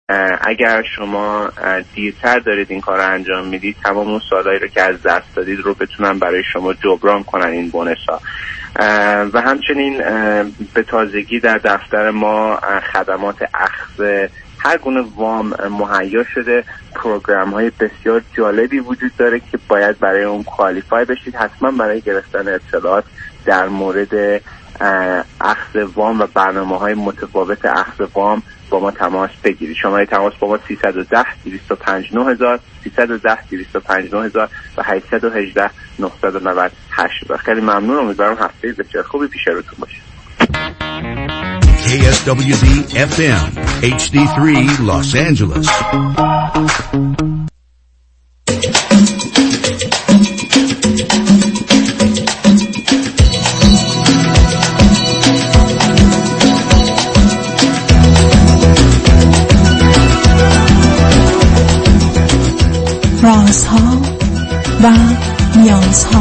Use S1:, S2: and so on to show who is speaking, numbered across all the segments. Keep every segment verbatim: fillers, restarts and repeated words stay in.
S1: اگر شما دیرتر دارید این کار رو انجام میدید، تمام اون سالهایی رو که از دست دادید رو بتونن برای شما جبران کنن این بونس‌ها. و همچنین به تازگی در دفتر ما خدمات اخذ هر گونه وام مهیا شده. پروگرام های بسیار جالبی وجود داره که باید برای اون کوالیفای بشید. حتما برای گرفتن اطلاعات در مورد اخذ وام و برنامه های متفاوت اخذ وام با ما تماس بگیرید. شماره تماس با ما سیصد و ده دویست و پنج و نه هزار، سیصد و ده دویست و پنج و نه هزار و هشتصد و هجده نهصد و نود و هشت. و خیلی ممنون. امیدوارم هفته بسیار خوبی پیش روتون باشه.
S2: کی اس دبلیو دی اف ام اچ دی سه Los Angeles.
S3: رازها و نیازها.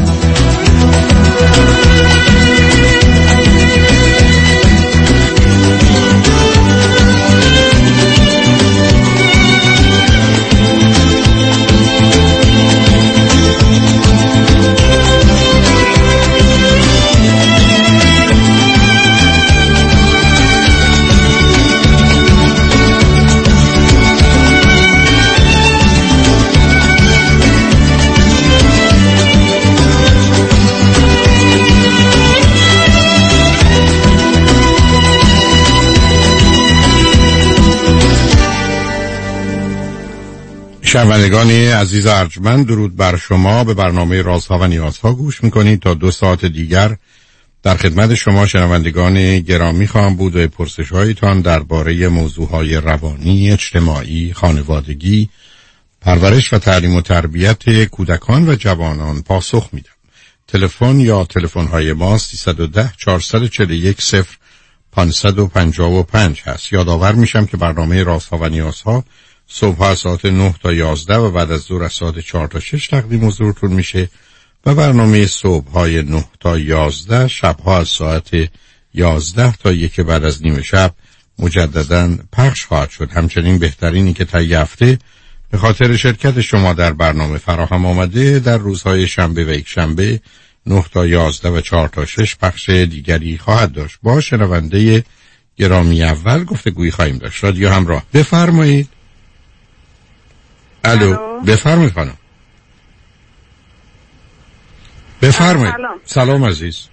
S4: شنوندگان عزیز ارجمند، درود بر شما. به برنامه رازها و نیازها گوش میکنید. تا دو ساعت دیگر در خدمت شما شنوندگان گرامی خواهم بود و پرسش هایتان درباره موضوعهای روانی، اجتماعی، خانوادگی، پرورش و تعلیم و تربیت کودکان و جوانان پاسخ میدم. تلفن یا تلفن های ما سیصد و ده چهارصد و چهل و یک صفر پانصد و پنجاه و پنج هست. یادآور میشم که برنامه رازها و نیازها صبح از ساعت نه تا یازده و بعد از ظهر از ساعت چهار تا شش تقدیم حضورتون میشه و برنامه صبح های نه تا یازده، شبها از ساعت یازده تا یک بعد از نیمه شب مجدداً پخش خواهد شد. همچنین بهترینی که طی هفته به خاطر شرکت شما در برنامه فراهم آمده در روزهای شنبه و یک شنبه نه تا یازده و چهار تا شش پخش دیگری خواهد داشت. با شنونده گرامی اول گفتگویی خواهیم داشت. رادیو همراه، بفرمایید. الو، بفرمایید خانم. بفرمایید.
S5: سلام.
S4: سلام عزیز.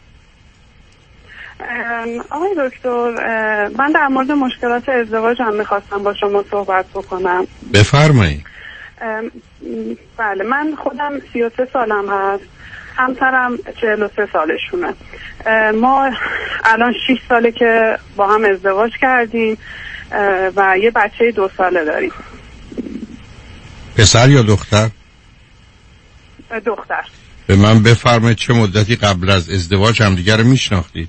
S5: آقای دکتر، من در مورد مشکلات ازدواج هم میخواستم با شما صحبت بکنم.
S4: بفرمایید.
S5: بله، من خودم سی و سه سالم هست، همسرم چهل و سه سالشونه. ما الان شش ساله که با هم ازدواج کردیم و یه بچه دو ساله داریم.
S4: پسر یا دختر؟
S5: دختر.
S4: به من بفرمایید چه مدتی قبل از ازدواج همدیگر رو میشناختید؟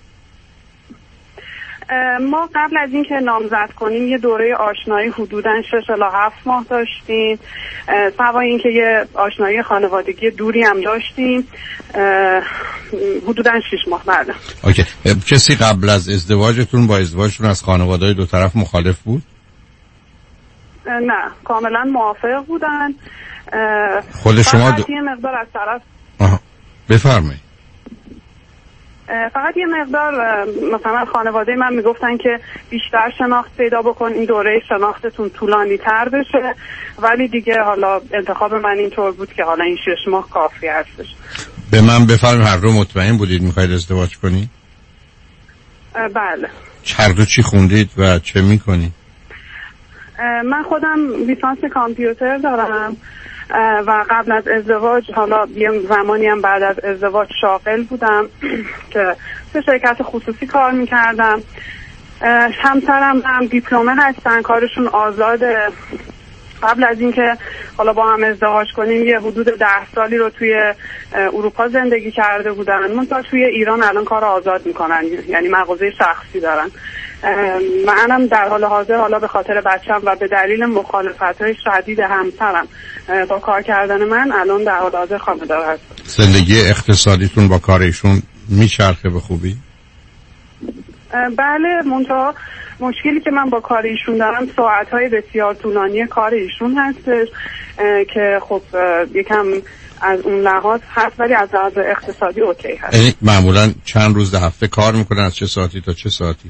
S5: ما قبل از اینکه نامزد کنیم یه دوره آشنایی حدوداً شش الی هفت ماه داشتیم. سوای اینکه یه آشنایی خانوادگی دوری هم داشتیم حدوداً شش ماه بعد.
S4: اوکی. کسی قبل از ازدواجتون با ازدواجتون از خانواده‌های دو طرف مخالف بود؟
S5: نه، کاملا موافق بودن.
S4: خود شما
S5: فقط یه مقدار از طرف
S4: آها. بفرمایید.
S5: فقط یه مقدار مثلا خانواده من میگفتن که بیشتر شناخت پیدا بکن، این دوره شناختتون طولانی تر بشه، ولی دیگه حالا انتخاب من اینطور بود که حالا این شش ماه کافی هستش.
S4: به من بفرمایید هر دو مطمئن بودید میخواید ازدواج کنید؟
S5: بله.
S4: هر دو چی خوندید و چه میکنید؟
S5: من خودم لیسانس کامپیوتر دارم و قبل از ازدواج حالا یه زمانی هم بعد از ازدواج شاغل بودم که تو شرکت خصوصی کار میکردم. همسرم هم دیپلمه هستن، کارشون آزاده. قبل از اینکه حالا با هم ازدواج کنیم یه حدود ده سالی رو توی اروپا زندگی کرده بودن، منتها توی ایران الان کار آزاد میکنن، یعنی مغازه شخصی دارن. منم در حال حاضر حالا به خاطر بچم و به دلیل مخالفت‌های شدید همسرم با کار کردن من الان در حال حاضر خانه‌دار هستم.
S4: زندگی اقتصادیتون با کارشون میچرخه به خوبی؟
S5: بله، منتها مشکلی که من با کار ایشون دارم ساعت‌های بسیار طولانی کار ایشون هستش که خب یکم از اون لحاظ هست، ولی از لحاظ اقتصادی اوکی هست.
S4: یعنی معمولا چند روز در هفته کار میکنن؟ از چه ساعتی تا چه ساعتی؟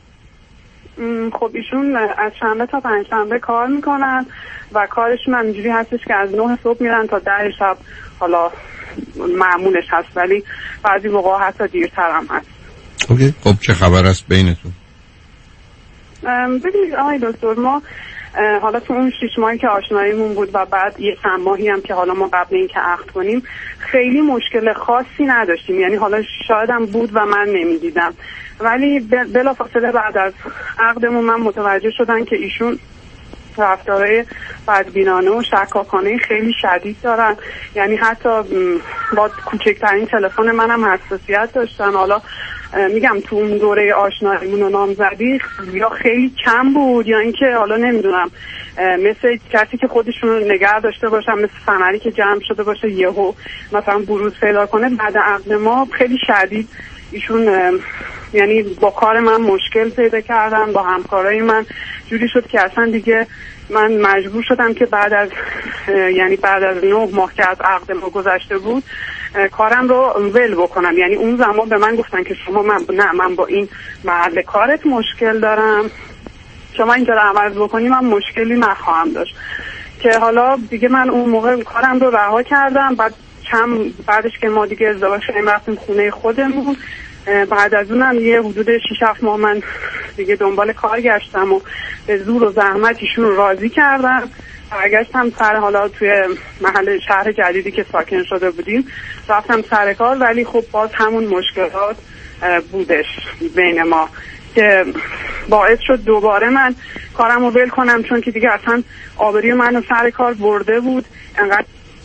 S5: خب ایشون از شنبه تا پنجشنبه کار میکنن و کارشون هم اینجوری هستش که از نه صبح میرن تا ده شب، حالا معمولش هست ولی بعضی موقع حتی دیرتر هم هست.
S4: اوکی. خب چه خبر است بینتون؟
S5: ببینید آقای دکتر، ما حالا تو اون شش ماهی که آشناییمون بود و بعد یه چند ماهی هم که حالا ما قبل این که عقد کنیم خیلی مشکل خاصی نداشتیم، یعنی حالا شاید هم بود و من نمیدیدم، ولی بلافاصله بعد از عقدمون من متوجه شدم که ایشون رفتارهای بدبینانه و شکاکانه خیلی شدید دارن، یعنی حتی با کوچکترین تلفن منم حساسیت داشتن. حالا میگم تو اون دوره آشناییمون و نامزدی یا خیلی کم بود یا اینکه حالا نمیدونم مثل کسی که خودشون رو نگه داشته باشن، مثل فنری که جمع شده باشه یهو مثلا بروز پیدا کنه. بعد عقد ما خیلی شدید ایشون یعنی با کار من مشکل پیدا کردن، با همکارای من جوری شد که اصلا دیگه من مجبور شدم که بعد از یعنی بعد از نه ماه که از عقد ما گذشته بود کارم رو ول بکنم. یعنی اون زمان به من گفتن که شما من نه من با این محل کارت مشکل دارم، شما اینجا رو عوض بکنی من مشکلی نخواهم داشت. که حالا دیگه من اون موقع کارم رو رها کردم. بعد چند بعدش که ما دیگه ازدواج کردیم رفتیم خونه خودمون، بعد از اونم یه حدود شش هفت ماه من دیگه دنبال کار گشتم و به زور و زحمت ایشون رو راضی کردم. برگشتم سر حالا توی محل شهر جدیدی که ساکن شده بودیم رفتم سر کار، ولی خب باز همون مشکلات بودش بین ما که باعث شد دوباره من کارم رو ول کنم، چون که دیگه اصلا آبروی منو سر کار برده بود. انقدر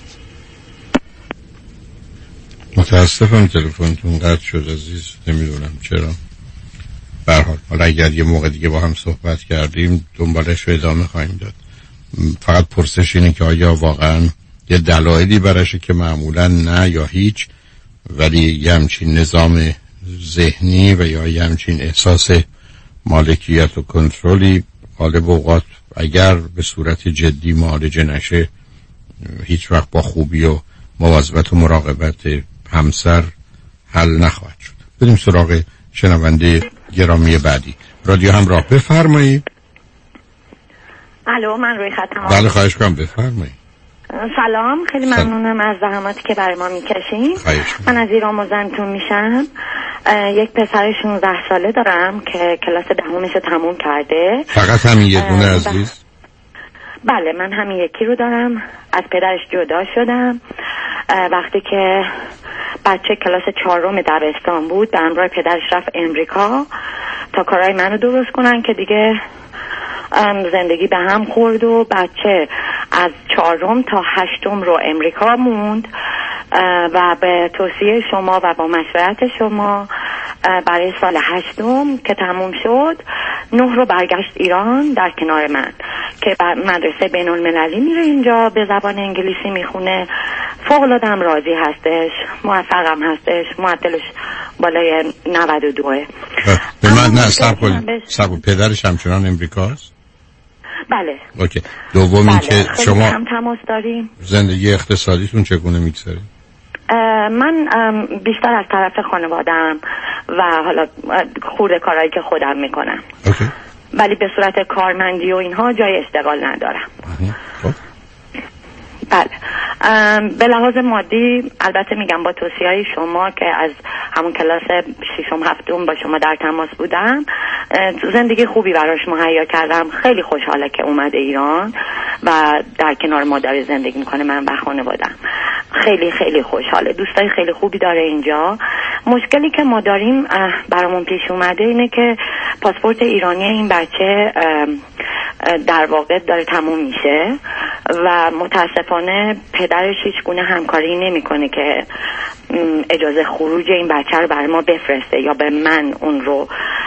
S4: متاسفم تلفنتون قطع شد عزیز، نمیدونم چرا. به هر حال حالا اگر یه موقع دیگه با هم صحبت کردیم دنبالش رو ادامه خواهیم داد. فقط پرسش اینه که آیا واقعا یه دلایلی برشه که معمولا نه یا هیچ، ولی یه همچین نظام ذهنی و یا یه همچین احساس مالکیت و کنترلی غالب اوقات اگر به صورت جدی معالجه نشه هیچ وقت با خوبی و مواظبت و مراقبت همسر حل نخواهد شد. بریم سراغ شنونده گرامی بعدی. رادیو همراه، بفرمایید.
S6: الو، من روی خطم.
S4: بله خواهش کنم بفرمایید.
S6: سلام، خیلی ممنونم از زحماتی که برای ما میکشین. من از ایران مزاحمتون میشم. یک پسر شانزده ساله دارم که کلاس دهمش رو تموم کرده.
S4: فقط همین یه دونه عزیز؟
S6: بله، من همین یکی رو دارم. از پدرش جدا شدم وقتی که بچه کلاس چهارم دبستان بود. به همراه پدرش رفت امریکا تا کارهای منو درست کنن که دیگه زندگی به هم خورد و بچه از چهارم تا هشتم رو امریکا موند و به توصیه شما و با مشورت شما برای سال هشتم که تموم شد نه رو برگشت ایران در کنار من که مدرسه بین المللی میره اینجا، به زبان انگلیسی میخونه. فوق العاده هم راضی هستش، موفقم هستش، معدلش بالای نود و دو.
S4: به من نه صبر کنید، صبر پدرش همچنان امریکاست؟
S6: بله.
S4: اوکی. دوم این که
S6: بله.
S4: شما
S6: هم تماس داریم.
S4: زندگی اقتصادیتون چگونه میگذره؟
S6: من بیشتر از طرف خانوادم و حالا خورده کارهایی که خودم میکنم.
S4: اوکی.
S6: ولی به صورت کارمندی و اینها جای اشتغال ندارم.
S4: خب.
S6: بله. به لحاظ مادی البته میگم با توصیه‌های شما که از همون کلاس ششم هفتم با شما در تماس بودم زندگی خوبی براش مهیا کردم. خیلی خوشحاله که اومده ایران و در کنار مادر زندگی میکنه، من و خانوادم. خیلی خیلی خوشحاله، دوستای خیلی خوبی داره اینجا. مشکلی که ما داریم برامون پیش اومده اینه که پاسپورت ایرانی این بچه در واقع داره تموم میشه و متاسفانه پدرش هیچ گونه همکاری نمیکنه که اجازه خروج این بچه رو برای ما بفرسته یا به من اون رو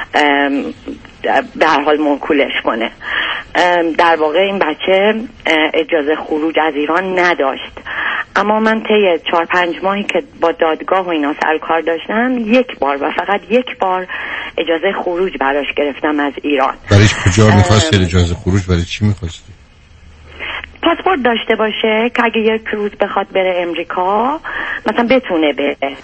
S6: به هر حال موکولش کنه. در واقع این بچه اجازه خروج از ایران نداشت، اما من طی چهار پنج ماهی که با دادگاه و اینا سر کار داشتم یک بار و فقط یک بار اجازه خروج براش گرفتم از ایران.
S4: برای کجا می‌خواستی اجازه خروج؟ برای چی می‌خواستی؟
S6: پاسپورت داشته باشه که اگه یک روز بخواد بره امریکا مثلا بتونه بره.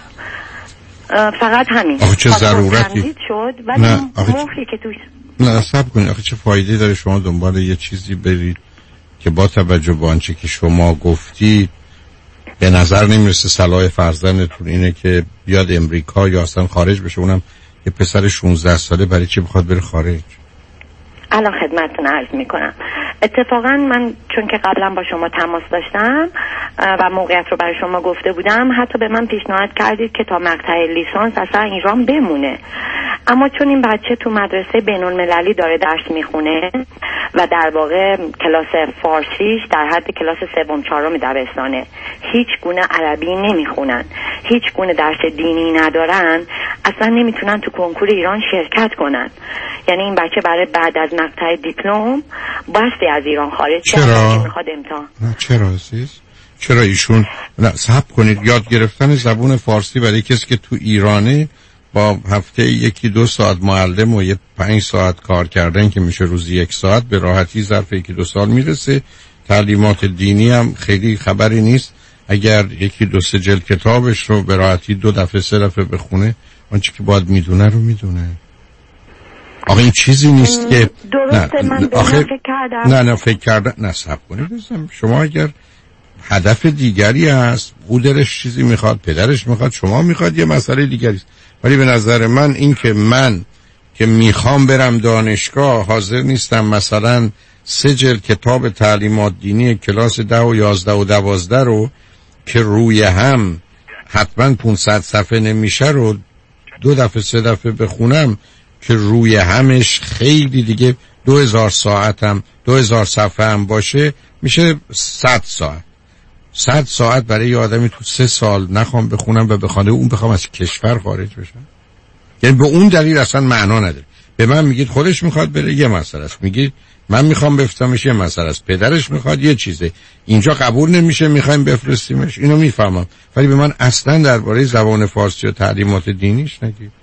S6: فقط همین.
S4: آخه چه ضرورتی
S6: شد ولی مهری که توش
S4: نه صبر کنید. آخه چه فایده داره شما دنبال یه چیزی برید که با توجه به آنچه که شما گفتی به نظر نمیرسه صلاح فرزندتون اینه که بیاد امریکا یا اصلا خارج بشه، اونم یه پسر شانزده ساله برای چی بخواد بره خارج؟
S6: الان خدمتتون عرض میکنم. اتفاقا من چون که قبلا با شما تماس داشتم و موقعیت رو برای شما گفته بودم، حتی به من پیشنهاد کردید که تا مقطع لیسانس اصلا ایران بمونه، اما چون این بچه تو مدرسه بین‌المللی داره درس میخونه و در واقع کلاس فارسیش در حد کلاس سوم چهارم دبستانه، هیچ گونه عربی نمیخونن، هیچ گونه درس دینی ندارن، اصلا نمیتونن تو کنکور ایران شرکت کنن. یعنی این بچه برای بعد از مقطع دیپلم باستی از ایران خارج شه.
S4: چرا؟
S6: میخواد امتحان.
S4: نه چرا عزیز؟ چرا ایشون نه صبر کنید. یاد گرفتن زبون فارسی برای کسی که تو ایرانه با هفته یکی دو ساعت معلم و یه پنج ساعت کار کردن که میشه روزی یک ساعت به راحتی ظرف یکی دو سال میرسه. تعلیمات دینی هم خیلی خبری نیست. اگر یکی دو سه جلد کتابش رو به راحتی دو دفعه سه دفعه بخونه، آنچه که باید میدونه رو میدونه. آخه این چیزی نیست که
S6: درسته. من به
S4: آخه...
S6: فکر کردم.
S4: نه نه فکر کردن نه صبر کنید. شما اگر هدف دیگری هست، او درش چیزی میخواد، پدرش میخواد، شما میخواد، یه مسئله دیگری است. ولی به نظر من این که من که میخوام برم دانشگاه حاضر نیستم مثلا سه جلد کتاب تعلیمات دینی کلاس ده و یازده و دوازده رو که روی هم حتما پانصد صفحه نمیشه رو دو دفعه سه دفعه بخونم که روی همش خیلی دیگه دو هزار ساعتم دو هزار صفحه هم باشه میشه صد ساعت. صد ساعت برای یه آدمی تو سه سال نخوام بخونم و بخوانه اون بخوام از کشور خارج بشم، یعنی به اون دلیل اصلا معنا نداره. به من میگید خودش میخواد بره، یه مسئله است. میگید من میخوام بفرستمش، یه مسئله است. پدرش میخواد، یه چیزه. اینجا قبول نمیشه، میخوایم بفرستیمش. اینو میفهمم، ولی به من اصلا درباره زبان فارسی و تعلیمات دینیش نگید.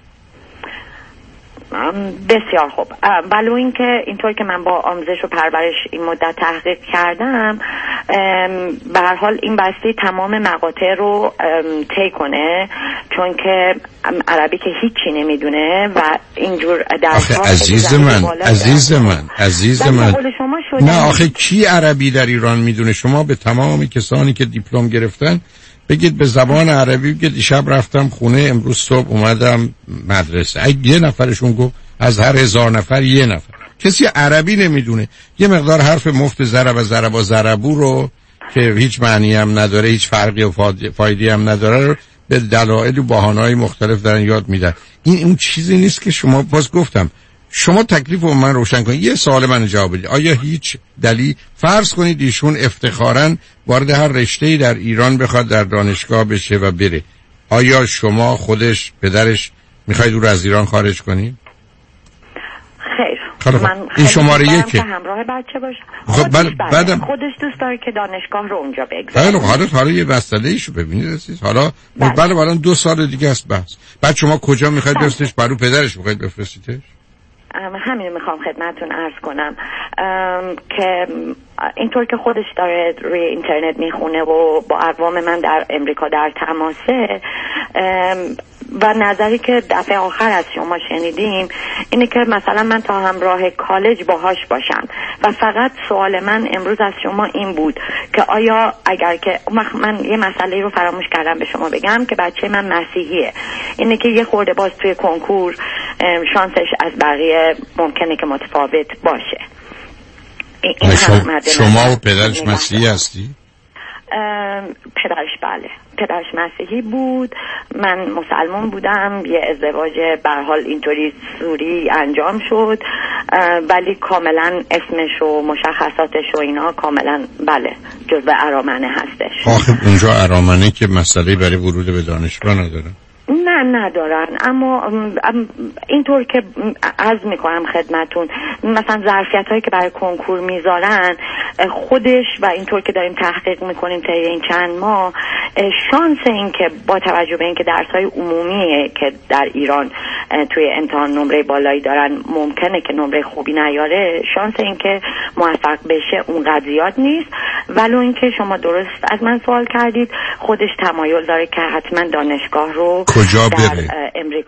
S6: بسیار خوب. ولی اینکه اینطور که من با آموزش و پرورش این مدت تحقیق کردم، به هر حال این بستی تمام مقاطع رو طی کنه، چون که عربی که هیچی نمیدونه و اینجور درس‌ها.
S4: آخه عزیز من عزیز من عزیز من نه آخه کی عربی در ایران میدونه؟ شما به تمام کسانی که دیپلم گرفتن بگید به زبان عربی، بگید دیشب رفتم خونه، امروز صبح اومدم مدرسه. اگه یه نفرشون گفت از هر هزار نفر یه نفر کسی عربی نمیدونه، یه مقدار حرف مفت ضرب و ضرب و ضربو رو که هیچ معنی هم نداره، هیچ فرقی و فایده هم نداره رو به دلایل و بهانه‌های مختلف دارن یاد میدن. این اون چیزی نیست که شما باز گفتم شما تکلیف رو من روشن کنید. یه سوال من جواب بدید. آیا هیچ دلیل فرض کنید ایشون افتخاراً وارد هر رشته‌ای در ایران بخواد در دانشگاه بشه و بره، آیا شما خودش پدرش میخواید او رو از ایران خارج کنید؟
S6: خیر. من
S4: این شماره یکه.
S6: همراه بچه باشه.
S4: خب بعد بعدم
S6: خودش دوست داره که دانشگاه رو اونجا بگذاره.
S4: بله حالا حالا یه مسئله ایشو ببینید عزیز. حالا بله الان دو سال دیگه است بس. بعد شما کجا میخواید بفرستیش؟ برای پدرش میخواید بفرستیدش؟
S6: همین میخوام خدمتتون عرض کنم که اینطور که خودش داره روی اینترنت میخونه و با اقوام من در امریکا در تماسه و نظری که دفعه آخر از شما شنیدیم اینه که مثلا من تا همراه کالج باهاش باشم و فقط سوال من امروز از شما این بود که آیا اگر که من یه مسئله رو فراموش کردم به شما بگم که بچه من مسیحیه، اینه که یه خورده باز توی کنکور شانسش از بقیه ممکنه که متفاوت باشه. این
S4: شما, شما و پدرش مسیحی هستی؟
S6: پدرش بله، پدرش مسیحی بود، من مسلمان بودم. یه ازدواج به هر حال اینطوری سوری انجام شد، ولی کاملا اسمش و مشخصاتش و اینا کاملا بله جزء ارامنه هستش.
S4: آخه اونجا ارامنه که مسئله برای ورود به دانشگاه نداره؟
S6: نه ندارن، اما اینطور که عرض میکنم خدمتون مثلا ظرفیت هایی که برای کنکور میذارن خودش و اینطور که داریم تحقیق میکنیم طی این چند ماه شانس این که با توجه به اینکه درس‌های عمومی که در ایران توی امتحان نمره بالایی دارن ممکنه که نمره خوبی نیاره، شانس این که موفق بشه اونقدر زیاد نیست. ولو اینکه شما درست از من سوال کردید، خودش تمایل داره که حتما دانشگاه رو
S4: کجا
S6: در
S4: بره؟
S6: امریکا.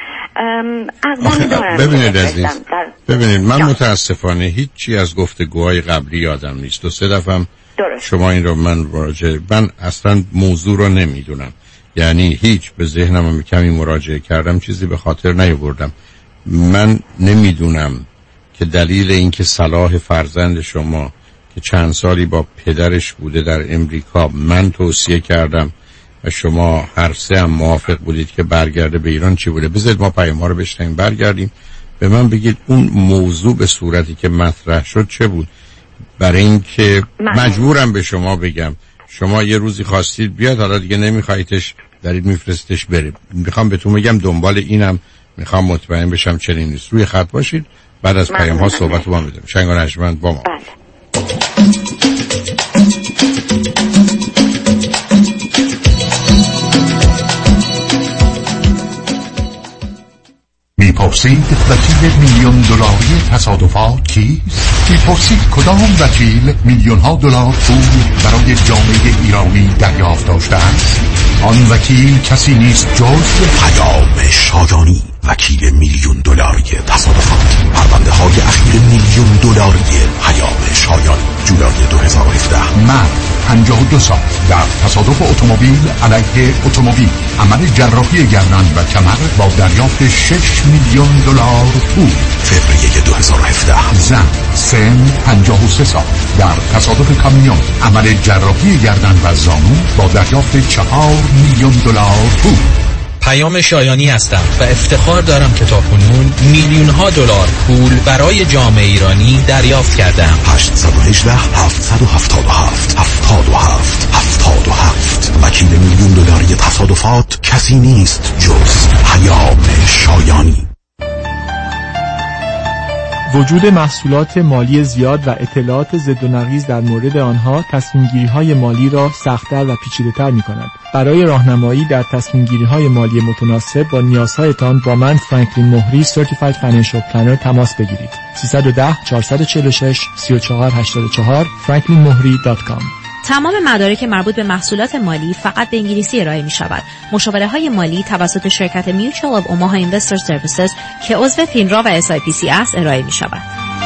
S4: ببینید عزیز، ببینید من متاسفانه هیچی از گفتگوهای قبلی یادم نیست. دو سه دفعه شما این رو من مراجعه، من اصلا موضوع رو نمیدونم، یعنی هیچ به ذهنم کمی مراجعه کردم چیزی به خاطر نیاوردم. من نمیدونم که دلیل اینکه صلاح فرزند شما که چند سالی با پدرش بوده در امریکا من توصیه کردم و شما هر سه هم موافق بودید که برگرده به ایران چی بوده. بذارید ما پیام ها رو بشنویم برگردیم به من بگید اون موضوع به صورتی که مطرح شد چه بود. برای اینکه مجبورم به شما بگم شما یه روزی خواستید بیاد، حالا دیگه نمیخواییدش، دارید میفرستش بره. میخوام بهتون بگم دنبال اینم، میخوام مطمئن بشم چنین نیست. روی خط باشید، بعد از پیام ها صحبت رو با هم بدیم. شنگ و نجمند با ما.
S7: میپرسید وکیل میلیون دلاری تصادفات کیست؟ میپرسید کدام وکیل میلیون ها دلار پول برای جامعه ایرانی دریافت داشته است؟ آن وکیل کسی نیست جز پیام شایانی، وکیل میلیون دلاری تصادفات. پرونده های اخیر میلیون دلاری پیام شایانی، جولای دو هزار و هفده. مرد پنجاه و دو سال، در تصادف اتومبیل علیه اتومبیل، عمل جراحی گردن و کمر با دریافت شش میلیون دلار پول. فوریه دو هزار و هفده. زن سن پنجاه و سه سال، در تصادف کامیون، عمل جراحی گردن و زانو با دریافت چهار میلیون دلار پول.
S8: پیام شایانی هستم و افتخار دارم که تاکنون میلیون ها دلار پول برای جامعه ایرانی دریافت کردم.
S7: هشت یک هشت هفت هفت هفت هفت هفت هفت هفت. وکیل میلیون دلاری تصادفات کسی نیست جز پیام شایانی.
S9: وجود محصولات مالی زیاد و اطلاعات ضد و نقیض در مورد آنها تصمیم‌گیری‌های مالی را سخت‌تر و پیچیده‌تر می‌کند. برای راهنمایی در تصمیم‌گیری‌های مالی متناسب با نیازهایتان با من فرانکلین مهری Certified Financial Planner تماس بگیرید. سه یک صفر چهار چهار شش سه چهار هشت چهار فرانکلین مهری دات کام.
S10: تمام مدارک مربوط به محصولات مالی فقط به انگلیسی ارائه می شود. مشاوره های مالی توسط شرکت Mutual of Omaha Investor Services که عضو فینرا و اس آی پی سی است ارائه می شود.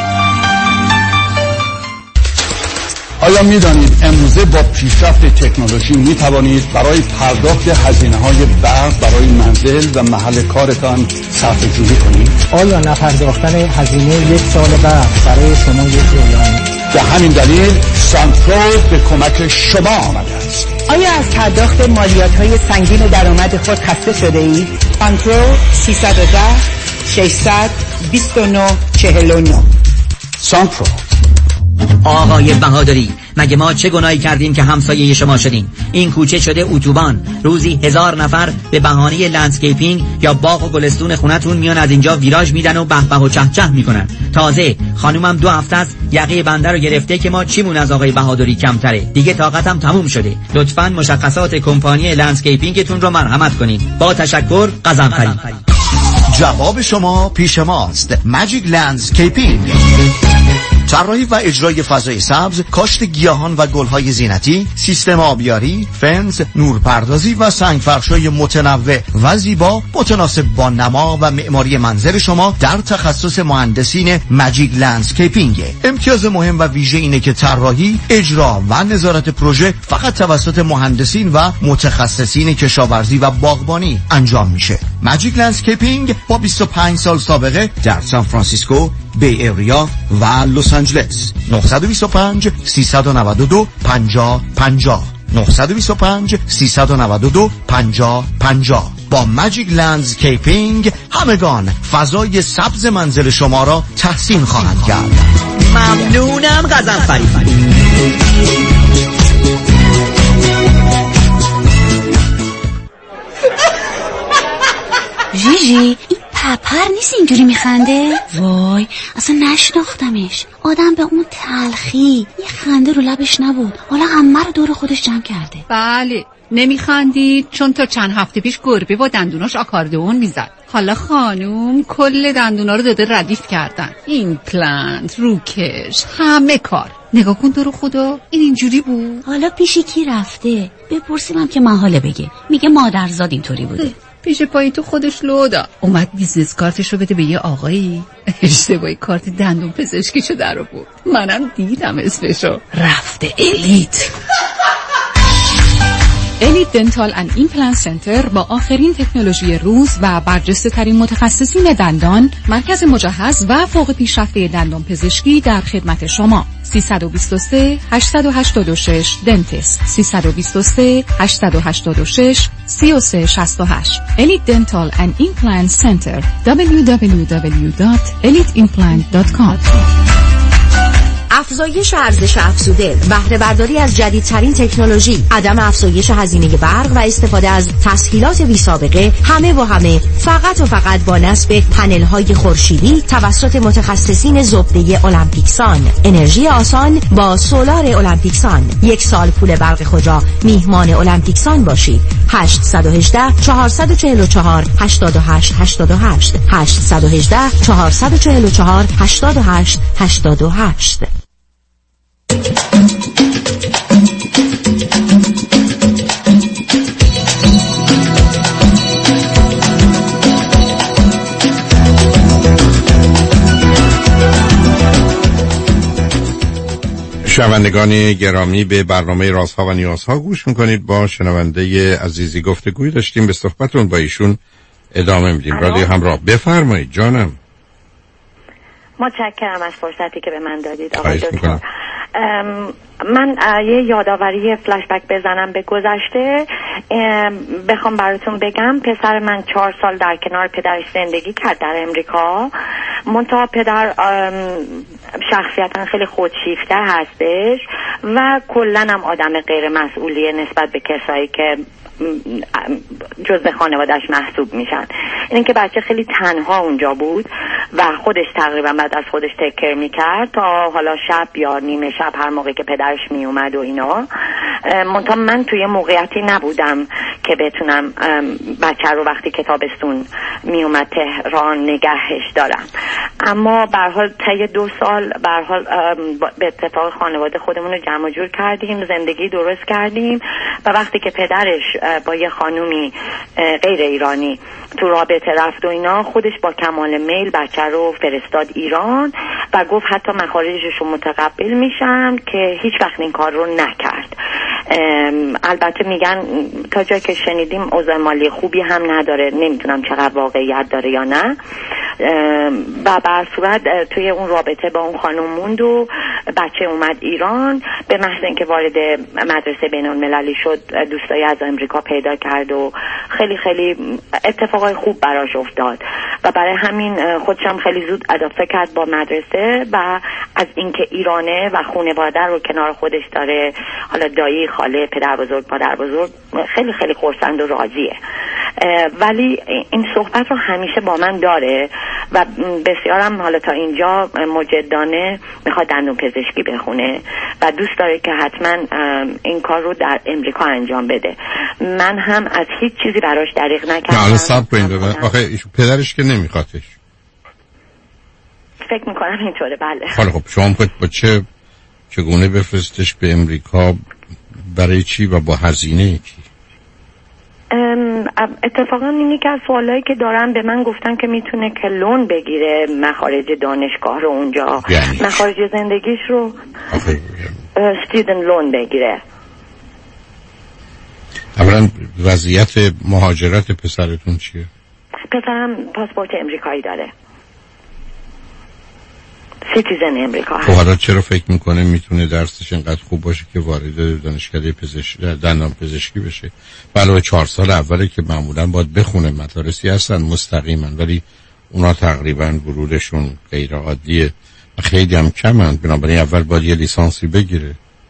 S11: آیا می دانید امروزه با پیشرفت تکنولوژی می توانید برای پرداخت هزینه های برق برای منزل و محل کارتان صرفه جویی کنید؟
S12: آیا نپرداختن هزینه یک سال برق برای شما یک رویانی؟
S11: به همین دلیل سانترو به کمک شما آمده است.
S13: آیا از پرداخت مالیات های سنگین درآمد خود خسته شده اید؟ سانترو سیصد و ده ششصد بیست و نه چهل و نه.
S11: سانترو.
S14: آقای بهادری، مگه ما چه گناهی کردیم که همسایه شما شدیم؟ این کوچه شده اتوبان. روزی هزار نفر به بهانه لندسکیپینگ یا باغ و گلستون خونتون میان از اینجا ویراژ میدن و به به و چه چه میکنن. تازه خانومم دو هفته است یقه بنده رو گرفته که ما چیمون از آقای بهادری کمتره. دیگه طاقتم تموم شده. لطفاً مشخصات کمپانی لندسکیپینگتون رو مرحمت کنین. با تشکر، قزنفری.
S15: جواب شما پیش ماست. ماجیک لندسکیپینگ، طراحی و اجرای فضای سبز، کاشت گیاهان و گلهای زینتی، سیستم آبیاری، فنس، نورپردازی و سنگفرشای متنوع و زیبا متناسب با نما و معماری منزل شما در تخصص مهندسین ماجیک لندسکیپینگ. امتیاز مهم و ویژه اینه که طراحی، اجرا و نظارت پروژه فقط توسط مهندسین و متخصصین کشاورزی و باغبانی انجام میشه. ماجیک لندسکیپینگ با بیست و پنج سال سابقه در سان فرانسیسکو، بی ایریا و لس آنجلس. نه دو پنج سه نه دو پنجاه پنجاه نه دو پنج سه نه دو پنجاه پنجاه. با ماجیک لندسکیپینگ همگان فضای سبز منزل شما را تحسین خواهند کرد.
S14: ممنونم قزنفری.
S16: ژیژی، این پرپر نیست اینجوری میخنده؟ وای اصلا نشناختمش. آدم به اون تلخی یه خنده رو لبش نبود، حالا همه رو دور خودش جمع کرده.
S17: بله نمیخندید چون تا چند هفته پیش گربه با دندوناش آکاردئون میزد. حالا خانوم کل دندونا رو داده ردیف کردن. ایمپلنت، روکش، همه کار. نگاه کن تو رو خدا، این اینجوری بود.
S16: حالا پیش کی رفته؟ بپرسیم هم که محاله بگه. میگه مادرزاد اینطوری بوده.
S17: پیش پایی تو خودش لودا. اومد بیزنس کارتش رو بده به یه آقایی، اشتباهی کارت دندون پزشکیشو در آورد. منم دیدم اسمشو. رفته الیت. الیت دنتال اند ایمپلنت سنتر با آخرین تکنولوژی روز و برجسته ترین متخصصین دندان، مرکز مجهز و فوق پیشرفته دندان پزشکی در خدمت شما. سه دو سه هشت هشت شش دنتست سه دو سه هشت هشت شش سه سه شش هشت Elite Dental and Implant Center دبلیو دبلیو دبلیو دات الیت ایمپلنت دات کام.
S18: افزایش ارزش افزوده، بهره برداری از جدیدترین تکنولوژی، عدم افزایش هزینه برق و استفاده از تسهیلات بی سابقه، همه و همه فقط و فقط با نصب پنل‌های خورشیدی توسط متخصصین زبده المپیکسان. انرژی آسان با سولار المپیکسان. یک سال پول برق خود را میهمان المپیکسان باشید. هشت یک هشت چهار چهار چهار هشت هشت هشت هشت هشت یک هشت چهار چهار چهار هشت هشت هشت هشت.
S4: شنوندگان گرامی، به برنامه رازها و نیازها گوش میکنید. با شنونده عزیزی گفتگوی داشتیم، به صحبتون با ایشون ادامه میدیم. رادیو همراه، بفرمایید جانم.
S6: متشکرم از فرصتی که به من دادید آقای دکتر. من یه یادآوری فلش بک بزنم به گذشته. بخوام براتون بگم پسر من چهار سال در کنار پدرش زندگی کرد در امریکا. منتها پدر شخصیتا خیلی خودشیفته هستش و کلن هم آدم غیر مسئولیه نسبت به کسایی که جزء خانوادهش محسوب میشن. این که بچه خیلی تنها اونجا بود و خودش تقریبا بعد از خودش تکر میکرد تا حالا شب یا نیمه شب هر موقع که پدرش میومد و اینا. منتها من توی موقعیتی نبودم که بتونم بچه رو وقتی که تابستون میومد تهران نگهش دارم. اما به هر حال طی دو سال به هر حال به اتفاق خانواده خودمون رو جمع جور کردیم، زندگی درست کردیم و وقتی که پدرش با یه خانومی غیر ایرانی تو رابطه رفت و اینا، خودش با کمال میل بچه رو فرستاد ایران و گفت حتی مخارجش رو متقبل میشم، که هیچ وقت این کار رو نکرد. البته میگن تا جایی که شنیدیم اوضاع مالی خوبی هم نداره، نمیتونم چقدر واقعیت داره یا نه. و بر صورت توی اون رابطه با اون خانم موند و بچه اومد ایران. به محض اینکه وارد مدرسه بین المللی شد دوستایی از امریکا پیدا کرد و خیلی خیلی اتفاقای خوب براش افتاد و برای همین خودشم خیلی زود اداپته کرد با مدرسه و از اینکه ایرانه و خانواده رو کنار خودش داره، حالا دایی، خاله، پدر بزرگ، مادر بزرگ، خیلی خیلی خرسند و راضیه. ولی این صحبت رو همیشه با من داره و بسیارم حالا تا اینجا مجدانه میخواد دندون پزشکی بخونه و دوست داره که حتما این کار رو در امریکا انجام بده. من هم از هیچ چیزی براش دریغ نکردم.
S4: حالا صبر کنید، آخه ایشون پدرش که نمیخوادش.
S6: فکر میکنم اینطوره. بله.
S4: حالا خب شما خود با چه چگونه بفرستش به امریکا، برای چی و با هزینه چی؟
S6: اتفاقا اینی که از سوالایی که دارن به من گفتن که میتونه که لون بگیره مخارج دانشگاه رو اونجا، یعنی مخارج زندگیش رو استودنت لون بگیره.
S4: اولا وضعیت مهاجرت پسرتون چیه؟
S6: پسرم پاسپورت امریکایی داره، سیتیزن امریکا هست.
S4: خب حالا چرا فکر میکنه میتونه درسش انقدر خوب باشه که وارد دانشکده پزشکی دندان پزشکی بشه؟ علاوه چهار سال اوله که معمولا باید بخونه، مدارسی هستن مستقیما ولی اونا تقریبا ورودشون غیر عادیه و خیلی هم کمن، بنابراین اول باید یه لیسانسی بگیره.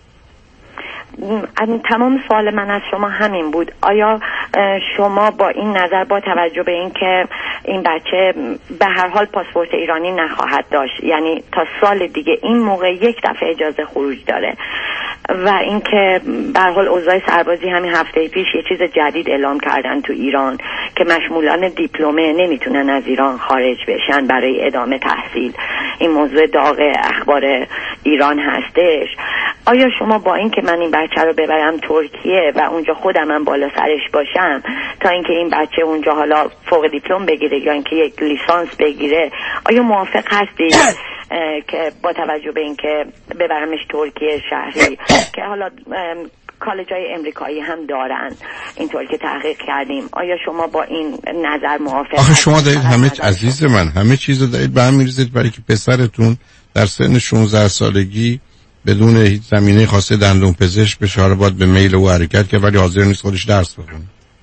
S6: تمام سوال من از شما همین بود. آیا شما با این نظر، با توجه به این که این بچه به هر حال پاسپورت ایرانی نخواهد داشت، یعنی تا سال دیگه این موقع یک دفعه اجازه خروج داره، و اینکه به هر حال اوضاع سربازی همین هفته پیش یه چیز جدید اعلام کردن تو ایران که مشمولان دیپلمه نمیتونن از ایران خارج بشن برای ادامه تحصیل. این موضوع داغ اخبار ایران هستش. آیا شما با اینکه من این بچه رو ببرم ترکیه و اونجا خودم هم بالا سرش باشم تا اینکه این بچه اونجا حالا فوق دیپلم بگیره یا اینکه یک لیسانس بگیره، آیا موافق هستید که با توجه به اینکه ببرمش ترکیه شهری که حالا کالج‌های امریکایی هم دارن اینطور که تحقیق کردیم، آیا شما با این نظر موافق؟
S4: آخه شما دارید همه عزیز من همه چیزو دارید به هم می‌ریزید برای که پسرتون در سن شانزده سالگی بدون هیچ زمینه خاصه دندون پزشک بشه، حالا باید به میل او حرکت که ولی حاضر نیست خودش درس بخونه.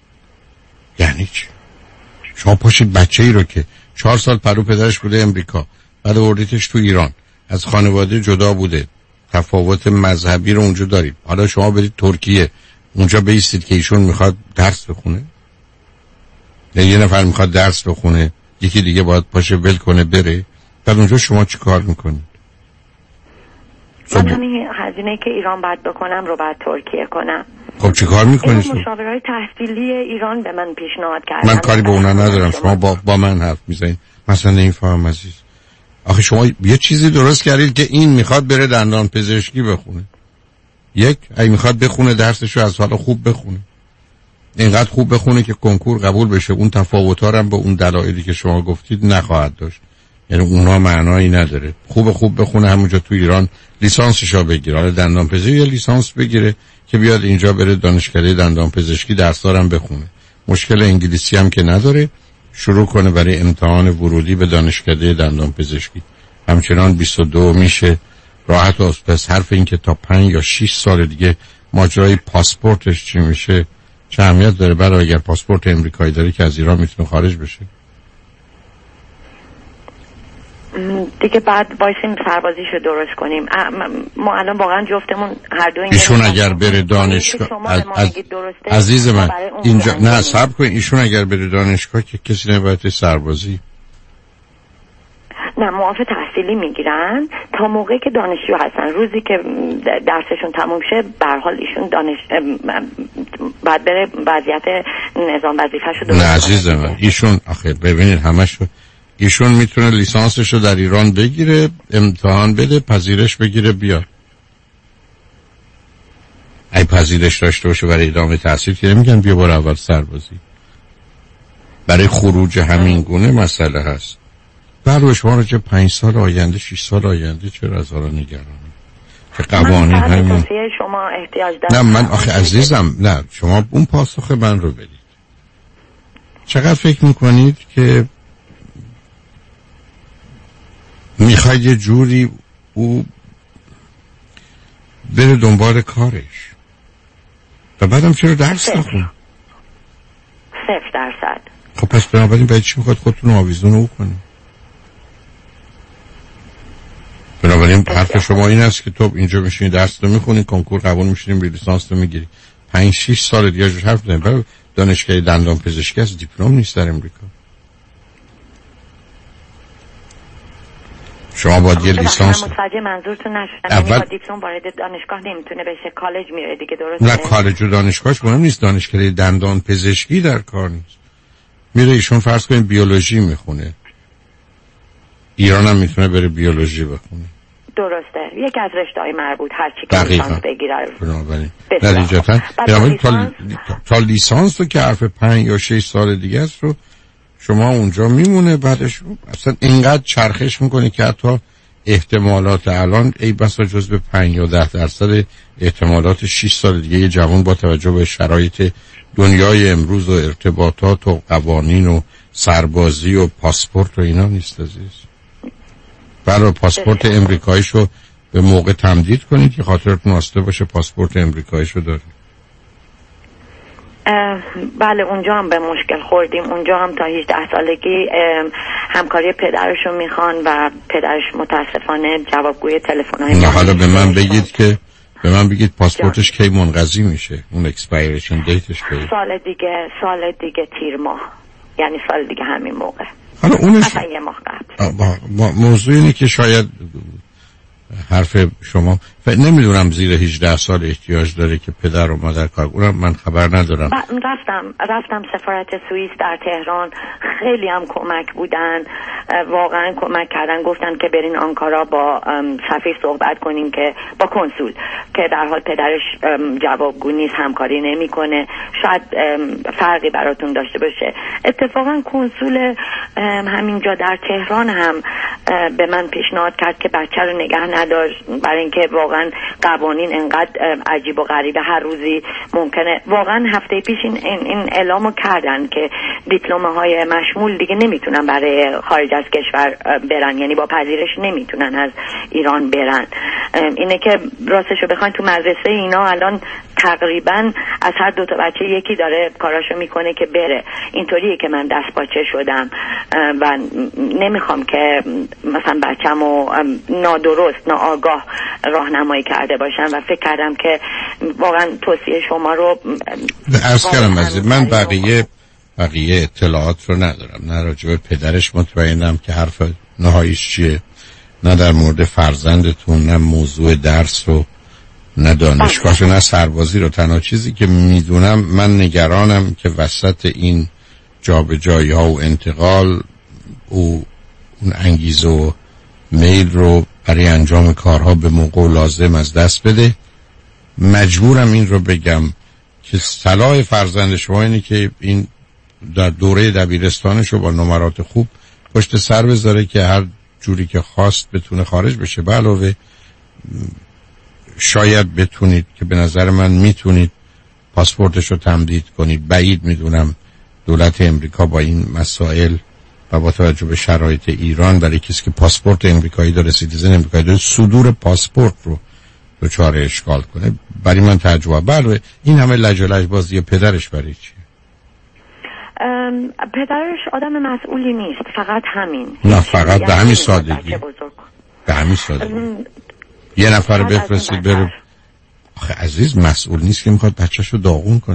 S4: یعنی چی؟ شما پاشید بچه‌ای رو که چهار سال پرو پدرش بوده امریکا، بعد آوردیدش تو ایران، از خانواده جدا بوده، تفاوت مذهبی رو اونجا دارید، حالا شما برید ترکیه اونجا بیستید که ایشون میخواد درس بخونه؟ نه یه نفر میخواد درس بخونه، یکی دیگه باید پاشه ول کنه بره، بعد اونجا شما چی کار میکنید؟
S6: من همین هزینه که ایران باید بکنم رو باید ترکیه کنم.
S4: خب چی کار میکنید؟
S6: این مشاورای تحصیلی ایران به من پیشنهاد کردن.
S4: من کاری به اونا ندارم، شما با, با من حرف میزنید. مثلا این فهم عزیز، آخه شما یه چیزی درست کردید که این میخواد بره دندان پزشکی بخونه، یک ای میخواد بخونه درسشو از حالا خوب بخونه، اینقدر خوب بخونه که کنکور قبول بشه، اون تفاوت‌ها هم به اون دلایلی که شما گفتید نخواهد داشت، یعنی اونها معنایی نداره. خوب خوب بخونه همونجا تو ایران لیسانسشو بگیره، حالا دندان پزشکی یا لیسانس بگیره که بیاد اینجا بره دانشکده دندان پزشکی درس دارم بخونه، مشکل انگلیسی هم که نداره، شروع کنه برای امتحان ورودی به دانشکده دندان پزشکی، همچنان بیست و دو میشه راحت و پس حرف این که تا پنج یا شش سال دیگه ماجرای پاسپورتش چی میشه چه اهمیت داره؟ برای اگر پاسپورت امریکایی داره که از ایران میتونه خارج بشه
S6: دیگه، بعد وایسیم سربازیشو درست کنیم. ما الان واقعا جفتمون هر دو
S4: ایشون اگر بره دانشگاه از, از عزیز من اینجا نه صبر کن، ایشون اگر بره دانشگاه که کسی نباید سربازی
S6: نه معافی تحصیلی میگیرن تا موقعی که دانشجو هستن، روزی که درسشون تموم شه به هر حال ایشون دانش بعد بره وضعیت نظام وظیفه‌شو درست.
S4: نه عزیز من ایشون آخه ببینید همشو ایشون میتونه لیسانسشو در ایران بگیره، امتحان بده، پذیرش بگیره بیاد. ای پذیرش داشته باشه برای ادامه تحصیل که نمیگن بیا برو اول سربازی. برای خروج همین گونه مسئله هست. برای شما رو چه پنج سال آینده شش سال آینده چرا از حالا نگرانی؟ که قوانین همین
S6: شما احتیاج دارم.
S4: نه من آخه عزیزم نه شما اون پاسخ من رو بدید. چقدر فکر میکنید که میخواید یه جوری او بره دنبال کارش و بعدم چرا درس نخون؟
S6: صفر درصد.
S4: خب پس بنابراین باید چی میخواد خودتون آویزون او کنید؟ بنابراین حرف شما این است که تو اینجا میشینی درس رو میخونی، کنکور قبول میشینیم به لیسانس رو میگیری، پنج شش سال دیگه جوش حرف داریم. برای دانشگاه دندان پزشکی از دیپلم نیست در امریکا. شما باید یه لیسانس
S6: متوجه منظورتون نشدم.
S4: اول...
S6: یعنی با دیپلم وارد دانشگاه نمیتونه بشه، کالج میره دیگه، درسته؟
S4: نه کالج و دانشگاهش مهم نیست، دانشکده دندان پزشکی در کار نیست. میره ایشون فرض کنید بیولوژی میخونه، ایران هم میتونه بره بیولوژی بخونه،
S6: درسته، یکی از رشته‌های مربوط هر چی که لیسانس بگیره.
S4: بنابراین نتیجتاً بنابراین تا, تا لیسانس رو که حرف پنج یا شش سال دیگه است رو شما اونجا میمونه، بعدش اصلا اینقدر چرخش میکنه که حتی احتمالات الان ای بسا جزو پنج یا ده درصد احتمالات شش سال دیگه یه جوان با توجه به شرایط دنیای امروز و ارتباطات و قوانین و سربازی و پاسپورت و اینا نیست عزیز. برای پاسپورت امریکاییشو به موقع تمدید کنید که خاطرتون آسوده باشه پاسپورت امریکاییشو دارید.
S6: بله اونجا هم به مشکل خوردیم، اونجا هم تا هجده سالگی همکاری پدرشو میخوان و پدرش متاسفانه جوابگوی تلفن‌های
S4: نه. حالا به من بگید که به من بگید پاسپورتش کی منقضی میشه؟ اون اکسپایریشن دیتش کی؟
S6: سال دیگه سال دیگه تیر ماه، یعنی سال دیگه همین موقع.
S4: حالا اونش
S6: مثلا یه ماه قبل.
S4: موضوع اینه که شاید حرف شما نمیدونم زیر هجده سال احتیاج داره که پدر و مادر کار کنن. من خبر ندارم.
S6: رفتم رفتم سفارت سوئیس در تهران، خیلی هم کمک بودن، واقعا کمک کردن. گفتن که برین آنکارا با سفیر صحبت کنین، که با کنسول، که در حال پدرش جوابگو نیست، همکاری نمیکنه، شاید فرقی براتون داشته باشه. اتفاقا کنسول همینجا در تهران هم به من پیشنهاد کرد که بچه رو نگه ندار، برای اینکه واقعا قوانین انقدر عجیب و غریبه، هر روزی ممکنه. واقعا هفته پیش این این اعلامو کردن که دیپلمه های مشمول دیگه نمیتونن برای خارج از کشور برن، یعنی با پذیرش نمیتونن از ایران برن. اینه که راستشو بخواین تو مدرسه اینا الان تقریبا از هر دو تا بچه یکی داره کاراشو میکنه که بره. اینطوریه که من دست پاچه شدم و نمیخوام که مثلا بچه‌مو نادرست ناآگاه راهنمایی کرده باشم و فکر کردم که واقعا توصیه شما رو
S4: عرض کردم. از من بقیه بقیه اطلاعات رو ندارم، نه راجع به پدرش مطمئنم که حرف نهاییش چیه، نه در مورد فرزندتون، نه موضوع درس رو، نه دانشگاهش، نه سربازی رو. تنها چیزی که میدونم، من نگرانم که وسط این جابجایی ها و انتقال او اون انگیزه و میل رو برای انجام کارها به موقع لازم از دست بده. مجبورم این رو بگم که صلاح فرزند شما اینه که این در دوره دبیرستانش رو با نمرات خوب پشت سر بذاره که هر جوری که خواست بتونه خارج بشه. به علاوه شاید بتونید، که به نظر من میتونید، پاسپورتش رو تمدید کنید. بعید میدونم دولت امریکا با این مسائل و با توجه به شرایط ایران برای کسی که پاسپورت امریکایی داره، سیتیزن امریکایی داره، صدور پاسپورت رو دچار اشکال کنه. برای من تعجب. بله این همه لج و لج بازی پدرش برای چیه؟
S6: پدرش آدم مسئولی نیست، فقط همین.
S4: نه فقط به همین سادگی. به همین سادگی. یه نفر بفرستید بره. آخه عزیز مسئول نیست که میخواد بچه‌شو داغون کنه.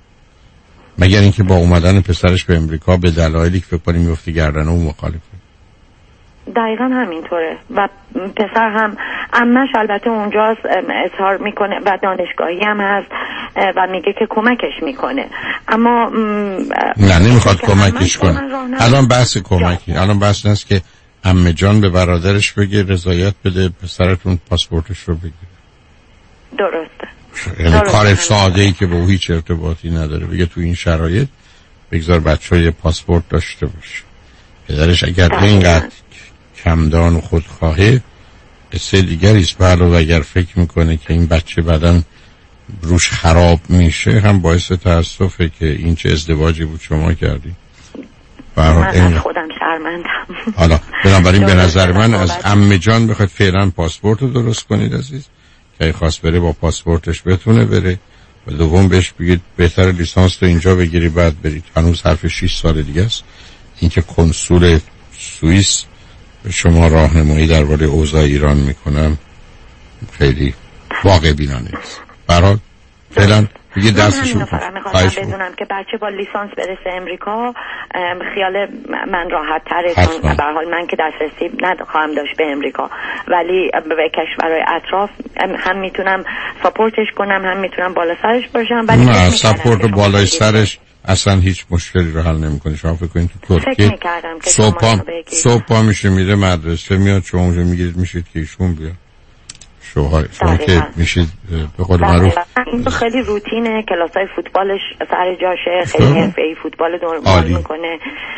S4: مگر اینکه با اومدن پسرش به امریکا به دلایلی که فکر کنیم میفته گردن اون مخالفه.
S6: دقیقا همینطوره. و پسر هم عمش البته اونجاست اظهار میکنه و دانشگاهی هم هست و میگه که کمکش میکنه، اما
S4: نه نمیخواد کمکش کنه. الان بحث کمکی الان بحث نیست که عمه جان به برادرش بگه رضایت بده پسرتون پاسپورتش رو بگیره.
S6: درسته.
S4: یعنی کار ساده ای که با او هیچ ارتباطی نداره بگه تو این شرایط بگذار بچه های پاسپورت داشته باشه. پدرش اگر اینقدر کمدان و خودخواهه قصه دیگریست. به علاوه اگر فکر میکنه که این بچه بعداً روش خراب میشه هم باعث تأسفه که این چه ازدواجی بود شما کردی.
S6: من این... خودم شرمندم.
S4: حالا بنابراین به نظر من از عمه جان بخواید فعلا پاسپورت رو درست کنید عزیز، که خواست بره با پاسپورتش بتونه بره، و دوم بهش بگید بهتر لیسانس تو اینجا بگیری بعد برید. هنوز حرف شش سال دیگه است. اینکه کنسول سوئیس به شما راهنمایی درباره اوضاع ایران میکنم خیلی واقع بینانه است. برای فعلا دیگه درسشو
S6: خواهش بدونم که بچه با لیسانس برسه امریکا خیال من راحت تره، چون به هر حال من که دسترسی نخواهم داشت به امریکا، ولی به کشورهای اطراف هم میتونم ساپورتش کنم، هم میتونم بالا سرش باشم. ولی
S4: نه ساپورت بالای سرش اصلا هیچ مشکلی رو حل نمیکنه. شما فکر کنید تو ترکیه صبح صبح میشه میره مدرسه میاد شما اونجا میگیرید میشید که ایشون بیاد شوهر شما که میشید به قول معروف.
S6: این خیلی روتینه، کلاسای فوتبالش سر جاشه، خیلی حرفه‌ای فوتبال دنبال میکنه.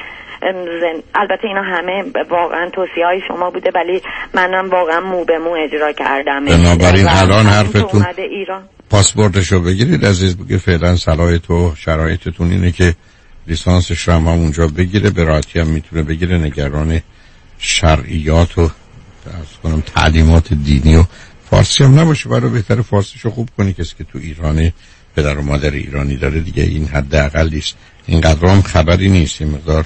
S6: البته اینا همه واقعا توصیه های شما بوده، ولی منم واقعا مو به مو اجرا کردم.
S4: بنابراین الان حرفتون پاسپورتشو بگیرید عزیز، بگه فعلا صلاح تو شرایطتون اینه که لیسانسش رو هم اونجا بگیره، به راحتی هم میتونه بگیره، نگران شرعیات و از کنم تعلیمات دینی و فارسی هم نباشه. برای بهتر فارسیشو خوب کنی، کسی که تو ایرانه پدر و مادر ایرانی داره دیگه این حداقل است. اینقدر هم خبری نیست، این مقدار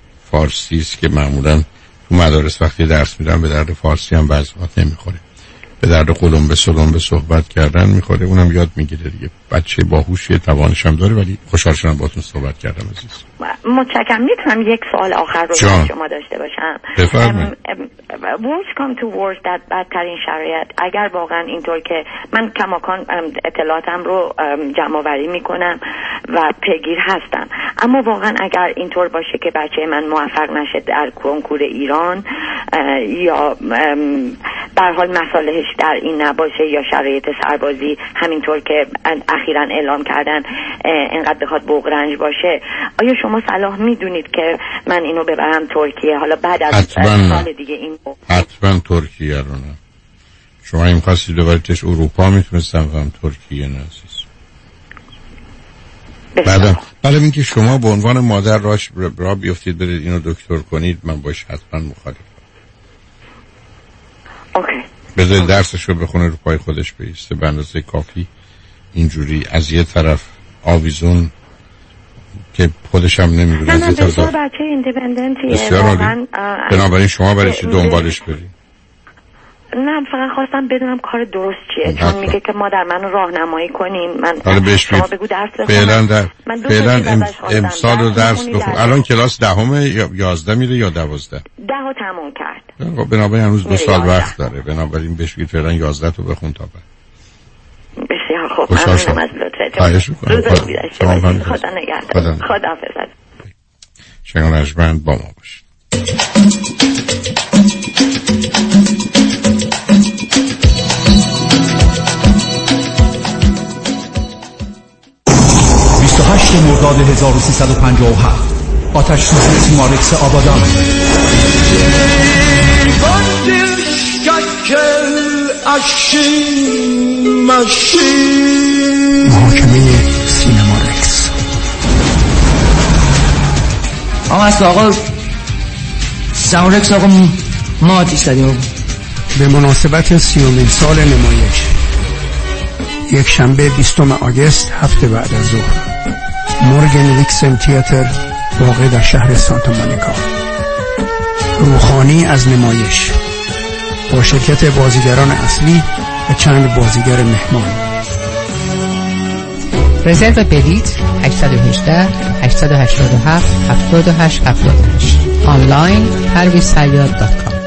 S4: فارسی است که معمولا تو مدارس وقتی درس میدن به درد فارسی هم بعضی وقت نمیخوره. به درد قلم به سلم به صحبت کردن میخوره، اونم یاد میگیره دیگه. بچه باهوشیه، توانش هم داره، ولی خوشحال شدم باهاتون صحبت کردم عزیز.
S6: متشکرم. میتونم یک سوال آخر رو با شما داشته باشم؟
S4: بفرمایید.
S6: worst come to worst در بدترین شرایط، اگر واقعا اینطور که من کماکان اطلاعاتم رو جمع آوری میکنم و پیگیر هستم، اما واقعا اگر اینطور باشه که بچه من موفق نشه در کنکور ایران یا به هر حال مصالحش در این نباشه یا شرایط سربازی همینطور که اخیراً اعلام کردن اینقدر بخواد بغرنج باشه، آیا شما صلاح میدونید که من اینو ببرم ترکیه حالا بعد از سال دیگه؟ این
S4: حتما ترکیه رو نه. شما این خواستید ببریدش اروپا میتونستم هم ترکیه نه عزیز. بعدم بعدم اینکه شما به عنوان مادر راش را بیفتید برید اینو دکتر کنید، من باش حتما مخالفم.
S6: اوکی.
S4: بذارید درسش رو بخونه، رو پای خودش بیسته، به اندازه کافی اینجوری از یه طرف آویزون که خودش هم نمیدونه.
S6: نه نه بسیار بچه ایندیپندنتیه
S4: بسیار عالی. بنابراین شما برای چی دنبالش برید؟
S6: نه فقط خواستم بدونم کار درست چیه، چون میگه که ما در منو راهنمایی کنیم. من شما بگو درس بخونم.
S4: فعلا در فعلا امسال رو درس بخون. الان کلاس دهمه یا یازده میره یا دوازده؟
S6: دهو تموم کرد.
S4: خب بنابراین هنوز دو سال وقت داره، بنابراین بهش بگید فعلا یازده تو بخون تا بعد.
S6: بسیار خوب. ممنونم از لطفتون.
S4: خواهش می‌کنم.
S6: خدا نگهدار. خدا حافظ.
S4: شنگ رجمند با ما باشید.
S11: بیست و هشتم مرداد هزار و سیصد و پنجاه و هفت آتش سوزی سیمارکس آبادان. محاکمه سینمارکس.
S19: آقا اصلا آقا سیمارکس آقا ما آتیش زدیم
S20: به مناسبت سیومین سال نمایش، یک شنبه بیستم آگوست هفته بعد از ظهر، مورگن ویکسن تئاتر واقع در شهر سانتا مونیکا. روحانی از نمایش با شرکت بازیگران اصلی و چند بازیگر مهمان.
S19: رزرو بلیط هشت یک هشت هشت هشت هفت هفت هشت هفت هشت آنلاین پرویز سیاد دات کام.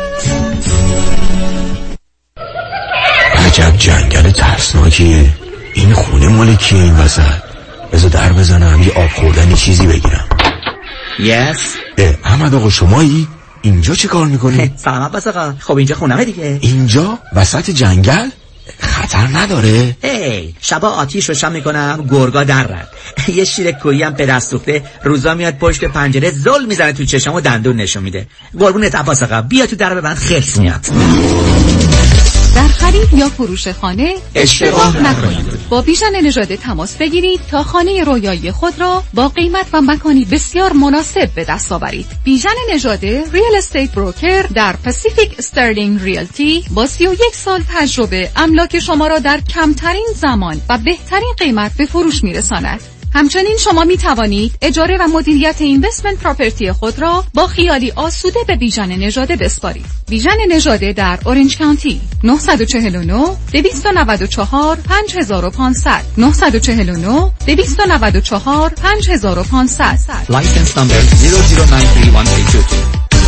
S21: عجب جنگل ترسناکیه. این خونه مال کیه این وسط؟ بذار در بزنم یه آب خوردنی چیزی بگیرم.
S14: یس
S21: اه احمد آقا شمایی؟ اینجا چه کار میکنی؟
S14: سلامت بس آقا. خب اینجا خونمه دیگه.
S21: اینجا وسط جنگل؟ خطر نداره؟
S14: هی شبا آتیش روشن میکنم گرگا در رد. یه شیر کویی هم به دست سوخته روزا میاد پشت پنجره زل میزنه تو چشم و دندون نشون میده. قربونت عباس آقا بیا تو در ببند خرس میاد.
S17: در خرید یا فروش خانه
S21: اشتباه نکنید.
S17: با بیژن نژاده تماس بگیرید تا خانه رویایی خود را با قیمت و مکانی بسیار مناسب به دست آورید. بیژن نژاده ریال استیت بروکر در پاسیفیک استرلینگ ریالتی با سی و یک سال تجربه املاک شما را در کمترین زمان و بهترین قیمت به فروش میرساند. همچنین شما می توانید اجاره و مدیریت اینوستمنت پراپرتی خود را با خیالی آسوده به بیژن نژاده بسپارید. بیژن نژاده در اورنج کانتی نه چهار نه دو نه چهار پنج پنج صفر صفر نه چهار نه دو نه چهار پنج پنج پنج صفر.
S14: لایسنس نمبر صفر صفر نه سه یک دو.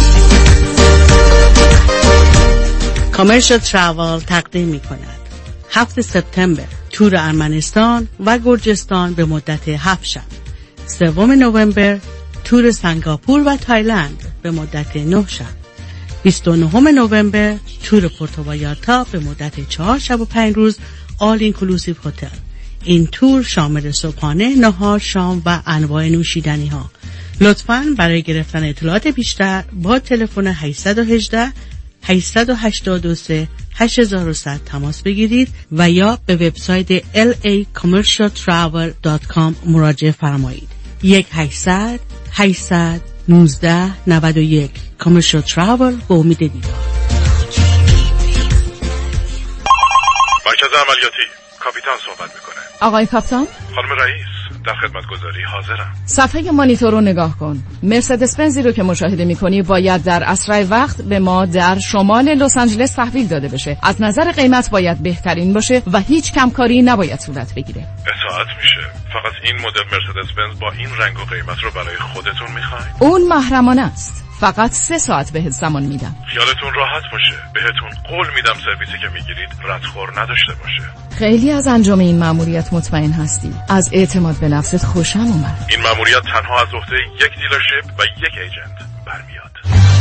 S22: کامرشال تراول تقدیم می کند هفت سپتامبر تور ارمنستان و گرجستان به مدت هفت شب. سوم نوامبر تور سنگاپور و تایلند به مدت نه شب. بیست و نهم نوامبر تور پورتوایاتا به مدت چهار شب و پنج روز آل اینکلوسیو هتل. این تور شامل صبحانه، نهار، شام و انواع نوشیدنی ها. لطفاً برای گرفتن اطلاعات بیشتر با تلفن هشت یک هشت هشت هشت سه هشت صفر صفر تماس بگیرید و یا به وبسایت ال ای کامرشال تراول دات کام مراجعه فرمایید. یک هشتصد هشتصد نوزده نود و یک کامرشال تراول به امید دیدار.
S23: مرکز عملیاتی کاپیتان صحبت میکنه.
S17: آقای کاپیتان؟
S23: خانم رئیس
S1: در خدمتگزاری حاضرم.
S17: صفحه مانیتور رو نگاه کن. مرسدس بنزی رو که مشاهده می‌کنی باید در اسرع وقت به ما در شمال لس آنجلس تحویل داده بشه. از نظر قیمت باید بهترین باشه و هیچ کمکاری نباید صورت بگیره.
S1: اطاعت میشه. فقط این مدل مرسدس بنز با این رنگ و قیمت رو برای خودتون میخواین؟
S17: اون محرمانه است. فقط سه ساعت بهت زمان میدم.
S1: خیالتون راحت باشه. بهتون قول میدم سرویسی که میگیرید ردخور نداشته باشه.
S17: خیلی از انجام این مأموریت مطمئن هستی. از اعتماد به نفست خوشم اومد.
S1: این مأموریت تنها از عهده یک دیلرشیپ و یک ایجنت برمیاد.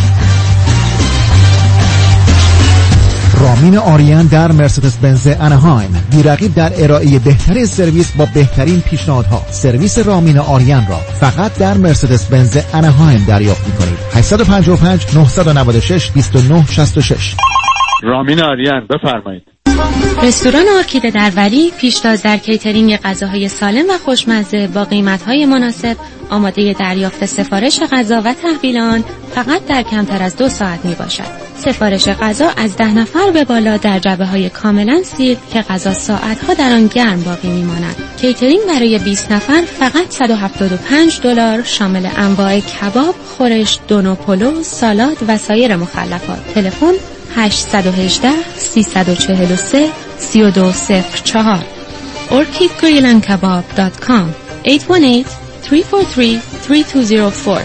S2: رامین آریان در مرسدس بنز انهایم، بی‌رقیب در ارائه بهترین سرویس با بهترین پیشنهادها. سرویس رامین آریان را فقط در مرسدس بنز انهایم دریافت می‌کنید. هشت پنج پنج نه نه شش دو نه شش شش.
S23: رامین آریان، بفرمایید.
S24: رستوران ارکیده در ولی پیشتاز در کیترینگ غذاهای سالم و خوشمزه با قیمت‌های مناسب، آماده دریافت سفارش غذا و تحویل آن فقط در کمتر از دو ساعت میباشد. سفارش غذا از ده نفر به بالا در جعبه‌های کاملا سیل که غذا ساعت‌ها در آن گرم باقی میماند. کیترینگ برای بیست نفر فقط صد و هفتاد و پنج دلار، شامل انواع کباب، خورش، دونو پلو، سالاد و سایر مخلفات. تلفن هشت یک هشت سه چهار سه سه دو صفر چهار. orchid grill and kebab dot com هشت یک هشت سه چهار سه سه دو صفر چهار.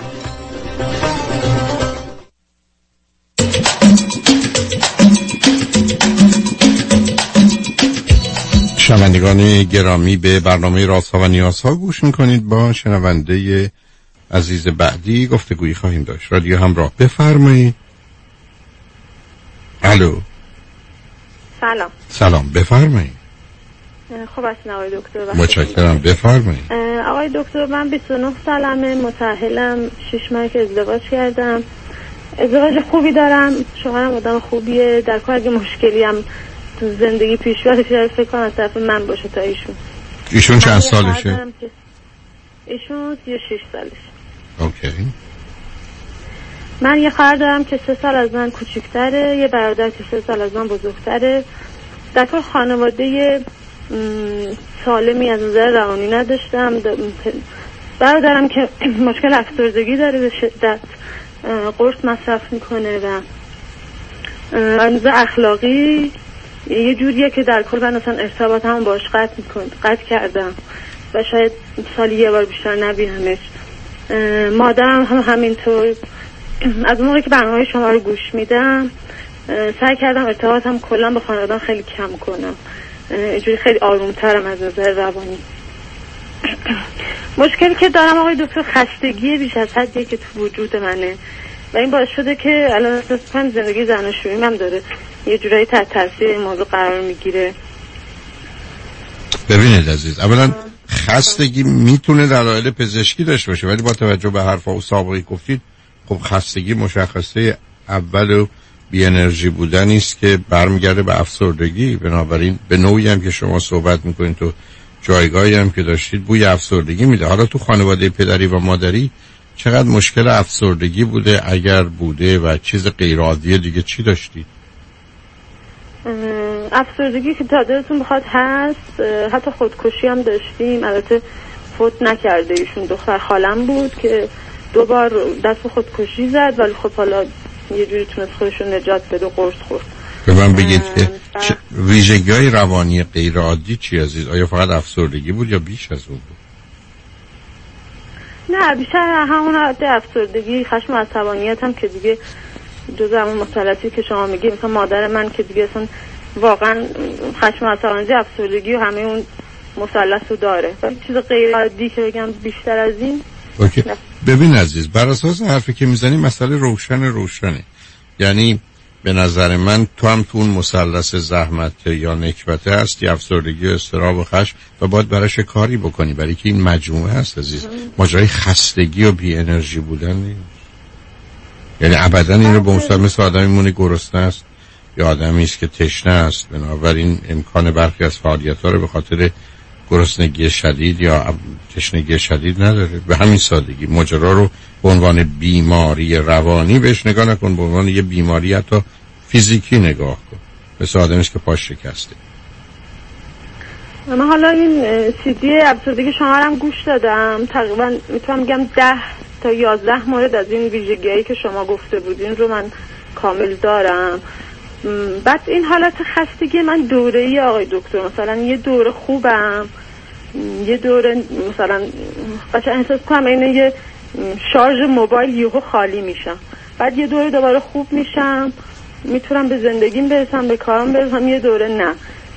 S4: شنوندگان گرامی، به برنامه رازها و نیازها گوش میکنید. با شنونده عزیز بعدی گفتگویی خواهیم داشت. رادیو همراه، بفرمایید. الو.
S25: سلام.
S4: سلام، بفرمایید.
S25: خوب هستین آقای دکتر؟
S4: متشکرم، بفرمایید.
S25: آقای دکتر، من بیست و نه سالمه، متأهلم، شش ماه که ازدواج کردم. ازدواج خوبی دارم، شوهرم آدم خوبیه. در کار اگه مشکلی هم تو زندگی پیش بیاد فکر کنم از طرف من باشه تا ایشون.
S4: ایشون چند سالشه؟
S25: ایشون سی و شش سالشه.
S4: اوکی.
S25: من یه خواهر دارم که سه سال از من کوچیک‌تره، یه برادر که سه سال از من بزرگتره. در کل خانواده سالمی از نظر روانی نداشتم. برادرم که مشکل افسردگی داره، به شدت قرص مصرف میکنه و از نظر اخلاقی یه جوریه که در کل من اصلا ارتباط هم باش قطع میکنم، قطع کردم و شاید سالی یه بار بیشتر نبینمش. مادرم هم همینطور. از موقعی که برنامه شما رو گوش میدم سعی کردم ارتباطم کلا با خانواده‌ام خیلی کم کنم، اینجوری خیلی آرومترم از نظر روانی. مشکلی که دارم آقای دکتر خستگی بیش از حدیه که تو وجود منه و این باعث شده که الان احساس کنم زندگی زناشوییم هم داره یه جورایی تحت تاثیر این موضوع قرار میگیره.
S4: ببینید عزیز، اولا خستگی میتونه دلایل پزشکی داشته باشه، ولی با توجه به حرفا و سابقه گفتید، خب خستگی مشخصه اول و بی انرژی بودنی است که برمیگرده به افسردگی. بنابراین به نوعی هم که شما صحبت میکنید تو جایگاهی هم که داشتید بوی افسردگی میده. حالا تو خانواده پدری و مادری چقدر مشکل افسردگی بوده، اگر بوده، و چیز غیر عادی دیگه چی داشتید؟
S25: افسردگی که تعدادتون بخواد هست، حتی خودکشی هم داشتیم. البته فوت نکرده ایشون، دختر خالم بود که دو بار دست خودکشی زد، ولی خب حالا یه جوری تونست خودشون نجات بده و قرص خورد.
S4: به من بگید که ویژگی‌های روانی غیر عادی چی عزیز؟ آیا فقط افسردگی بود یا بیش از اون بود؟
S25: نه، بیشتر همون عادت افسردگی، خشم و عصبانیت هم که دیگه جزء همون مثلثی که شما میگی. مثلا مادر من که دیگه اصلا واقعا خشم و عصبانیت، افسردگی و همه اون مثلث رو داره. ولی چیز غیر عادی که بگم بیشتر از این.
S4: اوکی. ببین عزیز، بر اساس حرفی که میزنی مسئله روشن روشنه. یعنی به نظر من تو هم تو اون مثلث زحمت یا نکبت هستی، افسردگی و اضطراب و خشم، و باید براش کاری بکنی، برای که این مجموعه هست عزیز. ماجرای خستگی و بی انرژی بودن نیست. یعنی ابدا این رو به اون مثل آدمی مونه گرسنه است یا آدمی است که تشنه است، بنابراین امکان برخی از فعالیت‌ها رو به خاطر گرسنگی شدید یا تشنگی شدید نداره. به همین سادگی ماجرا رو به عنوان بیماری روانی بهش نگاه نکن، به عنوان یه بیماری حتی فیزیکی نگاه کن، مثل آدمیست که پاش شکسته.
S25: من حالا این سی دی افسردگی شما رو هم گوش دادم، تقریبا میتونم بگم ده تا یازده مورد از این ویژگی‌هایی که شما گفته بودین رو من کامل دارم. بعد این حالت خستگی من دوره‌ای آقای دکتر، مثلا یه دوره خوبم، یه دوره مثلا بچه احساس کنم اینه یه شارژ موبایل یهو خالی میشم، بعد یه دوره دوباره خوب میشم، میتونم به زندگیم برسم، به کارم برسم، یه دوره نه.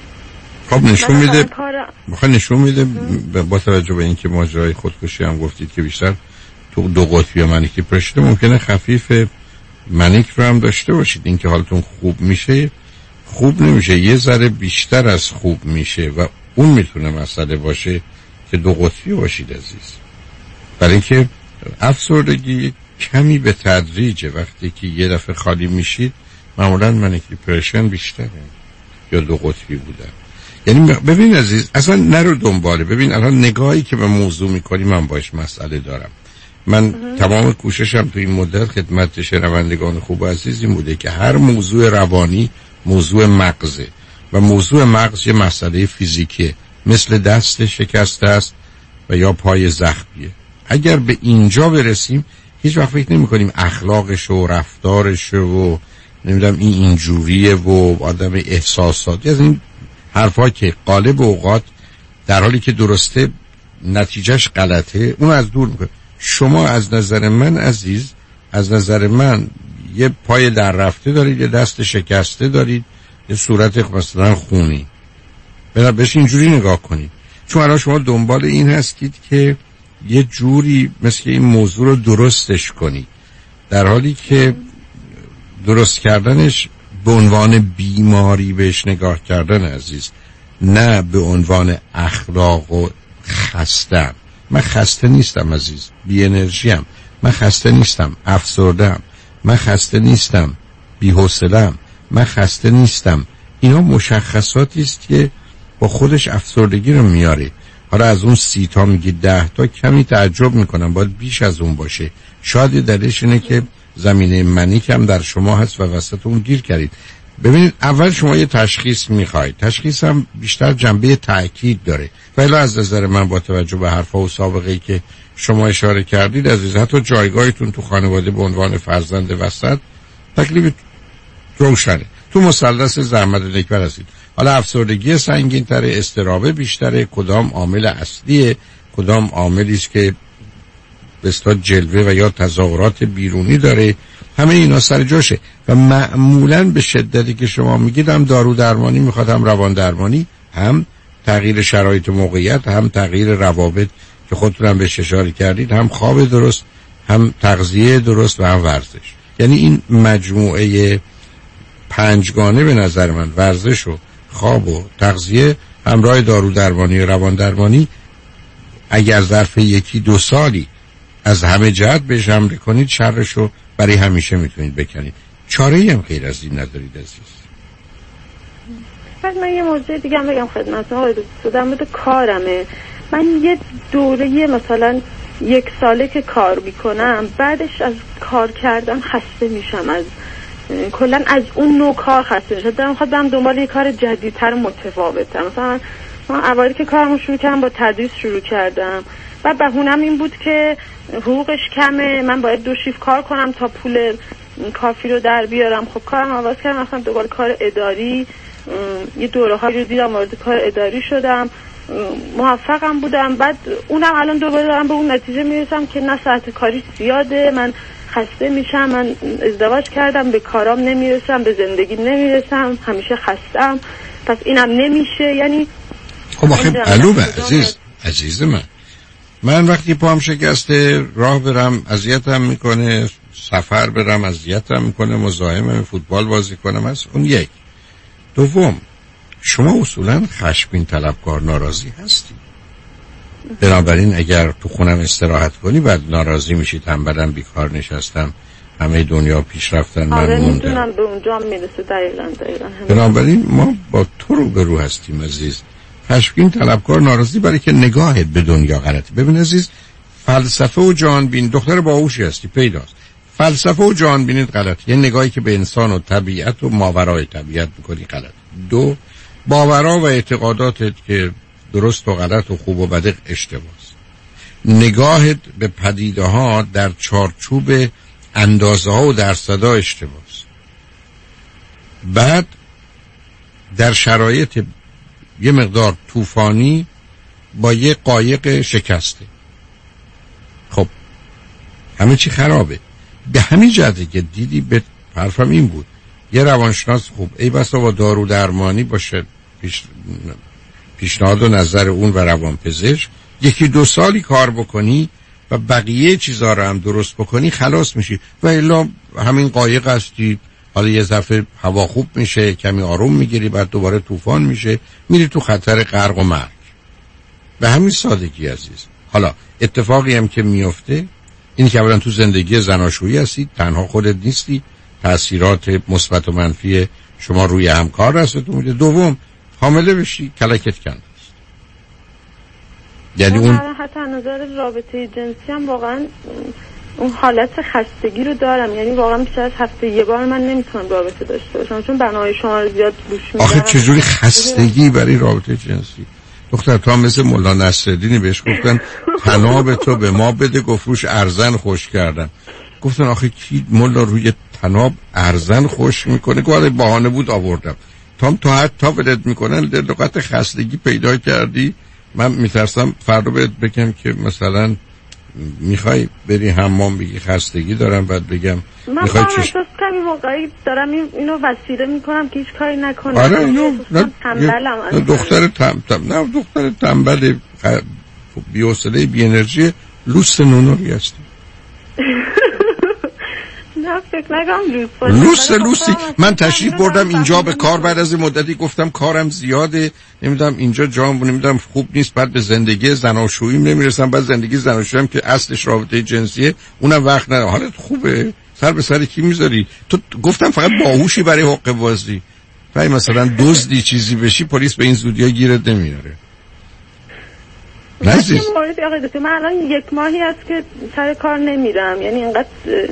S4: خب نشون میده بخواه نشون میده با توجه به اینکه ماجرای خودکشی هم گفتید که بیشتر تو دو قطبی منیک دیپرشن ممکنه خفیف منیک رو هم داشته باشید. اینکه حالتون خوب میشه خوب نمیشه، یه ذره بیشتر از خوب میشه و اون میتونه مسئله باشه که دو قطبی باشید عزیز. برای اینکه افسردگی کمی به تدریجه، وقتی که یه دفعه خالی میشید معمولا منیک دیپرشن بیشتره یا دو قطبی بودن. یعنی ببین عزیز اصلا نرو دنباله. ببین الان نگاهی که به موضوع میکنی من باش مسئله دارم. من تمام کوششم تو این مدت خدمت شنوندگان خوب و عزیز این بوده که هر موضوع روانی موضوع مغزه و موضوع مغز یه مسئله فیزیکیه، مثل دست شکسته است و یا پای زخمیه. اگر به اینجا برسیم هیچ وقت فکر نمی کنیم اخلاقش و رفتارش و نمیدونم این اینجوریه و آدم احساساتی از این حرفا که غالب اوقات در حالی که درسته نتیجهش غلطه اون از دور میکنه. شما از نظر من عزیز، از نظر من یه پای در رفته دارید، یه دست شکسته دارید، یه صورت مثلا خونی. برای بهش اینجوری نگاه کنید، چون الان شما دنبال این هستید که یه جوری مثل این موضوع رو درستش کنید، در حالی که درست کردنش به عنوان بیماری بهش نگاه کردن عزیز، نه به عنوان اخلاق و خستم. من خسته نیستم عزیز، بی انرژیم. من خسته نیستم، افسردم. من خسته نیستم، بی حوصله‌ام. من خسته نیستم. اینا مشخصاتی است که با خودش افسردگی رو میاره. حالا از اون سی تا میگی ده تا کمی تعجب میکنم، باید بیش از اون باشه. شاید دلیلش اینه که زمینه منیک هم در شما هست و وسط اون گیر کردید. ببینید اول شما یه تشخیص میخواید، تشخیص هم بیشتر جنبه تأکید داره. ولی از نظر من با توجه به حرفا و سابقه‌ای که شما اشاره کردید عزیز، حتی جایگاهتون تو خانواده به عنوان فرزند وسط تکلیف روشنه. تو مثلث زحمت نکبر هستید. حالا افسردگی سنگین تره، اضطراب بیشتره، کدام عامل اصلیه، کدام عاملی است که به اصطلاح جلوه و یا تظاهرات بیرونی داره، همه اینا سر جاشه و معمولاً به شدتی که شما میگید هم دارو درمانی میخواد، هم روان درمانی، هم تغییر شرایط موقعیت، هم تغییر روابط که خودتون هم بهش اشاره کردید، هم خواب درست، هم تغذیه درست و هم ورزش. یعنی این مجموعه پنجگانه به نظر من، ورزش و خواب و تغذیه همراه دارو درمانی و روان درمانی، اگر ظرف یکی دو سالی از همه جهت بهش حمله کنید شرشو برای همیشه میتونید بکنید. چاره‌ای هم غیر از این ندارید عزیز.
S25: بعد من یه موضوع دیگه هم بگم خدمتتون آقای دکتر، در مورد کارمه. من یه دوره مثلا یک ساله که کار میکنم، بعدش از کار کردن خسته میشم، از کلا از اون نوع کار خسته میشم. دارم خواهد برم دنبال یه کار جدیدتر متفاوتم. مثلا من اولی که کارمو شروع کردم با تدریس شروع کردم و بهونم این بود که حقوقش کمه، من باید دو شیفت کار کنم تا پول کافی رو در بیارم. خب کارم عوض کردم، مثلا دوباره کار اداری، یه دوره هایی رو دیدم وارد کار اداری شدم، موفقم بودم. بعد اونم الان دوباره دارم به اون نتیجه میرسم که نه ساعت کاری زیاده، من خسته میشم، من ازدواج کردم، به کارام نمیرسم، به زندگی نمیرسم، همیشه خستم، پس اینم نمیشه. یعنی
S4: خب آخه علومه عزیز، عزیز من من وقتی پام شکسته راه برم اذیتم میکنه، سفر برم اذیتم میکنه، مزاحم فوتبال بازی کنم از اون. یک. دوم، شما اصولا خشمگین، طلبکار، ناراضی هستی. بنابراین اگر تو خونم استراحت کنی بعد ناراضی میشی، تنبلم، بیکار نشستم، همه دنیا پیش رفتن، من
S25: آره
S4: موندم.
S25: میدونم به اونجا میرسه. دقیقاً دقیقاً.
S4: بنابراین ما با تو رو به رو هستیم عزیز. خشمگین، طلبکار، ناراضی برای که نگاهت به دنیا غلطه. ببین عزیز، فلسفه و جهانبین، دختر باهوشی هستی پیداست، فلسفه و جهانبینت غلطه. یه نگاهی که به انسان و طبیعت و ماورای طبیعت میکنی غلط. دو، باورها و اعتقاداتت که درست و غلط و خوب و بد اشتباهه. نگاهت به پدیده ها در چارچوب اندازه ها و درصدها اشتباهه. بعد در شرایط یه مقدار طوفانی با یه قایق شکسته، خب همه چی خرابه. به همین جهته که دیدی، به حرفم این بود یه روانشناس خوب ای بسا با دارو درمانی باشه پیش... پیشنهاد و نظر اون و روانپزشک، یکی دو سالی کار بکنی و بقیه چیزا رو هم درست بکنی خلاص میشی. و الا همین قایق هستی، حالا یه دفعه هوا خوب میشه، کمی آروم میگیری، بعد دوباره طوفان میشه، میری تو خطر غرق و مرگ. به همین سادگی عزیز. حالا اتفاقی هم که میفته این که اولا تو زندگی زناشویی هستی، تنها خودت نیستی، تأثیرات مثبت و منفی شما روی همکار هست. دوم حامله بشی کلکت کنده است. یعنی اون
S25: حتی نظر رابطه جنسی هم واقعا اون حالت خستگی رو دارم، یعنی واقعا بیشتر از هفته یه بار من نمیتونم رابطه داشته باشم چون برنامه شما رو زیاد گوش میدم.
S4: آخه چجوری خستگی برای رابطه جنسی؟ دختر تا مثل مولا نصرالدینی بهش گفتن تناب تو به ما بده، گفت روش ارزن خوش کردم. گفتن آخه کی مولا روی تناب ارزن خوش میکنه؟ گفت بهانه بود آوردم. تام تو حتی ولت میکنن لغت خستگی پیدا کردی. من میترسم فردا بهت بگم که مثلا میخوای بری حمام بگی خستگی دارم، بعد بگم
S25: میخوای چش... من احساس کمی موقعی دارم اینو وسیله میکنم که هیچ کاری نکنم.
S4: آره اینو نه دختر تم تم نه دختر تنبل خ... بی حوصله بی انرژی لوس نونوری هستی.
S25: نه فکر نکنم
S4: لوس لوسی. من تشریف بردم اینجا به کار، بعد از مدتی گفتم کارم زیاده، نمیدونم اینجا جام نمیدونم خوب نیست، بعد به زندگی زناشویی نمیرسم، بعد زندگی زناشویی هم که اصلش رابطه جنسیه اونم وقت ندارم. حالت خوبه؟ سر به سر کی میذاری تو؟ گفتم فقط باهوشی برای حقه بازی. فای مثلا دزدی چیزی بشی پلیس به این زودیا گیرت نمیاره.
S25: نزدیک من الان یک ماهی است که سر کار نمیرم، یعنی اینقدر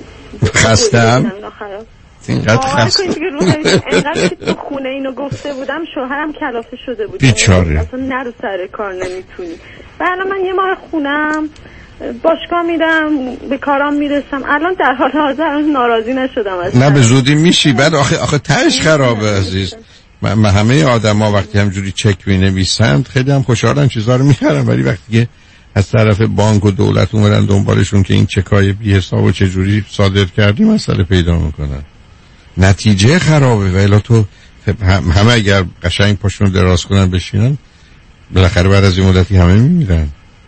S4: خستم اینقدر خسته
S25: اینقدر که تو خونه اینو گفته بودم شوهرم کلافه شده بود
S4: بیچاره،
S25: اصلا نرو سر کار نمیتونی. و الان من یه ماه خونم، باشگاه میرم، به کارام میرسم، الان در حال حاضر ناراضی نشدم اصلا.
S4: نه به زودی میشی. بعد آخه آخه تهش خرابه عزیز. من همه آدما وقتی همجوری چک می‌نویسند خیلی هم خوشحالن چیزا رو می‌خرن، ولی وقتی که از طرف بانک و دولت اومدن دنبالشون که این چکای بی حساب و چجوری صادر کردی مسئله پیدا میکنن، نتیجه خرابه. و الا تو همه اگر قشنگ پاشون دراز کنن بشینن بالاخره بعد از این مدتی همه میمیرن.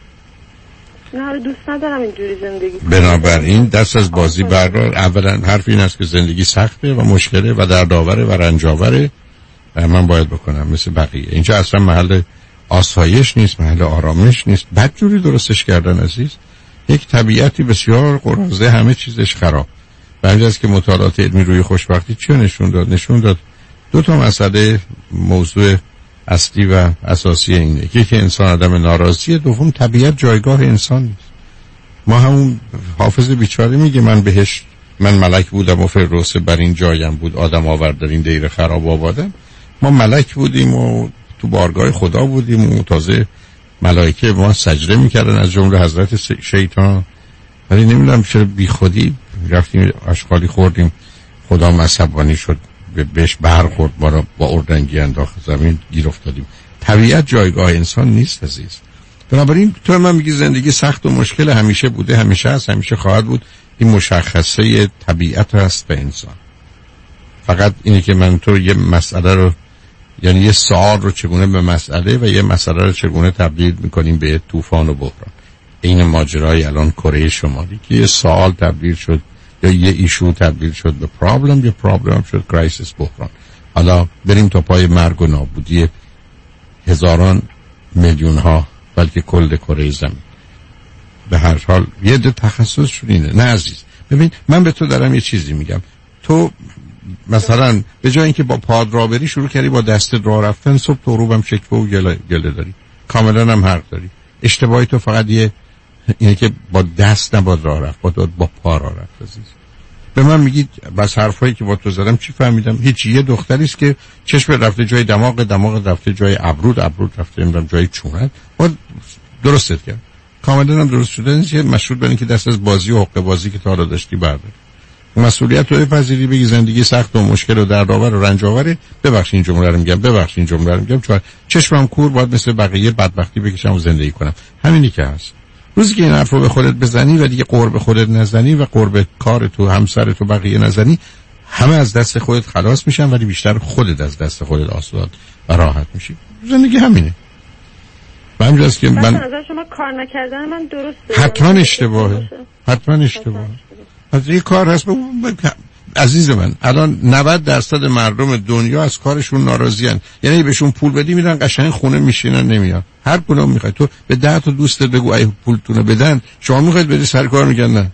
S25: نه دوست ندارم اینجوری زندگی.
S4: بنابراین دست از بازی بردار. اولا حرف این است که زندگی سخته و مشکله و دردآوره و رنجاوره و من باید بکنم مثل بقیه. اینجا اصلا محل آسایش نیست، محل آرامش نیست. بدجوری درستش کردن عزیز. یک طبیعتی بسیار قراضه، همه چیزش خراب. بعد از که مطالعات علمی روی خوشبختی چی نشون داد؟ نشون داد دو تا مسئله موضوع اصلی و اساسی اینه. یکی که انسان آدم ناراضیه، دوم طبیعت جایگاه انسان نیست. ما همون حافظ بیچاره میگه من بهش من ملک بودم و فردوس بر این جایم بود، آدم آورد در این دیر خراب آبادم. ما ملک بودیم و تو بارگاه خدا بودیم و تازه ملائکه ما سجده میکردن از جمله حضرت شیطان. ولی نمیدونم چرا بی خودی رفتیم اشغالی خوردیم، خدا عصبانی شد، بهش برخورد، ما را با اردنگی انداخت زمین، گیر افتادیم. طبیعت جایگاه انسان نیست عزیز. بنابراین تو من میگی زندگی سخت و مشکل همیشه بوده، همیشه هست، همیشه خواهد بود. این مشخصه طبیعت هست به انسان. فقط اینه که من تو یه مسئله رو، یعنی یه سوال رو چگونه به مسئله و یه مسئله رو چگونه تبدیل میکنیم به طوفان و بحران. این ماجرای الان کره شمالی که یه سوال تبدیل شد یا یه ایشو تبدیل شد به پرابلم، یا پرابلم شد کرایسیس، بحران. حالا بریم تا پای مرگ و نابودی هزاران میلیون ها بلکه کل کره زمین. به هر حال یه ده تخصص شد اینه. نه عزیز ببین من به تو دارم یه چیزی میگم. تو مثلا به جای اینکه با پاد راه بری شروع کردی با دست راه رفتن، صبح تو روبم شکوه و گله, گله داری. کاملا هم حق داری. اشتباهی تو فقط یه اینه که با دست نباید راه رفت، باید با پا راه رفت عزیز. به من میگید بس حرفایی که با تو زدم چی فهمیدم؟ هیچ. یه دختری است که چشم رفته جای دماغ، دماغ رفته جای ابرود، ابرود رفته نمیدونم جای چونت. ما درستت کرد. کاملا هم درست شده. نیست مشروط به اینکه دست از بازی و حقه بازی که تا حالا داشتی بردار. مسئولیت رو بپذیری، بگی زندگی سخت و مشکل و دردآور و رنج آوره. ببخشید این جمله رو میگم، ببخشید این جمله رو میگم چون چشمم کور باید مثل بقیه بدبختی بکشم و زندگی کنم. همینی که هست. روزی که این حرفو به خودت بزنی و دیگه قرب خودت نزنی و قرب کار تو، همسر تو، بقیه نزنی، همه از دست خودت خلاص میشن ولی بیشتر خودت از دست خودت آزاد و راحت میشی. زندگی همینه. همینجاست که من
S25: نظر شما کار نکردن من درسته.
S4: حتما اشتباهه. حتما اشتباهه. از یه کار هست ب... عزیز من الان نود درصد مردم دنیا از کارشون ناراضیان. یعنی بهشون پول بدی میرن قشنگ خونه میشینن نمیان. هر کدوم میخواد تو به ده تا دوستت بگو ای پولتونه بدن، شما میخواید بدی سر کار میگن نه.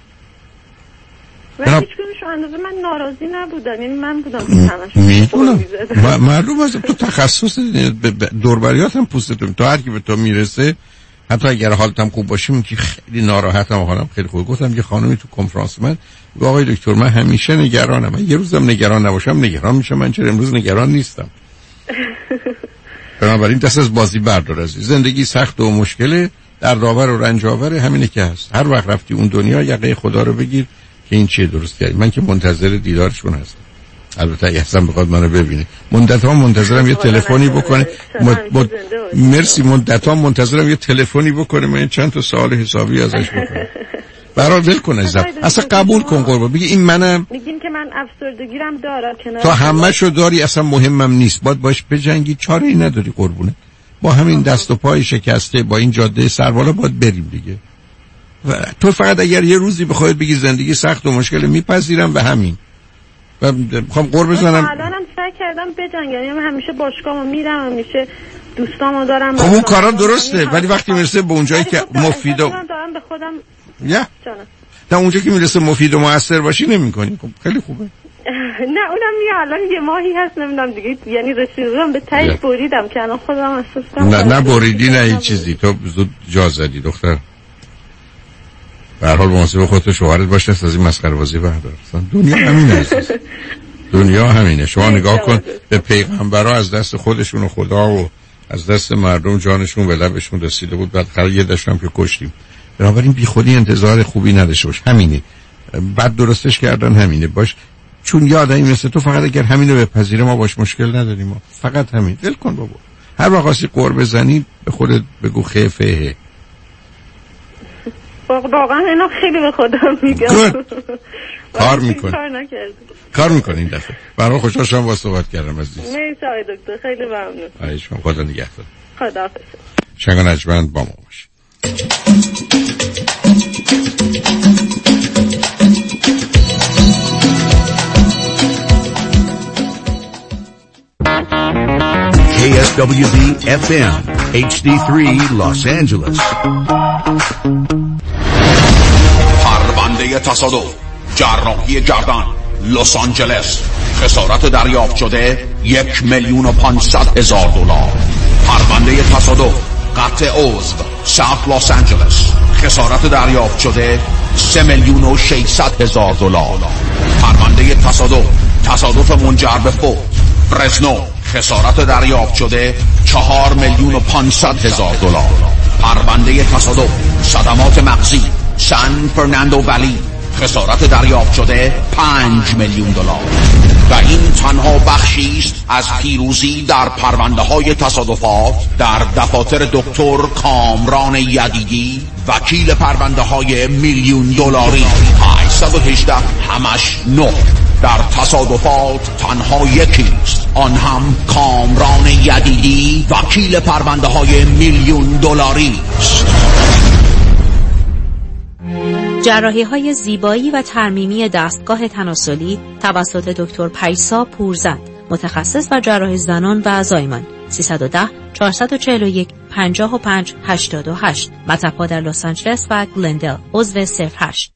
S25: و هیچ کدومشون اندازه من ناراضی نبودن. یعنی من بودم که همشون
S4: میدونم. معلوم است تو تخصص دوربریات هم پوستتون تو هر کی به تو میرسه، حتی اگر حالتم خوب باشه میگی خیلی ناراحتم، حالم خیلی خوبه. گفتم یه خانمی تو کنفرانس من گفت آقای دکتر من همیشه نگرانم، من یه روزم نگران نباشم نگران میشم، من چرا امروز نگران نیستم؟ بنابراین دست از بازی بردار. از زندگی سخت و مشکله، دردآور و رنج آور، همینه که هست. هر وقت رفتی اون دنیا یقه خدا رو بگیر که این چیه درست کردی. من که منتظر دیدارشون هستم. البته اگه اصلا بخواد منو ببینه مدت‌ها منتظرم یه تلفنی بکنه. مد... مد... مرسی مدت‌ها منتظرم یه تلفنی بکنه من چند تا سوال حسابی ازش بکنم. برای ول کن ازم اصلا قبول کن قربان بگی این منم.
S25: میگین که من افسردگیرم دارم کنار
S4: تو همه‌شو داری، اصلا مهمم نیست، باید باش بجنگی، چاره ای نداری قربونه. با همین دست و پای شکسته با این جاده سربالا باید بریم دیگه. و تو فقط اگر یه روزی بخواید بگی زندگی سخت و مشکل میپذیرم و همین و میخوام قرب بزنم.
S25: الانم سعی کردم بجنگم، یعنی همیشه باشگاهمو میرم، همیشه دوستامو دارم.
S4: خب اون کارا درسته ولی وقتی میرسه به اونجایی که مفید و
S25: دارم به خودم
S4: یا تا اونجا که میرسه مفید و موثر باشی نمی‌کنی. خب خیلی خوبه.
S25: نه اونم یه الان یه ماهی هست نمیدونم دیگه، یعنی رسیدم به تهش بریدم که الان خودم احساس کنم
S4: نه نه بریدی نه هیچ چیزی، تو زود جا زدی دختر. به هر حال مناسب خودت شوهرت باشه از این مسخره بازی بردار. دنیا همینه. دنیا همینه. شما نگاه کن به پیغمبرا از دست خودشون و خدا و از دست مردم جانشون به لبشون رسیده بود، بعد خیلی یه داشتم که کشتیم. بنابراین بی خودی انتظار خوبی نداشته باش. همینه. بعد درستش کردن همینه باش. چون یه آدمی مثل تو فقط اگر همینو بپذیره ما باش مشکل نداریم. ما فقط همین. ول کن بابا. هر وقت واسه قرب بزنی به خودت بگو خیفه.
S25: واقعا اینا خیلی به خودم میگم.
S4: کار میکنی.
S25: کار نکردی.
S4: کار میکنی این دفعه. برای خوشحال شدم با صحبت کردم عزیز.
S25: مرسی آقای دکتر خیلی ممنون.
S4: آیش خدا نگهدار.
S25: خداحافظ.
S4: شنگ نجمند با ما باش.
S3: کی اس دبلیو دی اف ام اچ دی سه Los Angeles.
S5: پرونده تصادف جراحی گردن لس آنجلس، خسارت دریافت شده یک میلیون و پانصد هزار دلار. پرونده تصادف قطع عضو ساوت لس آنجلس، خسارت دریافت شده سه میلیون و ششصد هزار دلار. پرونده تصادف تصادف منجر به فوت برزنو، خسارت دریافت شده چهار میلیون و پانصد هزار دلار. پرونده تصادف صدمات مغزی سان فرناندو ولی، خسارت دریافت شده پنج میلیون دلار. و این تنها بخشی است از پیروزی در پرونده های تصادفات در دفاتر دکتر کامران یدیدی، وکیل پرونده های میلیون دلاری. هشت یک هشت همش نه. در تصادفات تنها یکیست، آن هم کامران یدیدی، وکیل پرونده های میلیون دلاری است.
S10: جراحی های زیبایی و ترمیمی دستگاه تناسلی توسط دکتر پیسا پورزد، متخصص در جراحی زنان و زایمان. سیصد و ده چهارصد و چهل و یک پنجاه و پنج هشتاد و هشت. مطب‌ها در لس آنجلس و گلندل. عضو صفر هشت.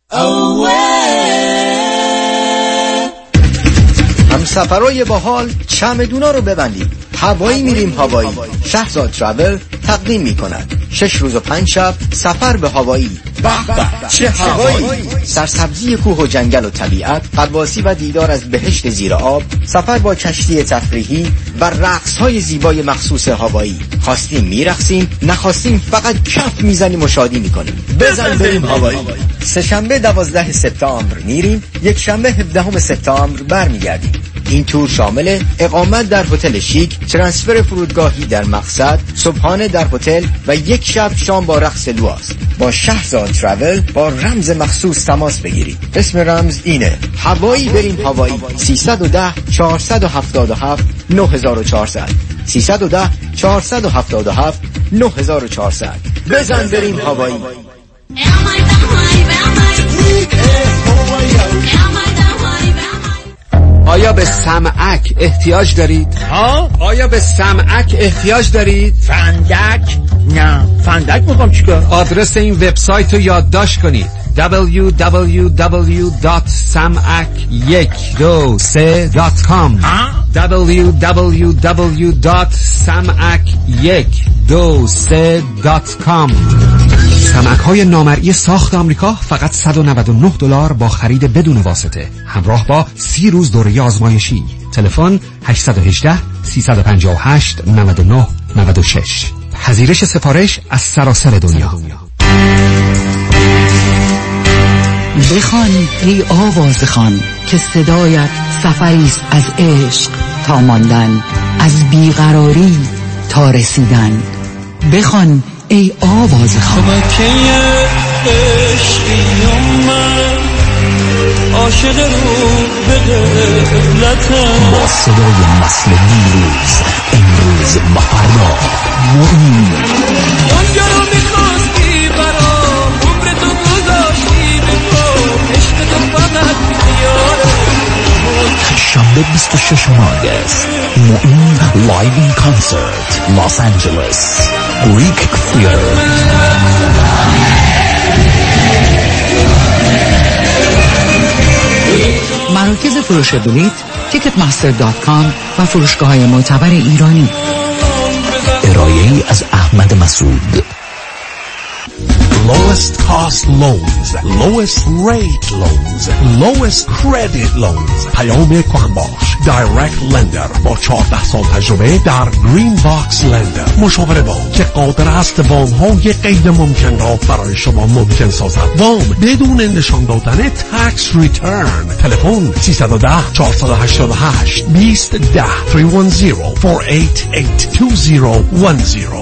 S7: هم سفرهای باحال چمدونا رو ببندید. هوایی میریم هوایی. شهرزاد ترافل تقدیم میکند
S8: شش روز و پنج شب سفر به هوایی.
S5: به به چه هوایی!
S8: سرسبزی کوه و جنگل و طبیعت، غواصی و دیدار از بهشت زیر آب، سفر با کشتی تفریحی و رقص‌های زیبای مخصوص هوایی. خواستیم میرقصیم، نخواستیم فقط کف میزنیم و شادی میکنیم. بزن بریم هوایی. سه شنبه دوازده سپتامبر میریم، یک شنبه هفدهم سپتامبر برمیگردیم. این تور شامل اقامت در هتل شیک، ترانسفر فرودگاهی در مقصد، صبحانه در هتل و یک شب شام با رقص لواست. با شهرزاد ترافل با رمز مخصوص تماس بگیرید. اسم رمز اینه: هوایی بریم هوایی. سیصد و ده چهارصد و هفتاد و هفت نه هزار و چهارصد سیصد و ده چهارصد و هفتاد و هفت نه هزار و چهارصد. بزن بریم هوایی.
S9: آیا به سمعک احتیاج دارید؟ ها؟ آیا به سمعک احتیاج دارید؟
S14: فندک؟ نه فندک میخوام چیکار؟
S9: آدرس این وبسایت رو یادداشت کنید: دبلیو دبلیو دبلیو دات سمعک یک دو سه دات کام دبلیو دبلیو دبلیو دات سمعک یک دو سه دات کام. سمعک های نامرئی ساخت آمریکا فقط صد و نود و نه دلار با خرید بدون واسطه، همراه با سی روز دوره آزمایشی. تلفن هشت یک هشت سه پنج هشت نه نه نه شش. پذیرش سفارش از سراسر دنیا.
S12: بخوان ای آواز خان که صدایت سفری است از عشق تا ماندن، از بیقراری تا رسیدن. بخوان ای آواز خان.
S13: عاشق رو به قبلتم
S21: با صدای نسل نیروز امروز و فردا معین
S13: اونجا رو میخواستی برام عمر تو گذاشتی به تو عشق تو فقط بیاره.
S21: شنبه بیست و ششم آگست معین لایو این کانسرت لس آنجلس گریک تئاتر.
S12: مراکز فروش بلیط تیکت مستر دات کام و فروشگاه‌های معتبر ایرانی.
S21: ارائه‌ای از احمد مسعود.
S15: Lowest cost loans, lowest rate loans, lowest credit loans. پیام کهنباش Direct Lender با چهارده سال تجربه در Green Box Lender. مشاور وام که قادر است وام های غیر ممکن را برای شما ممکن سازد. وام بدون نشان دادن tax return. تلفن سیصد و ده چهارصد و هشتاد و هشت بیست ده سه یک صفر چهار هشت هشت دو صفر یک صفر.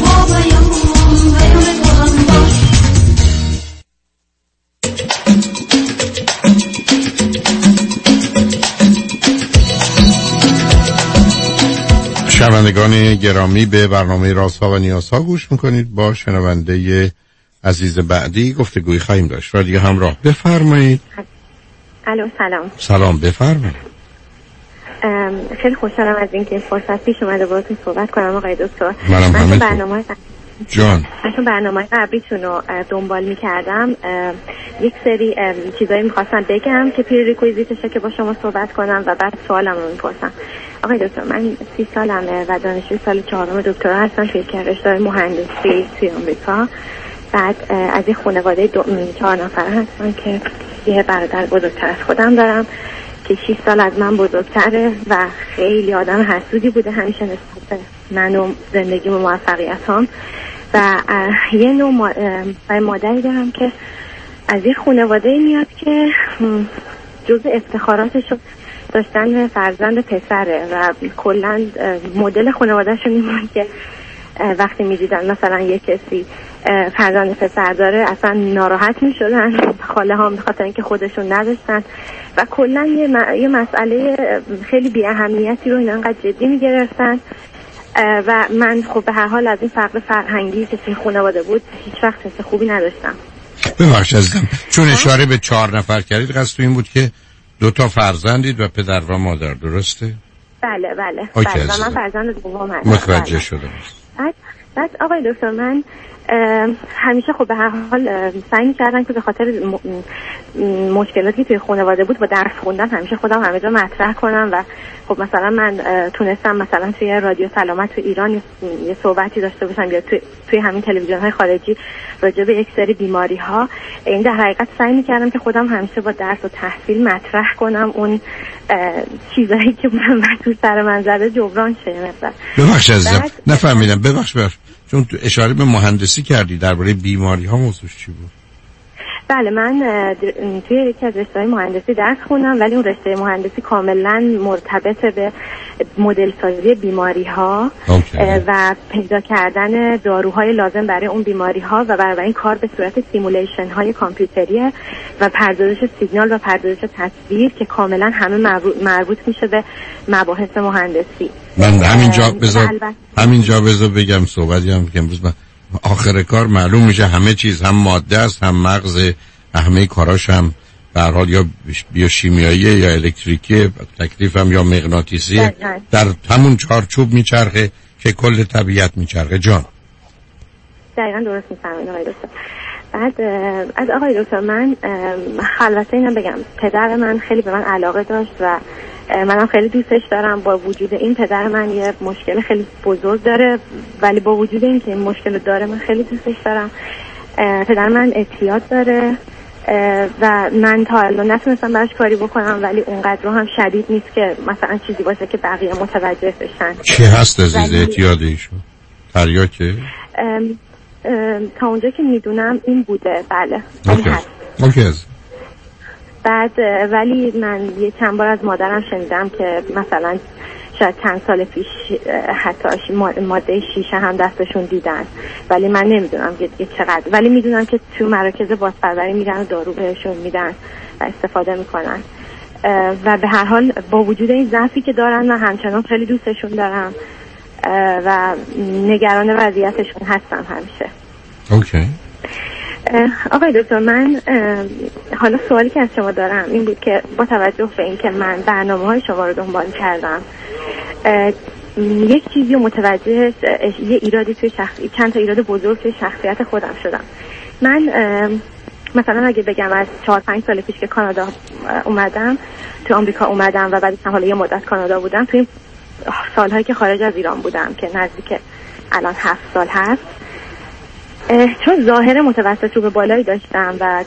S4: شنوندگان گرامی، به برنامه رازها و نیازها گوش میکنید. با شنونده عزیز بعدی گفتگوی خواهیم داشت. رادیو همراه، بفرمایید.
S26: الو سلام.
S4: سلام، بفرمایید.
S26: خیلی خوشحالم از اینکه فرصت پیش اومده باهاتون صحبت کنم آقای دکتر.
S4: منم همین
S26: برنامه
S4: جان
S26: من برنامه قبلیتون رو دنبال می‌کردم. یک سری چیزایی می‌خواستم بگم که پری ریکویزیتشه که با شما صحبت کنم و بعد سوالم رو می‌پرسم. آقای دکتر، من سی سالمه و دانشجوی سال چهارم دکترا هستم توی رشته مهندسی توی آمریکا. بعد از این خانواده چهار نفره هستم که یه برادر بزرگتر از خودم دارم که شش سال از من بزرگتره و خیلی آدم حسودی بوده همیشه نسبت من و زندگی و موفقیتام. و یه نوع برای مادری دارم که از یه خانواده میاد که جزء افتخاراتشو داشتن فرزند پسره و کلا مدل خانوادهشون این که وقتی میدیدن مثلا یه کسی فرزند پسر داره اصلا ناراحت میشدن، خاله ها بخاطر اینکه خودشون نداشتن و کلا یه, م... یه مسئله خیلی بی اهمیتی رو اینا انقدر جدی میگرفتن. و من خب به هر حال از این فقر فرهنگی که توی خانواده بود هیچ وقت حس خوبی نداشتم.
S4: ببخشید عزیزم، چون اشاره به چهار نفر کردید قصد این بود که دو تا فرزندید و پدر و مادر، درسته؟
S26: بله بله.
S4: بله
S26: و من فرزند دوم هستم.
S4: متوجه شدم.
S26: بعد بعد آقای دکتر، من همیشه خب به هر حال سعی می‌کردم که به خاطر
S25: مشکلاتی توی خانواده بود با درس خوندن همیشه خودم همه جا مطرح کنم و خب مثلا من تونستم مثلا توی رادیو سلامت توی ایران یه صحبتی داشته باشم یا توی, توی همین تلویزیون های خارجی راجع به یک سری بیماری ها. این در حقیقت سعی میکردم که خودم همیشه با درس و تحصیل مطرح کنم اون چیزایی که من تو سر من زده جبران شه. مثلا
S4: ببخش عزیزم نفهمیدم، ببخش ببخش چون تو اشاره به مهندسی کردی، درباره بیماری ها موضوعش چی بود؟
S25: بله من توی یکی از رشته‌های مهندسی درس خوندم ولی اون رشته مهندسی کاملا مرتبط به مدل سازی بیماری ها و پیدا کردن داروهای لازم برای اون بیماری ها و برای این کار به صورت سیمولیشن های کامپیوتریه و پردازش سیگنال و پردازش تصویر که کاملا همه مربوط میشه به مباحث مهندسی.
S4: من همینجا بذار همینجا بذار بگم صحبتی هم که امروز من آخر کار معلوم میشه همه چیز هم ماده است هم مغز، همه کاراش هم به هر حال یا بیوشیمیایی یا الکتریکی، تکلیف هم یا مغناطیسی در همون چارچوب میچرخه که کل طبیعت میچرخه. جان
S25: دقیقا درست میفهمید آقای دکتر. بعد از آقای دکتر من خلوته اینم بگم پدر من خیلی به من علاقه داشت و منم خیلی دوستش دارم. با وجود این پدر من یه مشکل خیلی بزرگ داره ولی با وجود این که این مشکل داره من خیلی دوستش دارم. پدر من اعتیاد داره و من تا الان نتونستم براش کاری بکنم ولی اونقدر رو هم شدید نیست که مثلا چیزی باشه که بقیه متوجه بشن.
S4: چی هست عزیز اعتیاد ایشون؟ تریاکه؟
S25: تا اونجا که میدونم این بوده. بله
S4: اوکی.
S25: هست.
S4: اوکی.
S25: بعد ولی من یه چند بار از مادرم شنیدم که مثلا شاید چند سال پیش حتی ماده شیشه هم دستشون دیدن ولی من نمیدونم که چقدر، ولی میدونم که تو مراکز بازپروری میرن و دارو بهشون میدن و استفاده میکنن و به هر حال با وجود این ضعفی که دارن من همچنان خیلی دوستشون دارم و نگران وضعیتشون هستم همیشه.
S4: اوکی.
S25: آقای دکتر من حالا سوالی که از شما دارم این بود که با توجه به این که من برنامه های شما رو دنبال کردم یک چیزی رو متوجه یه ایرادی توی شخصی چند تا ایراد بزرگ توی شخصیت خودم شدم. من مثلا اگه بگم از چهار پنج سال پیش که کانادا اومدم تو آمریکا اومدم و بعدش حالا یه مدت کانادا بودم، توی سالهایی که خارج از ایران بودم که نزدیک الان هفت سال هست، چون ظاهر متوسط رو به بالایی داشتم و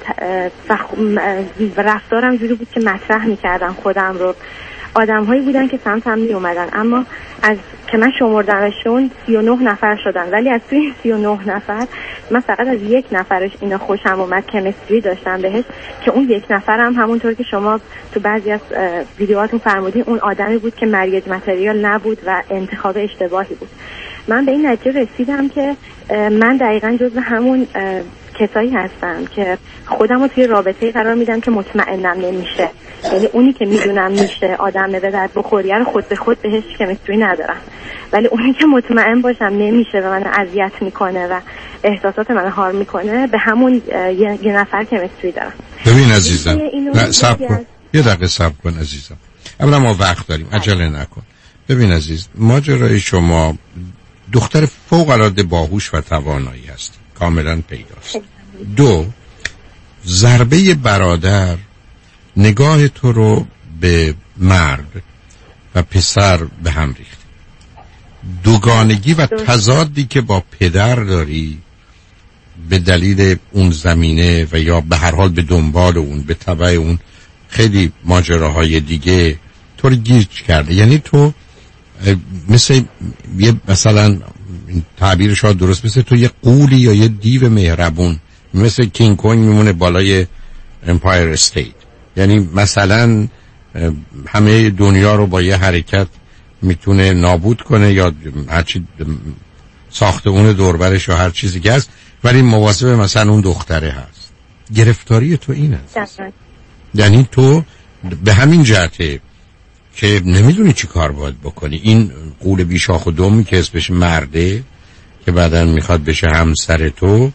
S25: رفتارم جوری بود که مطرح میکردم خودم رو، آدم هایی بودن که سمت هم می اومدن اما از که من شمردمشون سی و نه نفر شدن ولی از توی سی و نه نفر من فقط از یک نفرش اینا خوشم اومد، کمیستری داشتم بهش که اون یک نفرم همونطور که شما تو بعضی از ویدیوهاتون فرمودین اون آدمی بود که مریج متریال نبود و انتخاب اشتباهی بود. من به این نتیجه رسیدم که من دقیقاً جزو همون کسایی هستم که خودم رو توی رابطه‌ای قرار میدم که مطمئنم نمیشه، یعنی اونی که میدونم میشه آدم به درد بخوریه رو خود به خود بهش کمیستری ندارم ولی اونی که مطمئن باشم نمیشه و من اذیت میکنه و احساسات من هار میکنه به همون یه, یه نفر کمیستری دارم.
S4: ببین عزیزم نه صبر کن یه دقیقه صبر کن عزیزم، اولا ما وقت داریم عجله نکن. ببین عزیز ماجرای شما دختر فوق العاده باهوش و توانایی هستی، کاملا پیداست. دو، ضربه برادر نگاه تو رو به مرد و پسر به هم ریخت. دوگانگی و تضادی که با پدر داری به دلیل اون زمینه و یا به هر حال به دنبال اون به تبع اون خیلی ماجراهای دیگه تو رو گیج کرده. یعنی تو مثل یه مثلا تعبیر شاید درست مثل تو یه قولی یا یه دیو مهربون مثل کینگ کنگ میمونه بالای امپایر استیت، یعنی مثلا همه دنیا رو با یه حرکت میتونه نابود کنه یا هرچی ساختمون دوربرش یا هر چیزی که هست ولی مواظب مثلا اون دختره هست. گرفتاری تو این هست، یعنی تو به همین جهته که نمیدونی چی کار باید بکنی. این قول بیشاخ و دمی که اسمش مرده که بعداً میخواد بشه همسر تو،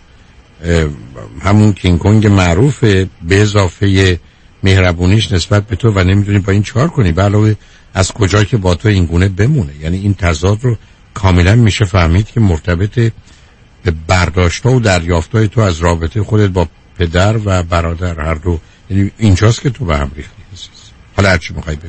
S4: همون کینگ کنگ معروفه به اضافه مهربونیش نسبت به تو و نمیدونی با این چیکار کنی به علاوه از کجا که با تو این گونه بمونه. یعنی این تضاد رو کاملا میشه فهمید که مرتبط به برداشت‌ها و دریافت‌های تو از رابطه خودت با پدر و برادر هر دو یعنی اینجاست که تو به هم ریختی عزیز. حالا هر چی میخوای بگو.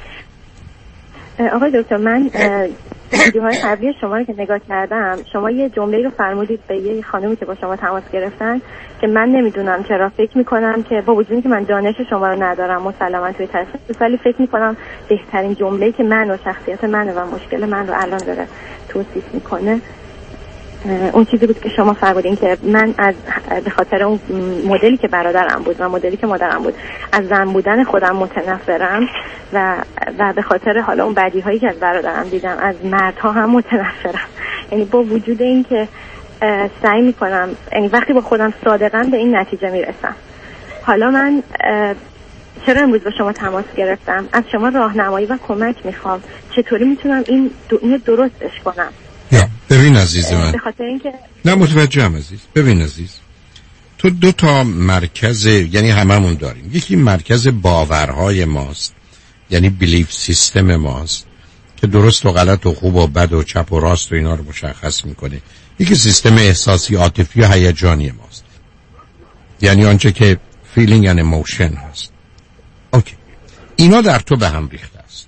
S26: آقای دکتر، من ویدیوهای قبلی شما رو که نگاه کردم، شما یه جمله رو فرمودید به یه خانمی که با شما تماس گرفتن که من نمیدونم چرا فکر میکنم که با وجودی که من دانش شما رو ندارم مسلما توی تشخیص، ولی فکر میکنم بهترین جمله‌ای که من و شخصیت منه و مشکل من رو الان داره توصیف میکنه اون چیزی بود که شما فرمودین که من از به خاطر اون مدلی که برادرم بود و مدلی که مادرم بود از زن بودن خودم متنفرم و و به خاطر حالا اون بدی هایی که از برادرم دیدم از مردها هم متنفرم. یعنی با وجود این که سعی میکنم، یعنی وقتی با خودم صادقم به این نتیجه میرسم. حالا من چرا امروز با شما تماس گرفتم؟ از شما راهنمایی و کمک میخوام چطوری میتونم این اینو درستش کنم.
S4: یا ببین عزیز من،
S26: به خاطر اینکه
S4: نه متوجهم عزیز. ببین عزیز، تو دو تا مرکز، یعنی هممون داریم. یکی مرکز باورهای ماست، یعنی بیلیف سیستم ماست که درست و غلط و خوب و بد و چپ و راست و اینا رو مشخص میکنه. یکی سیستم احساسی عاطفی و هیجانی ماست، یعنی آنچه که feeling and emotion هست. اوکی، اینا در تو به هم ریخته است.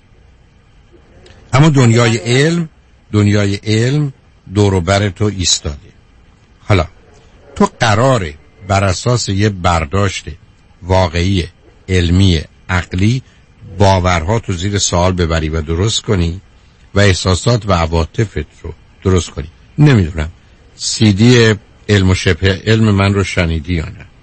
S4: اما دنیای علم دنیای علم دور و بر تو ایستاده. حالا تو قراره بر اساس یه برداشت واقعی علمی عقلی باورها تو زیر سوال ببری و درست کنی و احساسات و عواطفت رو درست کنی. نمیدونم سی دی علم و شبه علم من رو شنیدی یا نه؟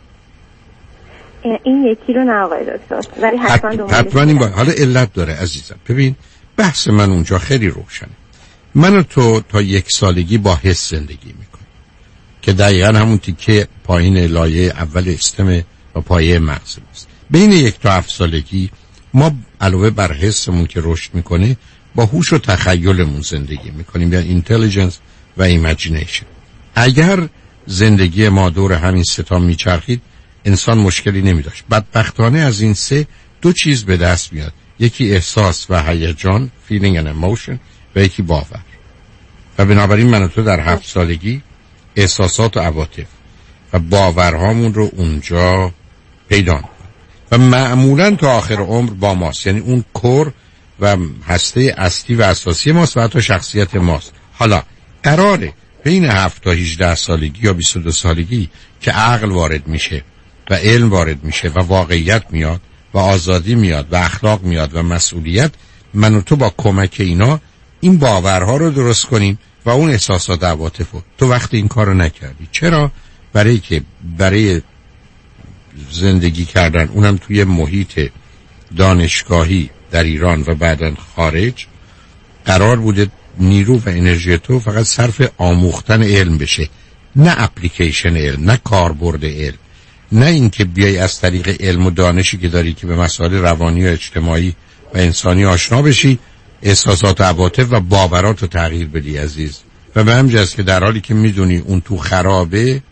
S26: این یکی رو نه آقای دکتر، ولی حتما دنبالش
S4: حتما این با... حالا علت داره عزیزم. ببین بحث من اونجا خیلی روشنه. من و تو تا یک سالگی با حس زندگی میکنیم که دقیقا همون تیکه پایین لایه اول استم و پایه مغز است. بین یک تا هفت سالگی ما علاوه بر حسمون که رشد میکنه با هوش و تخیلمون زندگی میکنیم، یعنی اینتلیجنس و ایمیجینیشن. اگر زندگی ما دور همین سه تا میچرخید انسان مشکلی نمیداشت. بدبختانه از این سه دو چیز به دست میاد، یکی احساس و هیجان feeling and emotion و یکی باور. و بنابراین من و تو در هفت سالگی احساسات و عواطف و باورهامون رو اونجا پیدا می‌کنیم و معمولاً تا آخر عمر با ماست، یعنی اون کور و هسته اصلی و اساسی ماست و حتی شخصیت ماست. حالا قراره بین هفت تا هجده سالگی یا بیست و دو سالگی که عقل وارد میشه و علم وارد میشه و واقعیت میاد و آزادی میاد و اخلاق میاد و مسئولیت، من و تو با کمک اینا این باورها رو درست کنیم و اون احساسات و عواطف رو. تو وقتی این کار رو نکردی. چرا؟ برای که برای زندگی کردن اونم توی محیط دانشگاهی در ایران و بعداً خارج قرار بوده نیرو و انرژی تو فقط صرف آموختن علم بشه، نه اپلیکیشن علم، نه کاربرد علم، نه اینکه بیای از طریق علم و دانشی که داری که به مسائل روانی و اجتماعی و انسانی آشنا بشی احساسات و عواطف و باورات رو تغییر بدی عزیز. و به همین جاست که در حالی که میدونی اون تو خرابه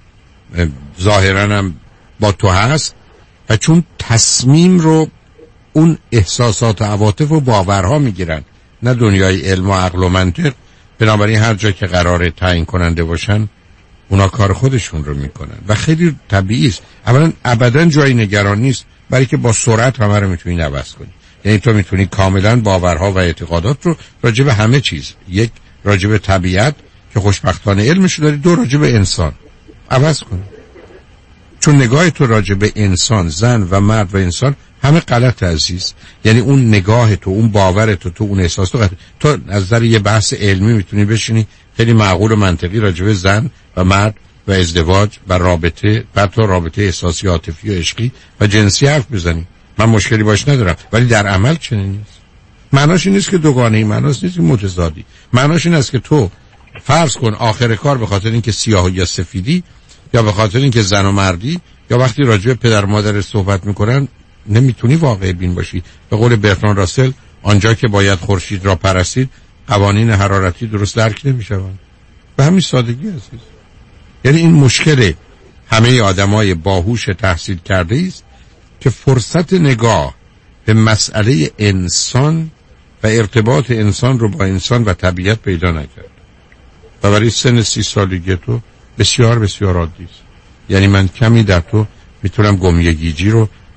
S4: ظاهراً هم با تو هست و چون تصمیم رو اون احساسات و عواطف و باورها میگیرن نه دنیای علم و عقل و منطق، بنابراین هر جا که قراره تعیین کننده باشن اونا کار خودشون رو میکنن و خیلی طبیعی است. اولا ابدا جای نگران نیست، برای که با سرعت همه رو میتونی عوض کنی. یعنی تو میتونی کاملا باورها و اعتقادات رو راجع به همه چیز، یک راجع به طبیعت که خوشبختانه علمش داری، دو راجع به انسان عوض کنی. چون نگاه تو راجع به انسان، زن و مرد و انسان همه غلط عزیز. یعنی اون نگاه تو، اون باور تو، تو اون احساس تو غلط. تو از نظر یه بحث علمی میتونی بشینی خیلی معقول و منطقی راجع به زن و مرد و ازدواج و رابطه، بعد تو رابطه احساسی، عاطفی و عشقی و جنسی حرف بزنی. من مشکلی باش ندارم، ولی در عمل چنین نیست. معناش این نیست که دوگانه‌ای، معناش نیست که متضادی. معناش این است که تو فرض کن آخر کار به خاطر اینکه سیاه یا سفیدی یا به خاطر اینکه زن و مردی یا وقتی راجع به پدر مادر صحبت میکنن نمیتونی واقع بین باشی. به قول برتراند راسل، آنجا که باید خورشید را پرستید قوانین حرارتی درست درک نمیشوند. به همین سادگی عزیز. یعنی این مشکل همه آدمای باهوش تحصیل کرده است که فرصت نگاه به مسئله انسان و ارتباط انسان رو با انسان و طبیعت پیدا نکرد و برای سن سی سالگی تو بسیار بسیار عادی است. یعنی من کمی در تو میتونم گمیه گیجی رو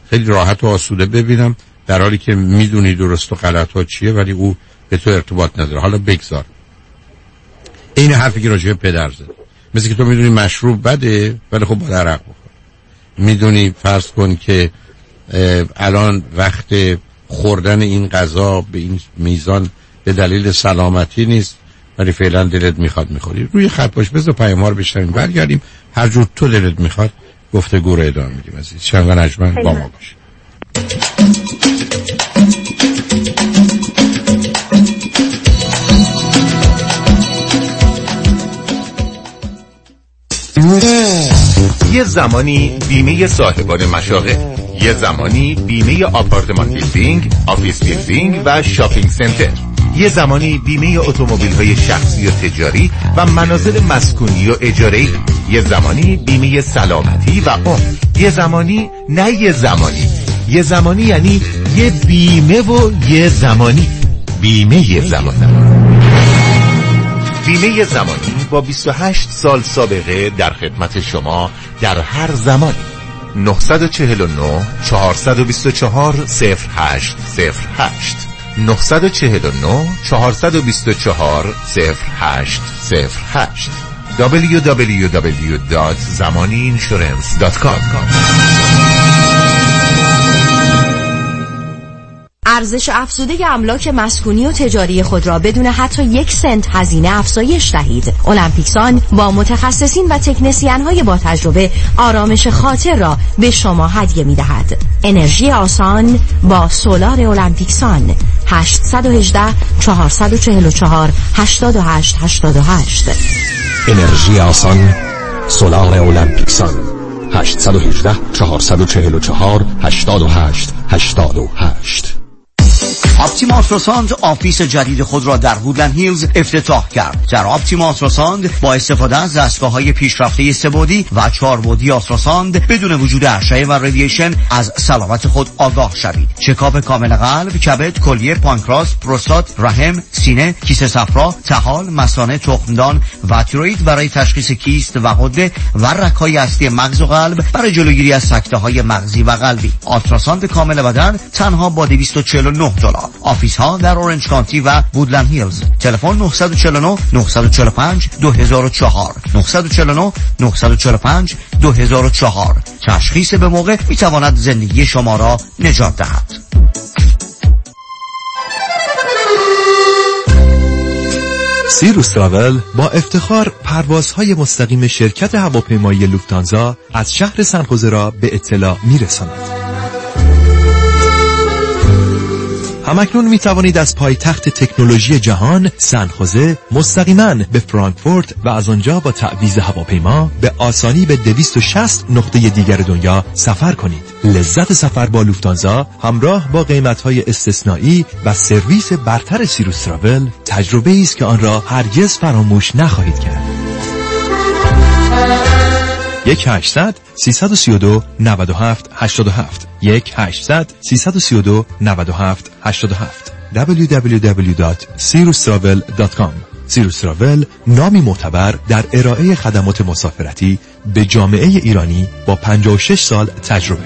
S4: خیلی راحت و آسوده ببینم، در حالی که میدونی درست و غلط ها چیه ولی او به تو ارتباط نداره. حالا بگذار این حرفی که راجع به پدر زد، مثل که تو میدونی مشروب بده ولی خب باید عرق بخور. میدونی فرض کن که الان وقت خوردن این غذا به این میزان به دلیل سلامتی نیست ولی فعلا دلت میخواد میخوری. روی خط باش، بذار پیام ها رو بشنویم برگردیم هر جور تو دلت میخواد گفتگو رو ادامه میدیم. عزیز شنوان نجمن با ما باش.
S6: یه زمانی بیمه صاحبان مشاغل، یه زمانی بیمه آپارتمان بیلدینگ، آفیس بیلدینگ و شاپینگ سنتر، یه زمانی بیمه اتومبیل‌های شخصی و تجاری و منازل مسکونی و اجاره‌ای، یه زمانی بیمه سلامتی و عمر، یه زمانی نه یه زمانی یه زمانی یعنی یه بیمه و یه زمانی بیمه یه زمانی بیمه زمانی با بیست و هشت سال سابقه در خدمت شما در هر زمانی. نه چهار نه چهار دو چهار صفر هشت صفر هشت نه چهار نه چهار دو چهار صفر هشت صفر هشت دبلیو دبلیو دبلیو دات زمانی اینشورنس دات کام.
S11: ارزش افزوده املاک مسکونی و تجاری خود را بدون حتی یک سنت هزینه افزایش دهید. المپیکسان با متخصصین و تکنسین های با تجربه آرامش خاطر را به شما هدیه می دهد. انرژی آسان با سولار المپیکسان. هشت یک هشت چهار چهار چهار هشت هشت هشت هشت.
S15: انرژی آسان سولار المپیکسان. هشت یک هشت چهار چهار چهار هشت هشت هشت هشت.
S16: آپتیما آلتراساند آفیس جدید خود را در وودلند هیلز افتتاح کرد. در آپتیما آلتراساند با استفاده از دستگاه‌های پیشرفته سه‌بعدی و چهاربعدی آلتراساند بدون وجود اشعه و رادییشن از سلامت خود آگاه شوید. چکاپ کامل قلب، کبد، کلیه، پانکراس، پروستات، رحم، سینه، کیسه صفرا، طحال، مثانه، تخمدان و تیروئید برای تشخیص کیست و غده و رگ‌های اصلی مغز و قلب برای جلوگیری از سکته‌های مغزی و قلبی. آلتراساند کامل بدن تنها با دویست و چهل و نه دلار. آفیس ها در اورنج کانتی و وودلند هیلز. تلفن نه چهار نه نه چهار پنج دو هزار و چهار نه چهار نه نه چهار پنج دو هزار و چهار. تشخیص به موقع می تواند زندگی شما را نجات دهد.
S18: سیروس تراول با افتخار پروازهای مستقیم شرکت هواپیمایی لوفتانزا از شهر سن‌خوزه را به اطلاع می‌رساند. همکنون می توانید از پایتخت تکنولوژی جهان سن‌خوزه مستقیما به فرانکفورت و از آنجا با تعویض هواپیما به آسانی به دویست و شصت نقطه دیگر دنیا سفر کنید. لذت سفر با لوفتانزا همراه با قیمت‌های استثنایی و سرویس برتر سیروس تراول تجربه‌ای است که آن را هرگز فراموش نخواهید کرد. یک هشتصد سیصد و سی و دو نود و هفت هشتاد و هفت یک هشتصد سیصد و سی و دو نود و هفت هشتاد و هفت دبلیو دبلیو دبلیو دات سیروس تراول دات کام. سیروس تراول نامی معتبر در ارائه خدمات مسافرتی به جامعه ایرانی با پنجاه و شش سال تجربه.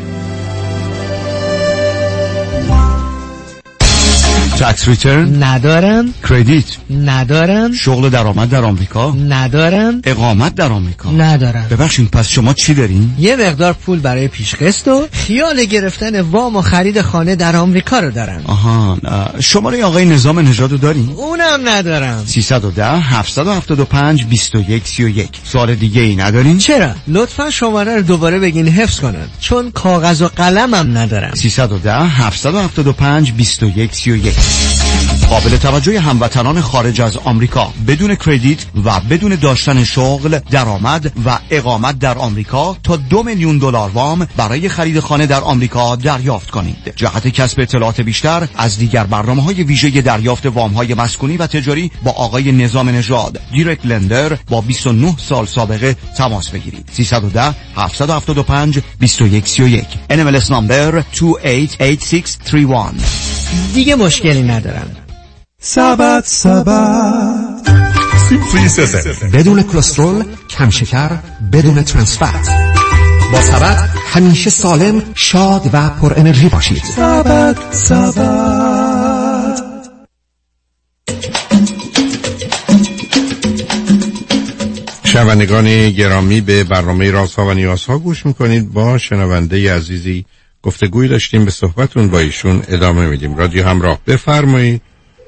S19: تکس ریترن
S20: ندارم.
S19: کردیت
S20: ندارم.
S19: شغل درآمد در آمریکا
S20: ندارم.
S19: اقامت در آمریکا
S20: ندارم.
S19: ببخشید پس شما چی دارین؟
S20: یه مقدار پول برای پیشقسط و خیال گرفتن وام و خرید خانه در آمریکا رو دارم.
S19: آها شماره آقای نظام نژاد رو دارین؟
S20: اونم ندارم.
S19: سیصد و ده هفتصد و هفتاد و پنج بیست و یک سی و یک. سوال دیگه ای ندارین؟
S20: چرا؟ لطفا شماره رو دوباره بگین حفظ کنن چون کاغذ و قلمم ندارم.
S19: سیصد و ده هفتصد و هفتاد و پنج بیست و یک سی و یک. قابل توجه هموطنان خارج از آمریکا بدون کردیت و بدون داشتن شغل، درآمد و اقامت در آمریکا تا دو میلیون دلار وام برای خرید خانه در آمریکا دریافت کنید. جهت کسب اطلاعات بیشتر از دیگر برنامه‌های ویژه دریافت وام‌های مسکونی و تجاری با آقای نظام نژاد دایرکت لندر با بیست و نه سال سابقه تماس بگیرید. سیصد و ده هفتصد و هفتاد و پنج بیست و یک سی و یک. ان ام ال اس نمبر دو هشت هشت شش سه یک.
S20: دیگه مشکلی ندارم.
S18: سبت سبت
S19: سیمفری سسن
S18: بدون کلسترول، کم شکر، بدون ترانس فت. با سبد همیشه سالم، شاد و پر انرژی باشید.
S15: سبد سبد.
S4: شنوندگان گرامی، به برنامه رازها و نیازها گوش میکنید. با شنونده عزیزی گفتگوی داشتیم، به صحبتون با ایشون ادامه میدیم. رادیو همراه، بفرمایید.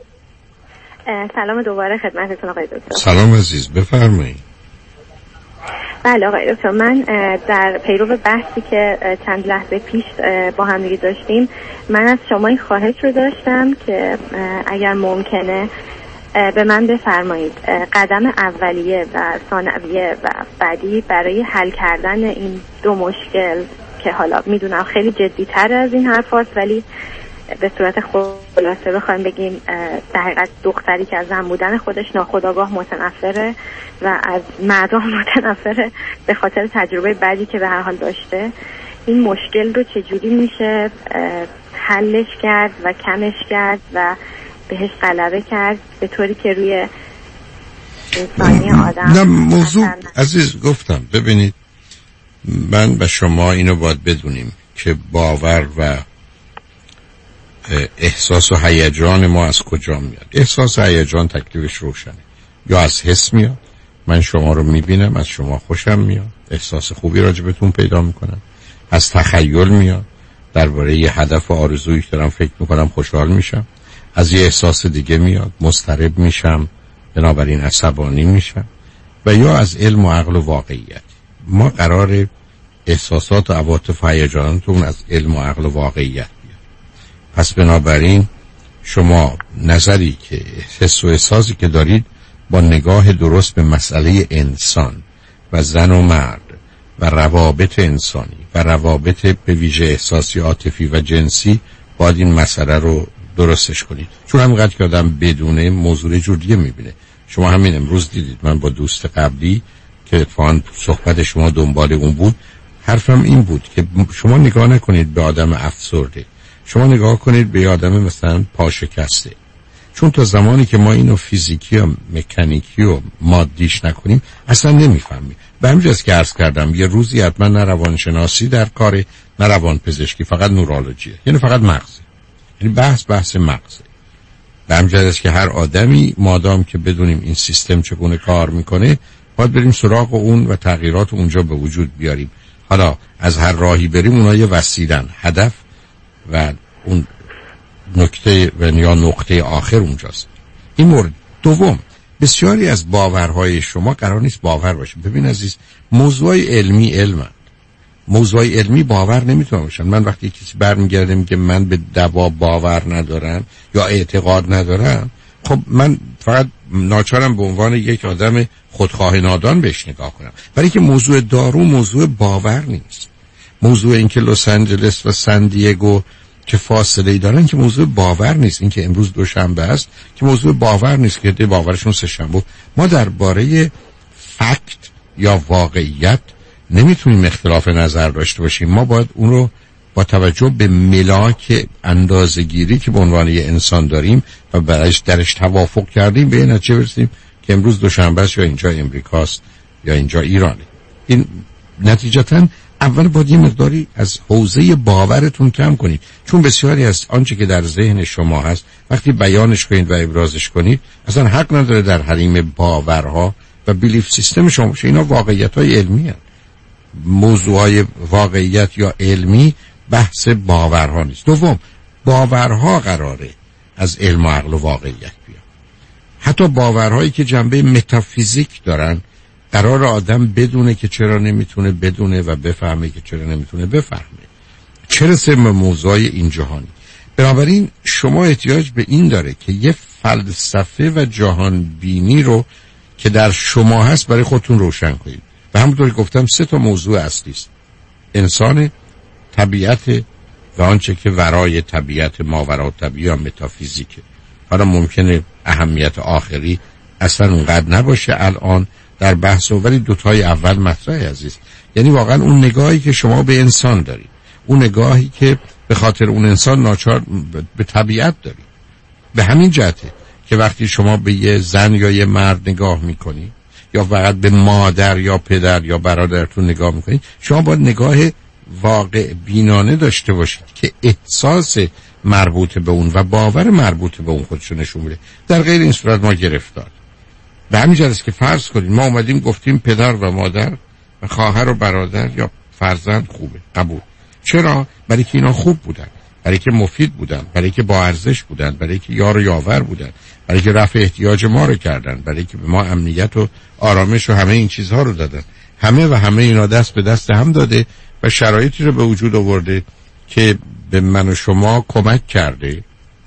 S26: سلام دوباره خدمتتون آقای دکتر.
S4: سلام عزیز، بفرمایید.
S26: بله آقای دکتر، من در پیرو بحثی که چند لحظه پیش با هم دیگه داشتیم، من از شما این خواهش رو داشتم که اگر ممکنه به من بفرمایید قدم اولیه و ثانویه و بعدی برای حل کردن این دو مشکل که حالا میدونم خیلی جدی‌تر از این حرف هست، ولی به صورت خلاصه بخوایم بگیم در حقیقت دختری که از زن بودن خودش ناخودآگاه متنفره و از مردم متنفره به خاطر تجربه بعدی که به هر حال داشته، این مشکل رو چجوری میشه حلش کرد و کمش کرد و بهش غلبه کرد به طوری که روی انسانی آدم
S4: نه موضوع عزیز گفتم. ببینید، من و شما اینو باید بدونیم که باور و احساس و هیجان ما از کجا میاد. احساس و هیجان تکلیفش روشنه. یا از حس میاد، من شما رو میبینم از شما خوشم میاد، احساس خوبی راجبتون پیدا میکنم. از تخیل میاد، درباره یه هدف و آرزویی که دارم فکر میکنم خوشحال میشم. از یه احساس دیگه میاد، مضطرب میشم، بنابراین عصبانی میشم. و یا از علم و عقل و واقعیت. ما قرار احساسات و عواطف و هیجاناتون از علم و عقل و واقعیت بیاد. پس بنابراین شما نظری که حس و احساسی که دارید با نگاه درست به مسئله انسان و زن و مرد و روابط انسانی و روابط به ویژه احساسی، عاطفی و جنسی باید این مسئله رو درستش کنید. چون همینقدر که آدم بدونه موضوع جور دیگه میبینه. شما همین امروز دیدید من با دوست قبلی که اتفاقاً صحبت شما دنبال اون بود، حرفم این بود که شما نگاه نکنید به آدم افسرده، شما نگاه کنید به آدم مثلا پاشکسته. چون تا زمانی که ما اینو فیزیکی و مکانیکی و مادیش نکنیم اصلا نمیفهمیم. به همینجاست که عرض کردم یه روزی حتما نه روانشناسی در کاره، نه روان پزشکی، فقط نورولوژیه، یعنی فقط مغزه، یعنی بحث بحث مغزه. به همینجاست که هر آدمی مادام که بدونیم این سیستم چگونه کار میکنه باید بریم سراغ اون و تغییرات اونجا به وجود بیاریم. حالا از هر راهی بریم اونها یه وسیلن، هدف و اون نکته و یا نقطه آخر اونجاست. این مورد دوم، بسیاری از باورهای شما قرار نیست باور باشه. ببین عزیز، موضوع علمی علمه، موضوع علمی باور نمیتونه باشن. من وقتی کسی برمیگرده میگه من به دوا باور ندارم یا اعتقاد ندارم، خب من فقط ناچارم به عنوان یک آدم خودخواه نادان بهش نگاه کنم. برای که موضوع دارو موضوع باور نیست. موضوع این که لس آنجلس و سن دیگو که فاصله ای دارن که موضوع باور نیست. این که امروز دوشنبه است که موضوع باور نیست که باورشون سه شنبه. ما درباره فکت یا واقعیت نمیتونیم اختلاف نظر داشته باشیم. ما باید اون رو با توجه به ملاک اندازه‌گیری که به عنوان یه انسان داریم و برایش درش توافق کردیم به این نتیجه برسیم که امروز دوشنبه است یا اینجا امریکاست یا اینجا ایرانه. این نتیجتاً اول باید یه مقداری از حوزه باورتون کم کنید، چون بسیاری از آنچه که در ذهن شما هست وقتی بیانش کنید و ابرازش کنید اصلا حق نداره در حریم باورها و بیلیف سیستم شما باشه. اینا واقعیت‌های علمی هست. موضوعهای واقعیت یا علمی بحث باورها نیست. دوم، باورها قراره از علم و عقل و واقعیت بیان. حتی باورهایی که جنبه متافیزیک دارن قرار آدم بدونه که چرا نمیتونه بدونه و بفهمه که چرا نمیتونه بفهمه. چه رسه به موضوعای این جهانی. بنابراین شما احتیاج به این داره که یه فلسفه و جهان بینی رو که در شما هست برای خودتون روشن کنید. و همونطور که گفتم سه تا موضوع اصلی است: انسان، طبیعت و آنچه که ورای طبیعت، ماورای طبیعت یا متافیزیکه. حالا ممکنه اهمیت آخری اصلا اونقدر نباشه الان در بحث، ولی دوتای اول مطرحه عزیز. یعنی واقعا اون نگاهی که شما به انسان دارید، اون نگاهی که به خاطر اون انسان ناچار به طبیعت دارید. به همین جهته که وقتی شما به یه زن یا یه مرد نگاه میکنی یا فقط به مادر یا پدر یا برادرتون نگاه میکنید. شما باید نگاه واقع بینانه داشته باشید که احساس مربوط به اون و باور مربوط به اون خودشو نشون میده. در غیر این صورت ما گرفتار. به همین جهت است که فرض کنید ما اومدیم گفتیم پدر و مادر و خواهر و برادر یا فرزند خوبه، قبول. چرا؟ برای که اینا خوب بودن، برای که مفید بودن، برای که با ارزش بودن، برای که یار و یاور بودن، برای که رفع احتیاج ما رو کردن، برای که به ما امنیت و آرامش و همه این چیزها رو دادن. همه و همه اینا دست به دست هم داده و شرایطی رو به وجود آورده که به من و شما کمک کرده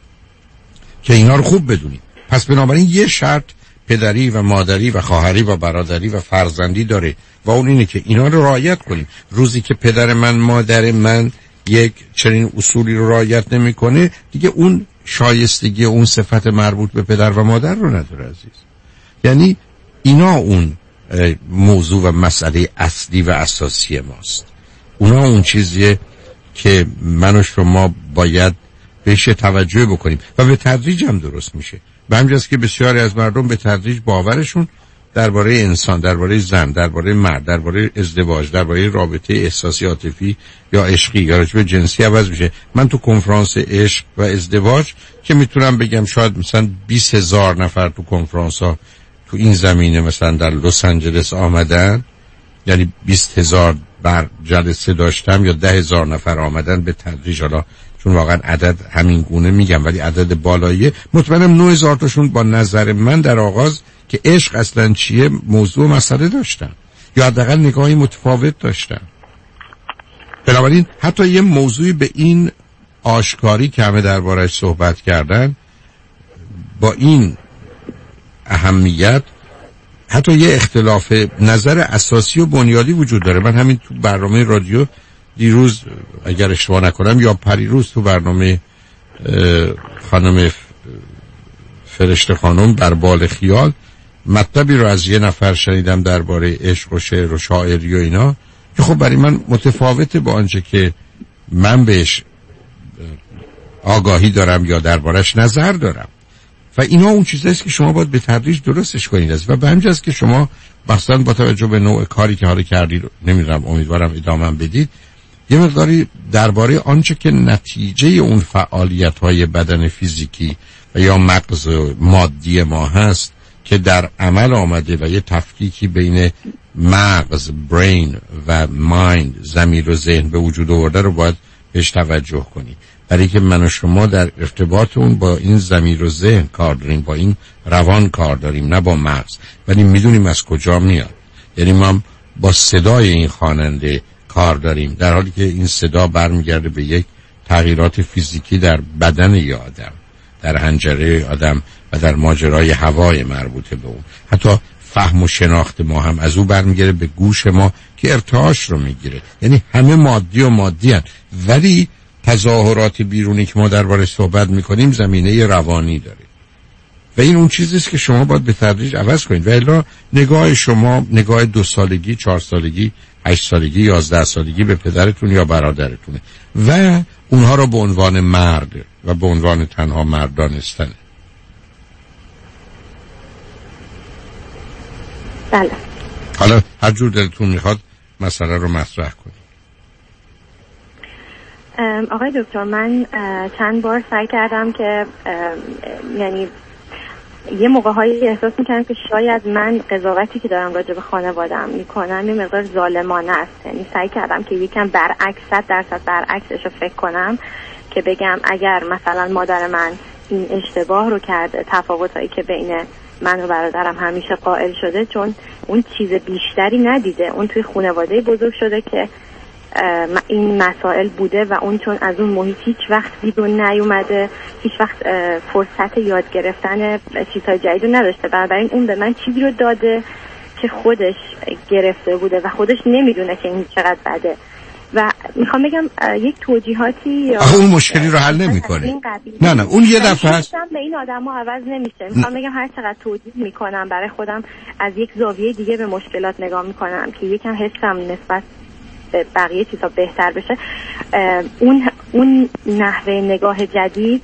S4: که اینا رو خوب بدونیم. پس بنابراین یه شرط پدری و مادری و خواهری و برادری و فرزندی داره و اون اینه که اینا رو رعایت کنیم. روزی که پدر من مادر من یک چنین اصولی رو رعایت نمیکنه، دیگه اون شایستگی اون صفت مربوط به پدر و مادر رو نداره عزیز. یعنی اینا اون موضوع و مسئله اصلی و اساسی ماست. اونا اون چیزیه که من و شما باید بهش توجه بکنیم و به تدریج هم درست میشه. به همین جاست که بسیاری از مردم به تدریج باورشون درباره انسان، درباره زن، درباره مرد، درباره ازدواج، درباره رابطه احساسی عاطفی یا عشقی یا رابطه جنسی عوض میشه. من تو کنفرانس عشق و ازدواج که میتونم بگم شاید مثلا بیست هزار نفر تو کنفرانس ها تو این زمینه مثلا در لس آنجلس آمدن، یعنی بیست هزار بر جلسه داشتم یا ده هزار نفر آمدن به تدریج. حالا چون واقعا عدد همین گونه میگم ولی عدد بالاییه، مطمئنم نه هزار تاشون با نظر من در آغاز که عشق اصلا چیه موضوع مسئله داشتن یا حداقل نگاهی متفاوت داشتن. بنابراین حتی یه موضوعی به این آشکاری که همه دربارش صحبت کردن با این اهمیت، حتی یه اختلاف نظر اساسی و بنیادی وجود داره. من همین تو برنامه رادیو دیروز اگر اشتباه نکنم یا پریروز تو برنامه خانم فرشته خانم بر بال خیال مطلبی رو از یه نفر شنیدم درباره عشق و شعر و شاعری و اینا که خب برای من متفاوته با آنچه که من بهش آگاهی دارم یا دربارش نظر دارم. و اینا اون چیزاییست که شما باید به تدریج درستش کنید و به همین جاست که شما مثلا با توجه به نوع کاری که حالا کردید، نمیدونم امیدوارم ادامه بدید، یه مقداری درباره آنچه که نتیجه اون فعالیت‌های بدن فیزیکی و یا مغز مادی ما هست که در عمل آمده و یه تفکیکی بین مغز برین و مایند ضمیر و ذهن به وجود آورده رو باید بهش توجه کنید. برای که من و شما در ارتباط اون با این ضمیر و ذهن کار داریم، با این روان کار داریم، نه با مغز، ولی میدونیم از کجا میاد. یعنی ما با صدای این خواننده کار داریم در حالی که این صدا برمیگرده به یک تغییرات فیزیکی در بدن یه آدم، در حنجره آدم و در ماجرای هوای مربوطه به اون. حتی فهم و شناخت ما هم از او برمیگره به گوش ما که ارتعاش رو میگیره. یعنی همه مادی و مادی هست ولی تظاهرات بیرونی که ما درباره صحبت میکنیم زمینه روانی داره و این اون چیزیست که شما باید به تدریج عوض کنید. و الا نگاه شما نگاه دو سالگی، چهار سالگی، هشت سالگی، یازده سالگی به پدرتون یا برادرتونه و اونها رو به عنوان مرد و به عنوان تنها مرد دانستنه.
S26: بله.
S4: حالا هر جور دلتون میخواد مسئله رو مطرح کنید.
S26: آقای دکتر، من چند بار سعی کردم که یعنی یه موقع‌هایی احساس می‌کردم که شاید من قضاوتی که دارم راجع به خانواده‌ام می‌کنم یه مقدار ظالمانه است. یعنی سعی کردم که یکم برعکس، صد درصد برعکسش رو فکر کنم که بگم اگر مثلا مادر من این اشتباه رو کرده، تفاوتایی که بین من و برادرم همیشه قائل شده چون اون چیز بیشتری ندیده، اون توی خانواده بزرگ شده که این مسائل بوده و اون چون از اون محیط هیچ وقت بیرون نیومده، هیچ وقت فرصت یاد گرفتن چیزهای جدید رو نداشته، بنابراین اون به من چیزی رو داده که خودش گرفته بوده و خودش نمیدونه که این چقدر بده. و میخوام بگم یک توجیهاتی
S4: آخه اون مشکلی رو حل نمیکنه. نه نه اون یه دفعه است
S26: به این آدم‌ها عوض نمیشه. میخوام بگم هر چقدر توجیه میکنم برای خودم از یک زاویه دیگه به مشکلات نگاه میکنم که یکم حسم نسبت به بقیه چیزا بهتر بشه. اون اون نحوه نگاه جدید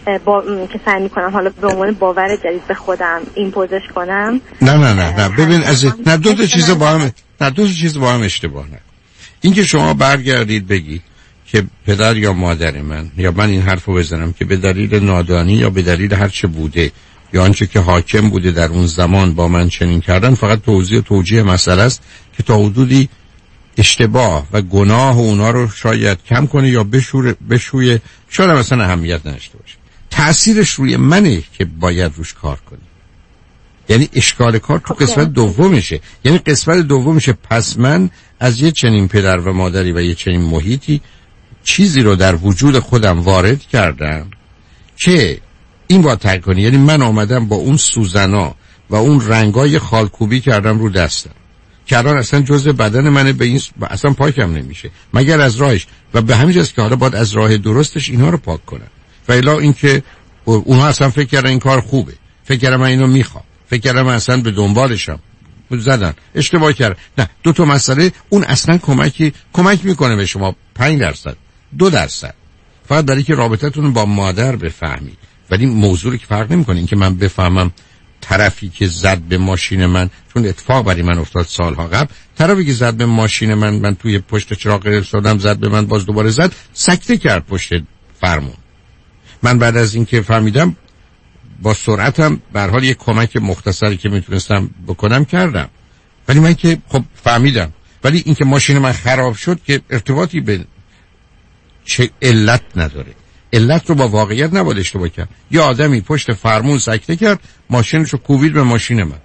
S26: با... که سعی میکنم حالا به عنوان باور جدید به خودم ایمپوزش کنم.
S4: نه نه نه نه ببین از نه دو تا چیز با هم نه دو تا چیز با هم اشتباه نه. این که شما برگردید بگید که پدر یا مادر من یا من این حرفو بزنم که به دلیل نادانی یا به دلیل هر چه بوده یا آنچه که حاکم بوده در اون زمان با من چنین کردن، فقط توضیح و توجیه مسئله است که تا حدودی اشتباه و گناه اونا رو شاید کم کنه یا بشوره بشویه، شاید مثلا اهمیت نداشته باشه. تأثیرش روی منه که باید روش کار کنی. یعنی اشکال کار تو قسمت دومشه. یعنی قسمت دومشه پس من از یه چنین پدر و مادری و یه چنین محیطی چیزی رو در وجود خودم وارد کردم که این باید ترک کنی. یعنی من آمدم با اون سوزنا و اون رنگای خالکوبی کردم رو دستم که الان اصلا جزء بدن منه، به این اصلا پاکم نمیشه مگر از راهش و به همین جاست که حالا باید از راه درستش اینها رو پاک کنم. و الا اینکه اونها اصلا فکر کردن این کار خوبه، فکر کردن من اینو میخوام، فکر کردم من اصلا به دنبالشم، زدن اشتباه کردن. نه، دو تا مسئله. اون اصلا کمکی کمک میکنه به شما پنج درصد دو درصد فقط برای که رابطتون با مادر بفهمید، ولی موضوعی که فرق نمیکنه این که من بفهمم طرفی که زد به ماشین من، چون اتفاق برای من افتاد سالها قبل، طرفی که زد به ماشین من، من توی پشت چراغ ایستادم زد به من، باز دوباره زد، سکته کرد پشت فرمون. من بعد از اینکه فهمیدم با سرعتم به هر حال یک کمک مختصری که میتونستم بکنم کردم، ولی من که خب فهمیدم. ولی اینکه ماشین من خراب شد که ارتباطی به چه علت نداره. علت رو با واقعیت نباید اشتباه کرد. یه آدمی پشت فرمون سکته کرد، ماشینش رو کوبید به ماشین من،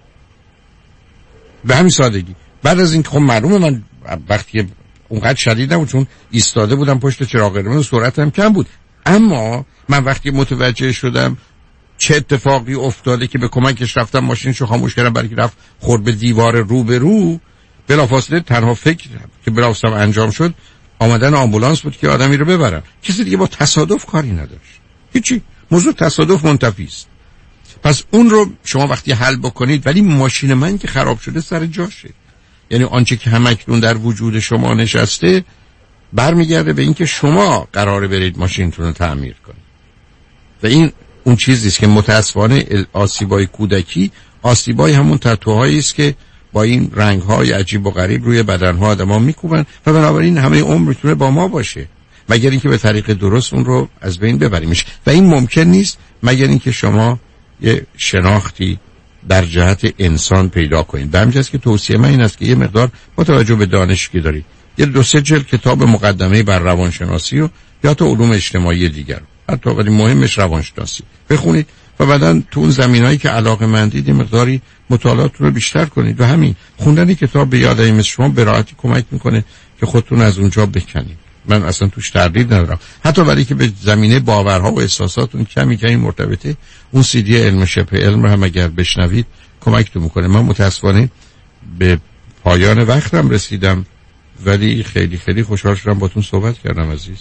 S4: به همین سادگی. بعد از اینکه خب معلومه من وقتی اونقدر شدید نبود چون ایستاده بودم پشت چراغ قرمز، سرعتم کم بود، اما من وقتی متوجه شدم چه اتفاقی افتاده که به کمکش رفتم ماشینشو خاموش کردم، برای که رفت خورد به دیوار رو به رو، بلافاصله تنها فکر که بلافاصله انجام شد آمدن آمبولانس بود که آدمی رو ببرن. کسی دیگه با تصادف کاری نداشت، هیچی. موضوع تصادف منتفی است. پس اون رو شما وقتی حل بکنید، ولی ماشین من که خراب شده سر جاشه. یعنی آنچه که همکنون در وجود شما نشسته برمیگرده به اینکه شما قراره برید ماشینتون رو تعمیر کنید. و این اون چیزی است که متاسفانه آسیبای کودکی، آسیبای همون تتوهایی است که با این رنگ‌های عجیب و غریب روی بدن‌ها آدم‌ها می‌کوبن و بنابراین همه عمر میتونه با ما باشه، مگر اینکه به طریق درست اون رو از بین ببریمش. و این ممکن نیست مگر اینکه شما یه شناختی در جهت انسان پیدا کنید. به همین جاست که توصیه من این است که یه مقدار با توجه به دانشی که دارید، یه دو سه جلد کتاب مقدمه بر روانشناسی و یا تا علوم اجتماعی دیگر، حتی ولی مهمش روانشناسی بخونید و بعداً تو اون زمینه‌ای که علاقه‌مندید مقداری مطالعات رو بیشتر کنید. و همین خوندن کتاب به یاد این مثل شما به راحتی کمک میکنه که خودتون از اونجا بکنید. من اصلا توش تردید ندارم، حتی ولی که به زمینه باورها و احساساتون کمی کمی مرتبطه، اون سی دی علم شبه علم رو هم اگر بشنوید کمکتون میکنه. من متاسفانه به پایان وقتم رسیدم، ولی خیلی خیلی خوشحال شدم باتون صحبت کردم عزیز.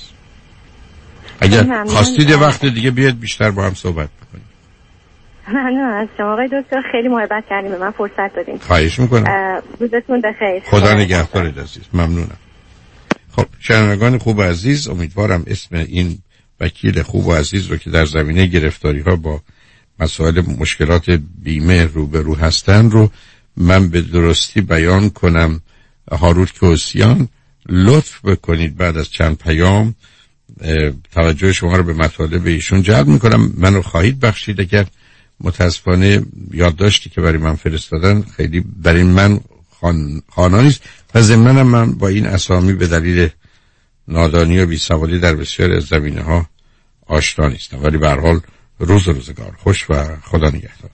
S4: اگر خواستید وقت دیگه بیاد بیشتر با هم صحبت بکنیم.
S26: ممنون از شما آقای دکتر، خیلی محبت کردیم، به من فرصت دادین.
S4: خواهش میکنم.
S26: روزتون بخیر.
S4: خدا نگهدارت عزیز. ممنونم. خب شنوندگان خوب عزیز، امیدوارم اسم این وکیل خوب و عزیز رو که در زمینه گرفتاری ها با مسائل مشکلات بیمه روبرو هستن رو من به درستی بیان کنم. هاروت کوسیان، لطف بکنید بعد از چند پیام توجه شما رو به مطالب ایشون جلب میکنم. منو خواهید بخشید اگر متاسفانه یادداشتی که برای من فرستادن خیلی برای من خان... خانا نیست و ضمناً من با این اسامی به دلیل نادانی و بیسوالی در بسیار از زمینه ها آشنا نیستم، ولی به هر حال روز روزگار خوش و خدا نگهدار.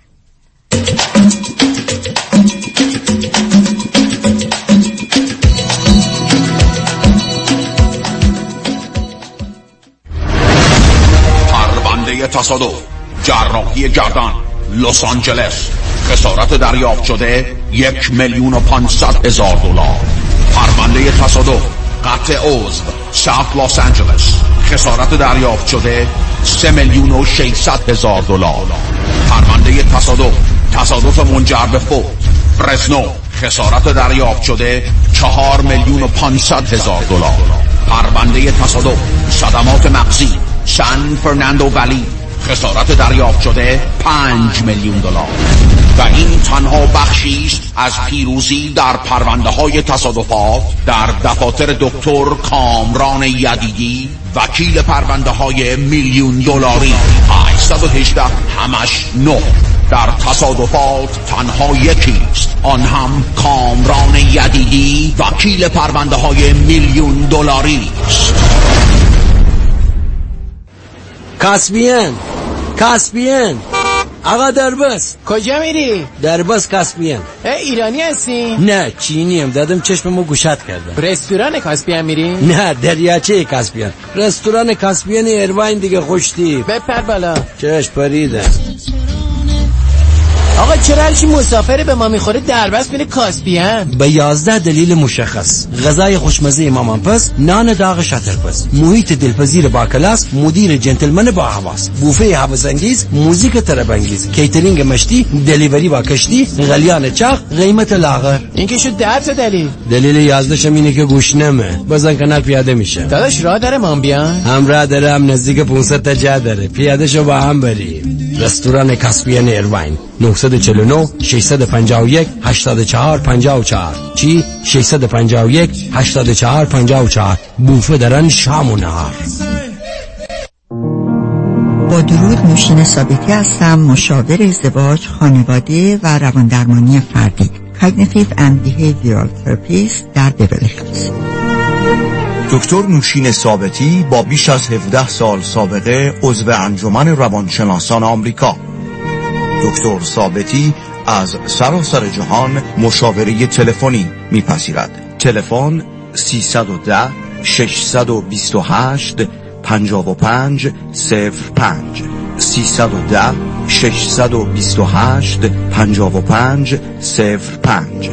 S5: پرونده تصادف، جراحی گردن، لس آنجلس، خسارت دریافت شده یک میلیون و پانصد هزار دلار. پرونده تصادف، قطع عضو، ساوت لس آنجلس، خسارت دریافت شده سه میلیون و ششصد هزار دلار. پرونده تصادف، تصادف منجر به فوت، فرزنو، خسارت دریافت شده چهار میلیون و پانصد هزار دلار. پرونده تصادف، صدمات مغزی، سان فرناندو ولی، خسارت دریافت شده پنج میلیون دلار. و این تنها بخشی است از پیروزی در پرونده های تصادفات در دفاتر دکتر کامران یدیدی، وکیل پرونده های میلیون دلاری. هشت یک هشت همش نه. در تصادفات تنها یکیست، آن هم کامران یدیدی، وکیل پرونده های میلیون دلاری است.
S1: کاسبین کاسبین آقا درباز
S2: کجا میری؟
S1: درباز کاسبین.
S2: ایرانی هستی؟
S1: نه چینیم، دادم چشممو گوشت کردم.
S2: رستوران کاسبین میری؟
S1: نه دریاچه کاسبین. رستوران کاسبین ایرواین دیگه خوشتی.
S2: بپر بالا.
S1: چشم پریدم.
S2: آقا چرا هرچی مسافر به ما میخوره دربست میره کاسبین؟
S1: به یازده دلیل مشخص: غذای خوشمزه مامان پس، نان داغ شاتر پس، محیط دلپذیر با کلاس، مدیر جنتلمن با حواس، بوفه هوس‌انگیز، موزیک طرب‌انگیز، کیترینگ مشتی، دلیوری با کشتی، غلیان چاق، قیمت لاغر.
S2: این که شد ده تا دلیل.
S1: دلیل یازدهم اینه که گوش نمه، بزن کنار پیاده میشه.
S2: داداش راه داره ما بیان؟
S1: هم راه داره، هم نزدیک پانصد تا جا داره. پیاده شو با هم بریم. رستوران کاسبین ایرواین. نه چهار نه شش پنج یک هشت چهار پنج چهار چی شش پنج یک هشت چهار پنج چهار. بوفه درن شام و نهار.
S17: با درود، نوشین ثابتی هستم، مشاور ازدواج، خانواده و رواندرمانی فردی، Cognitive and Behavioral Therapist در بیولی هیلز.
S19: دکتر نوشین ثابتی با بیش از هفده سال سابقه عضو انجمن روانشناسان آمریکا. دکتر ثابتی از سراسر جهان مشاوره تلفنی میپذیرد. تلفن سیصد و ده ششصد و بیست و هشت پنجاه و پنج صفر پنج سیصد و ده ششصد و بیست و هشت پنجاه و پنج صفر پنج.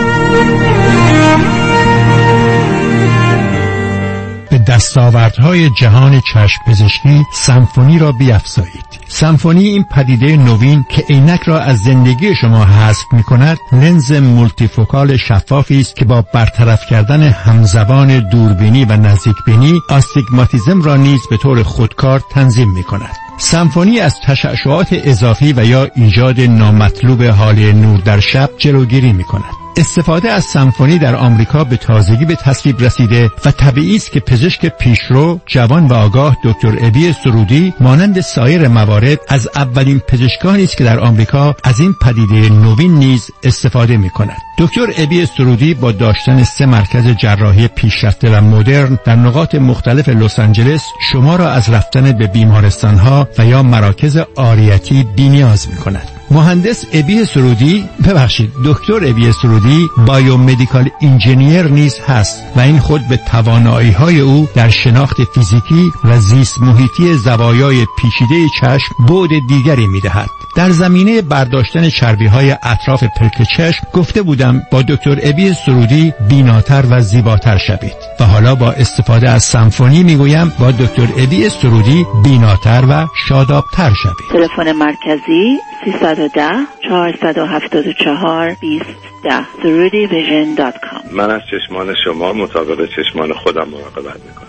S22: به دستاوردهای جهان چشم پزشکی سمفونی را بیفزایید. سمفونی این پدیده نوین که عینک را از زندگی شما حذف می‌کند، لنز مولتیفوکال شفافی است که با برطرف کردن همزبان دوربینی و نزدیکبینی آستیگماتیسم را نیز به طور خودکار تنظیم می‌کند. سمفونی از تشعشعات اضافی و یا ایجاد نامطلوب حال نور در شب جلوگیری می‌کند. استفاده از سمفونی در آمریکا به تازگی به تصویب رسیده و طبیعی است که پزشک پیشرو، جوان و آگاه دکتر ابی سرودی مانند سایر موارد از اولین پزشکانی است که در آمریکا از این پدیده نوین نیز استفاده می‌کند. دکتر ابی سرودی با داشتن سه مرکز جراحی پیشرفته و مدرن در نقاط مختلف لس آنجلس شما را از رفتن به بیمارستان‌ها و یا مراکز عاریتی بی‌نیاز می‌کند. مهندس ابی سرودی ببخشید دکتر ابی سرودی بایومدیکال انجینیر نیز هست و این خود به توانایی‌های او در شناخت فیزیکی و زیست محیطی زوایای پیچیده چشم بعد دیگری می‌دهد. در زمینه برداشتن چربی‌های اطراف پلک چشم گفته بودم با دکتر ابی سرودی بیناتر و زیباتر شوید و حالا با استفاده از سمفونی میگویم با دکتر ابی سرودی بیناتر و شادابتر شوید.
S23: تلفن مرکزی سیصد و ده چهارصد و هفتاد و چهار بیست ده سرودی ویژن دات کام.
S24: من از چشمان شما مطابق چشمان خودم مراقبت میکنم.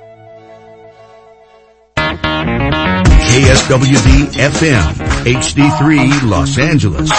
S3: کی اس دبلیو دی اف ام اچ دی سه Los Angeles.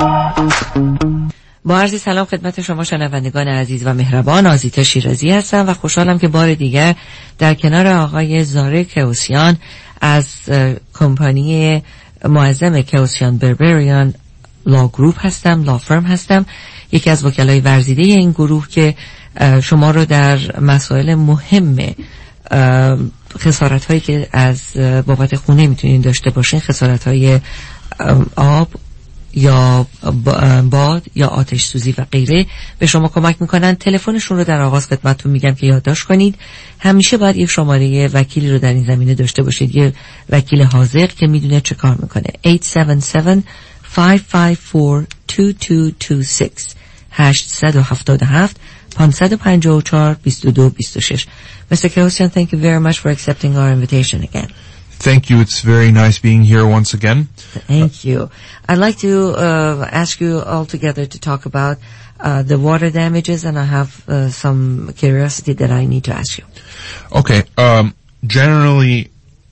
S10: با عرض سلام خدمت شما شنوندگان عزیز و مهربان، آزیتا شیرازی هستم و خوشحالم که بار دیگر در کنار آقای زاره کئوسیان از کمپانی معظم کئوسیان بربریان لا گروپ هستم، لا فرم هستم، یکی از وکلای ورزیده این گروه که شما رو در مسائل مهم خسارت هایی که از بابت خونه میتونین داشته باشین، خسارت های آب یا باد یا آتش سوزی و غیره به شما کمک میکنن. تلفنشون رو در آغاز خدمتتون میگم که یادداشت کنید. همیشه باید یک شماره وکیلی رو در این زمینه داشته باشید، یه وکیل حاذق که میدونه چه کار میکنه. هشت هفت هفت پنج پنج چهار دو دو دو شش هشت هفت هفت پنج پنج چهار دو دو دو شش. Mister Kehosian, thank you very much for accepting our invitation again.
S18: Thank you. It's very nice being here once again.
S10: Thank you. I'd like to uh, ask you all together to talk about uh, the water damages, and I have uh, some curiosity that I need to ask you.
S18: Okay. Um, generally,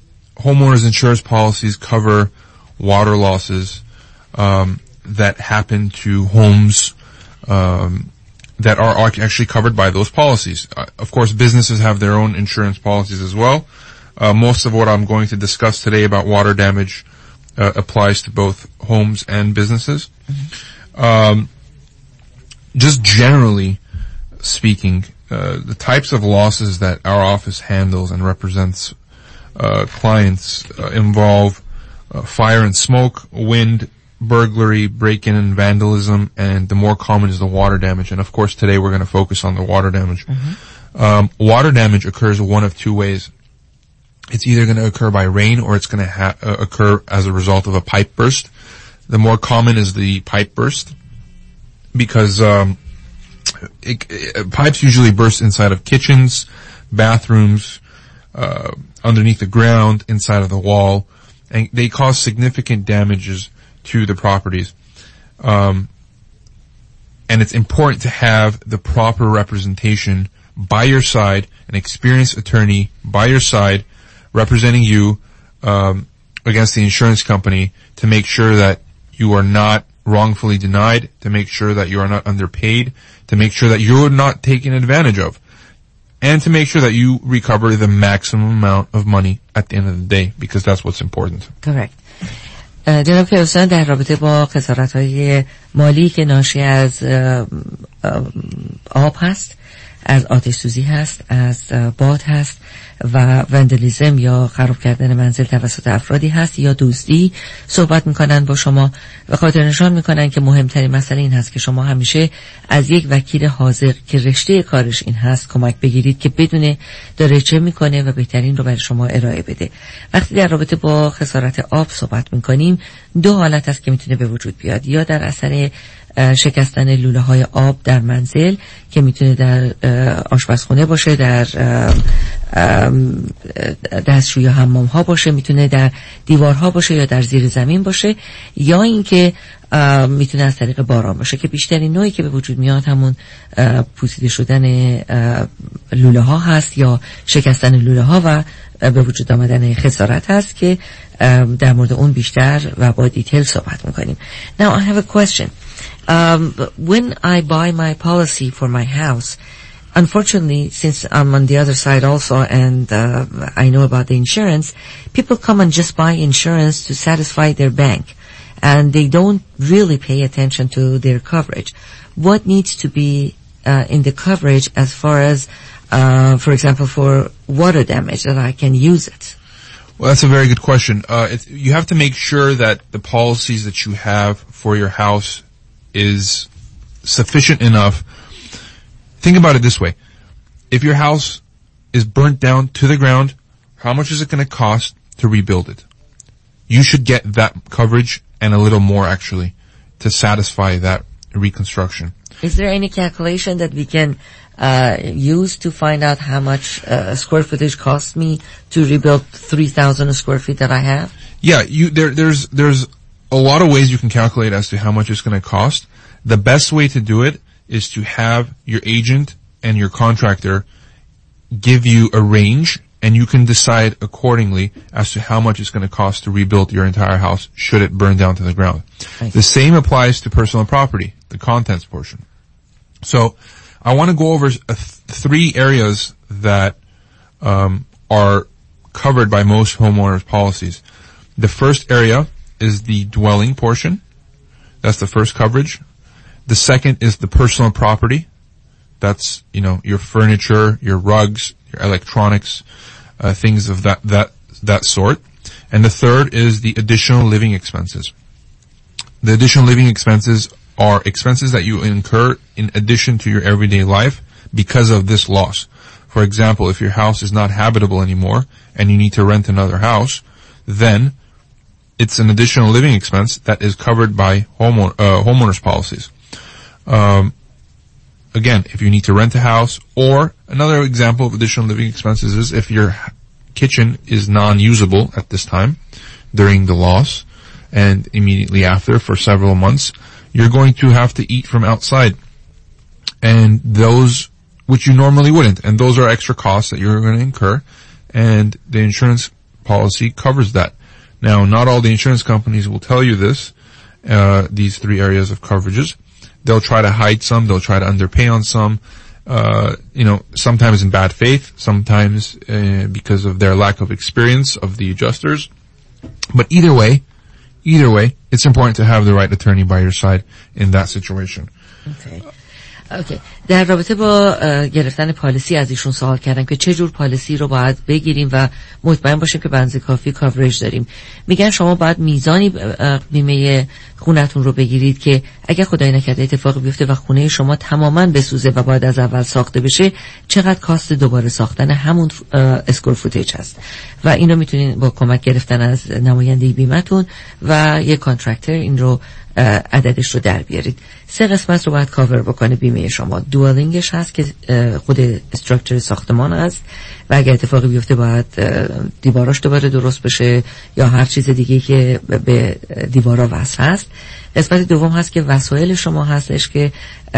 S7: homeowners insurance policies cover water losses um, that happen to homes um, that are actually covered by those policies. Uh, of course, businesses have their own insurance policies as well. Uh, most of what I'm going to discuss today about water damage uh, applies to both homes and businesses. Mm-hmm. Um, just generally speaking, uh, the types of losses that our office handles and represents uh, clients uh, involve uh, fire and smoke, wind, burglary, break-in and vandalism, and the more common is the water damage. And of course, today we're going to focus on the water damage. Mm-hmm. Um, water damage occurs one of two ways. It's either going to occur by rain or it's going to ha- uh, occur as a result of a pipe burst. The more common is the pipe burst because um, it, it, pipes usually burst inside of kitchens, bathrooms, uh, underneath the ground, inside of the wall, and they cause significant damages to the properties. Um, and it's important to have the proper representation by your side, an experienced attorney by your side, representing you um, against the insurance company to make sure that you are not wrongfully denied, to make sure that you are not underpaid, to make sure that you're not taken advantage of, and to make sure that you recover the maximum amount of money at the end of the day, because that's what's important.
S8: Correct. جناب کیارستمی در رابطه با خسارت‌های مالی که ناشی از آب هست، از آتش سوزی هست، از باد هست و وندالیسم یا خراب کردن منزل توسط افرادی هست یا دزدی صحبت میکنن با شما و خاطر نشان میکنن که مهمترین مسئله این هست که شما همیشه از یک وکیل حاضر که رشته کارش این هست کمک بگیرید که بدونه داره چه میکنه و بهترین رو برای شما ارائه بده. وقتی در رابطه با خسارت آب صحبت میکنیم دو حالت هست که میتونه به وجود بیاد، یا در اثر شکستن لوله های آب در منزل که میتونه در آشپزخونه باشه، در دستشویی یا حمام ها باشه، میتونه در دیوارها باشه یا در زیر زمین باشه، یا اینکه میتونه از طریق باران باشه که بیشترین نوعی که به وجود میاد همون پوسیده شدن لوله ها هست یا شکستن لوله ها و به وجود آمدن خسارت هست که در مورد اون بیشتر و با دیتیل صحبت میکنیم. Now I have a question. Um, when I buy my policy for my house, unfortunately, since I'm on the other side also and uh, I know about the insurance, people come and just buy insurance to satisfy their bank and they don't really pay attention to their coverage. What needs to be uh, in the coverage as far as, uh, for example, for water damage that I can use it?
S7: Well, that's a very good question. Uh, it's, you have to make sure that the policies that you have for your house is sufficient enough. Think about it this way. If your house is burnt down to the ground, how much is it going to cost to rebuild it? You should get that coverage and a little more actually to satisfy that reconstruction.
S8: Is there any calculation that we can uh, use to find out how much uh, square footage costs me to rebuild three thousand square feet that I have?
S7: Yeah, you there there's there's a lot of ways you can calculate as to how much it's going to cost. The best way to do it is to have your agent and your contractor give you a range, and you can decide accordingly as to how much it's going to cost to rebuild your entire house should it burn down to the ground. The same applies to personal property, the contents portion. So I want to go over th- three areas that um, are covered by most homeowners policies. The first area is the dwelling portion. That's the first coverage. The second is the personal property. That's, you know, your furniture, your rugs, your electronics, uh, things of that, that, that sort. And the third is the additional living expenses. The additional living expenses are expenses that you incur in addition to your everyday life because of this loss. For example, if your house is not habitable anymore and you need to rent another house, then it's an additional living expense that is covered by homeowner, uh, homeowners policies. Um, again, if you need to rent a house, or another example of additional living expenses is if your kitchen is non-usable at this time during the loss and immediately after for several months, you're going to have to eat from outside. And those, which you normally wouldn't, and those are extra costs that you're going to incur, and the insurance policy covers that. Now, not all the insurance companies will tell you this, uh, these three areas of coverages. They'll try to hide some, they'll try to underpay on some, uh, you know, sometimes in bad faith, sometimes, uh, because of their lack of experience of the adjusters. But either way, either way, it's important to have the right attorney by your side in that situation.
S8: Okay. اوکی. در رابطه با گرفتن پالیسی از ایشون سوال کردن که چه جور پالیسی رو باید بگیریم و مطمئن باشیم که بنز کافی کاورج داریم. میگن شما باید میزانی بیمه خونتون رو بگیرید که اگر خدای نکرده اتفاق بیفته و خونه شما تماما بسوزه و باید از اول ساخته بشه، چقدر کاست دوباره ساختن همون اسکور فوتیج هست و اینو میتونین با کمک گرفتن از نماینده بیمه‌تون و یک کانترکتر این رو عددش رو در بیارید. سه قسمت رو باید کاور بکنه بیمه شما. دوالینگش هست که خود استراکچر ساختمان هست و اگر اتفاقی بیفته باید دیواراش دوباره درست بشه یا هر چیز دیگه که به دیوارا وصل هست. قسمت دوم هست که وسایل شما هستش که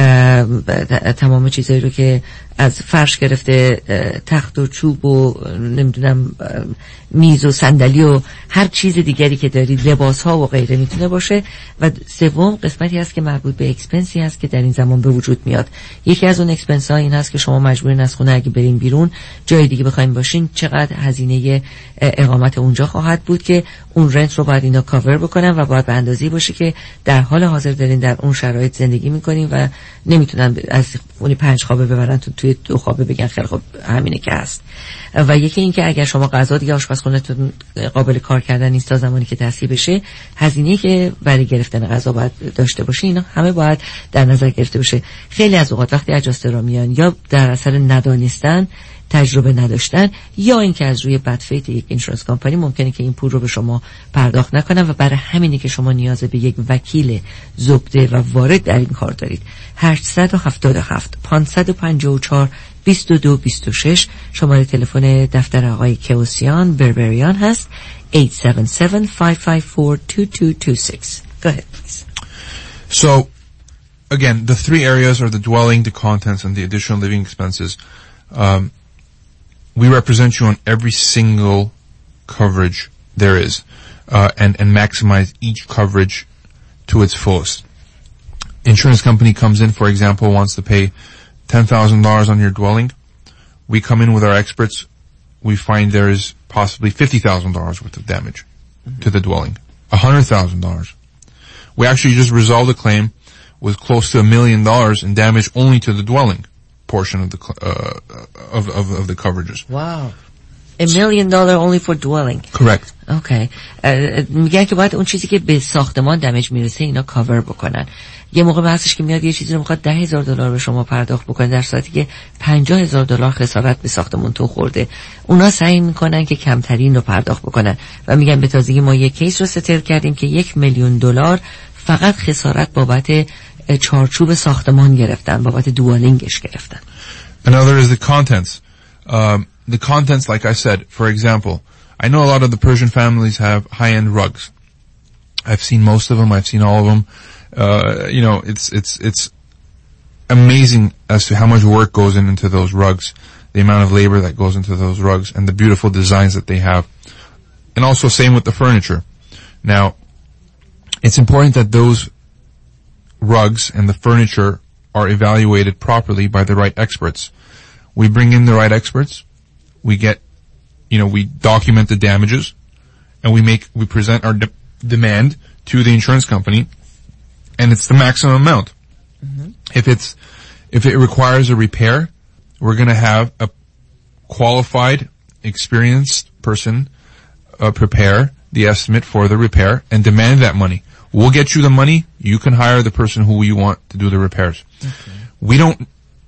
S8: تمام چیزایی رو که از فرش گرفته تخت و چوب و نمیدونم میز و صندلی و هر چیز دیگری که دارید، لباس ها و غیره میتونه باشه. و سوم قسمتی هست که مربوط به اکسپنسی هست که در این زمان به وجود میاد. یکی از اون اکسپنس ها این هست که شما مجبورین از خونه اگه برین بیرون جای دیگه بخواید باشین چقدر هزینه اقامت اونجا خواهد بود که اون رنت رو باید اینا کاور بکنن و باید به اندازه‌ای باشه که در حال حاضر دارین در اون شرایط زندگی میکنین و نمیتونن از اون پنج خوابه ببرن تو توی دو خوابه بگن خیلی خب همینه که هست. و یکی این که اگر شما غذا دیگه آشپزخونه‌تون قابل کار کردن نیست تا زمانی که تصحیح بشه، هزینه‌ای که برای گرفتن غذا باید داشته باشه اینا همه باید در نظر گرفته بشه. خیلی از اوقات وقتی اجاسترا میان یا در اثر ندانستن، تجربه نداشتن یا اینکه از روی بدفیت یک اینشورنس کمپانی ممکنه که این پول رو به شما پرداخت نکنن و برای همینه که شما نیاز به یک وکیل زبده و وارد در این کار دارید. هشت هفت هفت پنج پنج چهار بیست و دو بیست و شش شماره تلفن دفتر آقای کیوسیان بربریان هست. eight seven seven five five four two two two six. Go ahead please.
S7: So again, the three areas are the dwelling, the contents, and the additional living expenses. Um, we represent you on every single coverage there is, uh, and, and maximize each coverage to its fullest. Insurance company comes in, for example, wants to pay ten thousand dollars on your dwelling. We come in with our experts. We find there is possibly fifty thousand dollars worth of damage mm-hmm. to the dwelling. one hundred thousand dollars. We actually just resolved a claim with close to a million dollars in damage only to the dwelling portion of the uh, of, of of the coverages.
S8: Wow. A million dollar only for dwelling.
S7: Correct.
S8: Okay. میگن که باید اون چیزی که به ساختمان دمیج میرسه اینا کاور بکنن. یه موقع هستش که میاد یه چیزی رو میخواد ده هزار دلار به شما پرداخت بکنه در صورتی که پنجاه هزار دلار خسارت به ساختمانتون خورده. اونا سعی میکنن که کمترین رو پرداخت بکنن و میگن به تازگی ما یک کیس رو ستل کردیم که یک میلیون دلار فقط خسارت بابت چارچوب ساختمان گرفتن، بابت دوالینگش گرفتن.
S7: Another is the contents. Um, the contents, like I said, for example, I know a lot of the Persian families have high-end rugs. I've seen most of them. I've seen all of them. Uh, you know, it's, it's, it's amazing as to how much work goes in into those rugs, the amount of labor that goes into those rugs, and the beautiful designs that they have. And also same with the furniture. Now, it's important that those rugs and the furniture are evaluated properly by the right experts. We bring in the right experts. We get, you know, we document the damages, and we make, we present our de- demand to the insurance company, and it's the maximum amount. Mm-hmm. If it's, if it requires a repair, we're gonna have a qualified, experienced person uh, prepare the estimate for the repair and demand that money. We'll get you the money. You can hire the person who you want to do the repairs. Okay. We don't,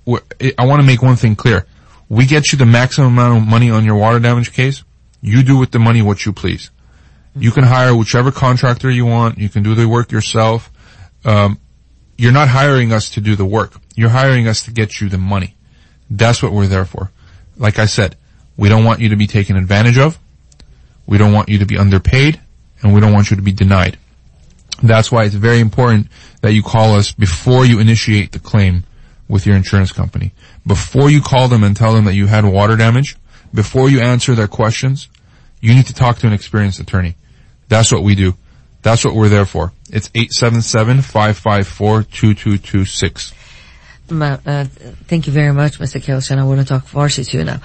S7: I want to make one thing clear. We get you the maximum amount of money on your water damage case. You do with the money what you please. Mm-hmm. You can hire whichever contractor you want. You can do the work yourself. Um, you're not hiring us to do the work. You're hiring us to get you the money. That's what we're there for. Like I said, we don't want you to be taken advantage of. We don't want you to be underpaid, and we don't want you to be denied. That's why it's very important that you call us before you initiate the claim with your insurance company. Before you call them and tell them that you had water damage, before you answer their questions, you need to talk to an experienced attorney. That's what we do. That's what we're there for. It's eight seven seven, five five four, two two two six.
S8: Ma, uh, thank you very much Mister Keosian. I want to talk Farsi to you now.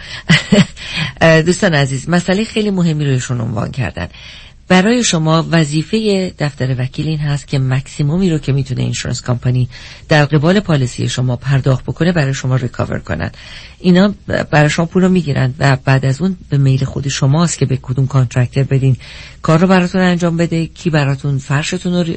S8: دوستان عزیز، مسئله خیلی مهمی رو ایشون عنوان کردن. برای شما وظیفه دفتر وکیل این هست که مکسیمومی رو که میتونه اینشورنس کمپانی در قبال پالیسی شما پرداخت بکنه برای شما ریکاور کنن. اینا برای شما پول رو میگیرن و بعد از اون به میل خود شماست که به کدوم کانترکتر بدین کار رو براتون انجام بده، کی براتون فرشتون رو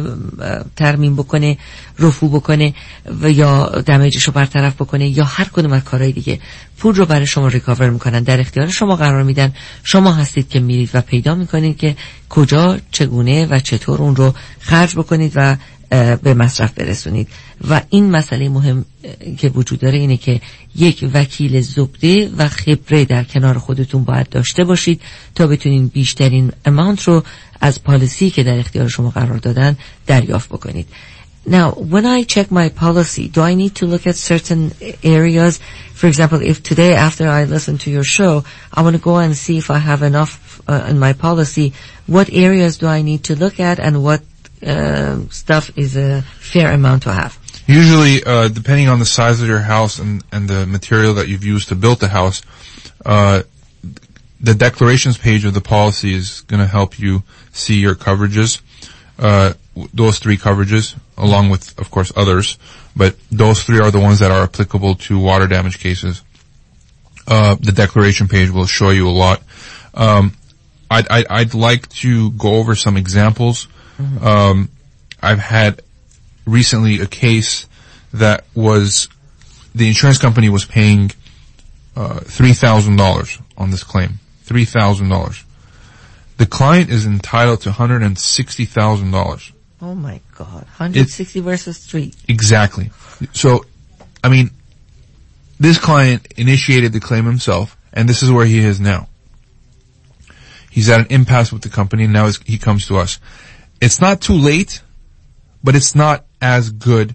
S8: ترمیم بکنه، رفو بکنه و یا دمیجش رو برطرف بکنه یا هر کدوم از کارهای دیگه. پول رو برای شما ریکاور میکنن، در اختیار شما قرار میدن. شما هستید که میرید و پیدا میکنید که کجا، چگونه و چطور اون رو خرج بکنید و به مصرف برسونید. و این مسئله مهم که وجود داره اینه که یک وکیل زبده و خبره در کنار خودتون باید داشته باشید تا بتونین بیشترین امانت رو از پالیسی که در اختیار شما قرار دادن دریافت بکنید. Now, when I check my policy, do I need to look at certain areas? For example, if today after I listen to your show, I want to go and see if I have enough uh, in my policy, what areas do I need to look at and what uh, stuff is a fair amount to have?
S7: Usually, uh, depending on the size of your house and, and the material that you've used to build the house, uh, the declarations page of the policy is going to help you see your coverages. Uh, those three coverages, along with, of course, others, but those three are the ones that are applicable to water damage cases. Uh, the declaration page will show you a lot. Um, I'd, I'd, I'd like to go over some examples. Mm-hmm. Um, I've had recently a case that was, the insurance company was paying, uh, three thousand dollars on this claim. three thousand dollars. The client is entitled to one hundred sixty thousand dollars.
S8: Oh my God. one hundred sixty it, versus three.
S7: Exactly. So, I mean, this client initiated the claim himself, and this is where he is now. He's at an impasse with the company, and now he comes to us. It's not too late, but it's not as good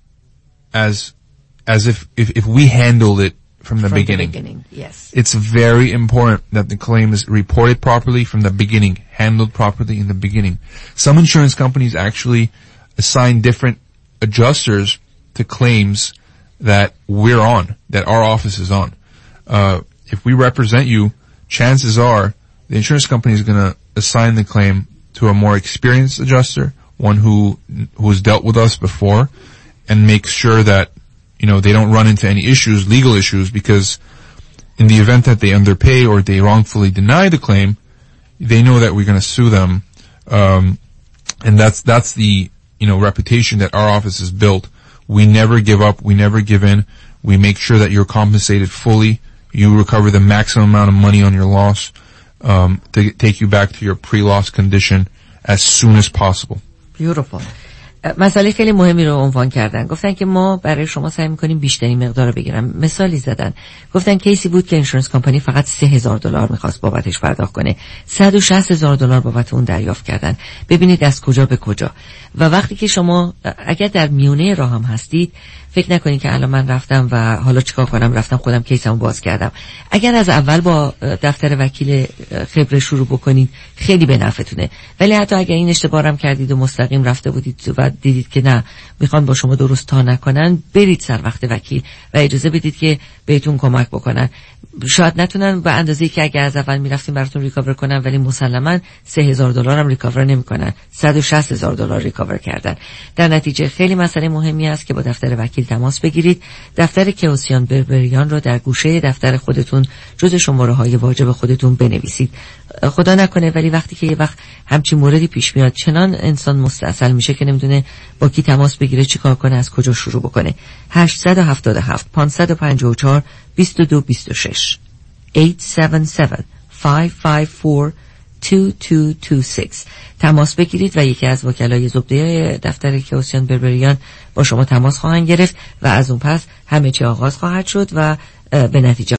S7: as, as if, if, if we handled it from the
S8: from
S7: beginning.
S8: the beginning, yes.
S7: It's very important that the claim is reported properly from the beginning, handled properly in the beginning. Some insurance companies actually assign different adjusters to claims that we're on, that our office is on. Uh, if we represent you, chances are the insurance company is going to assign the claim to a more experienced adjuster, one who, who has dealt with us before, and make sure that you know, they don't run into any issues, legal issues, because in the event that they underpay or they wrongfully deny the claim, they know that we're going to sue them. Um, and that's, that's the, you know, reputation that our office has built. We never give up. We never give in. We make sure that you're compensated fully. You recover the maximum amount of money on your loss, um, to take you back to your pre-loss condition as soon as possible.
S8: Beautiful. مسئله خیلی مهمی رو عنوان کردن. گفتن که ما برای شما سعی میکنیم بیشترین مقدار رو بگیرم. مثالی زدن. گفتن کیسی بود که اینشورنس کمپانی فقط سه هزار دلار میخواست بابتش پرداخت کنه. صد و شصت هزار دلار بابت اون دریافت کردن. ببینید از کجا به کجا. و وقتی که شما اگر در میونه راه هم هستید، فکر نکنید که الان من رفتم و حالا چیکار کنم، رفتم خودم کیسمو باز کردم. اگر از اول با دفتر وکیل خبره شروع بکنید خیلی به نفعتونه. ولی حتی اگر این اشتباه هم کردید و مستقیم رفته بودید و دیدید که نه میخوان با شما درست تا نکنن، برید سر وقت وکیل و اجازه بدید که بهتون کمک بکنن. شاید نتونن به اندازه‌ای که اگر از اول میرفتیم براتون ریکاور کنن، ولی مسلماً سه هزار دلار هم ریکاور نمیکنن. صد و شصت هزار دلار ریکاور کردن. در نتیجه خیلی مسئله مهمی است که با دفتر وکیل تماس بگیرید. دفتر کیوسیان بربریان رو در گوشه دفتر خودتون جز شماره‌های واجب خودتون بنویسید. خدا نکنه ولی وقتی که یه وقت همچین موردی پیش میاد، چنان انسان مستعسل میشه که نمیدونه با کی تماس بگیره، چیکار کنه، از کجا شروع بکنه. هشت هفت هفت پنج پنج چهار دو دو دو شش هشت هفت هفت پنج پنج چهار دو دو دو شش تماس بگیرید و یکی از وکلای زبده دفتر کیوسیان بربریان با شما تماس خواهند گرفت و از اون پس همه چی آغاز خواهد شد و به نتیجه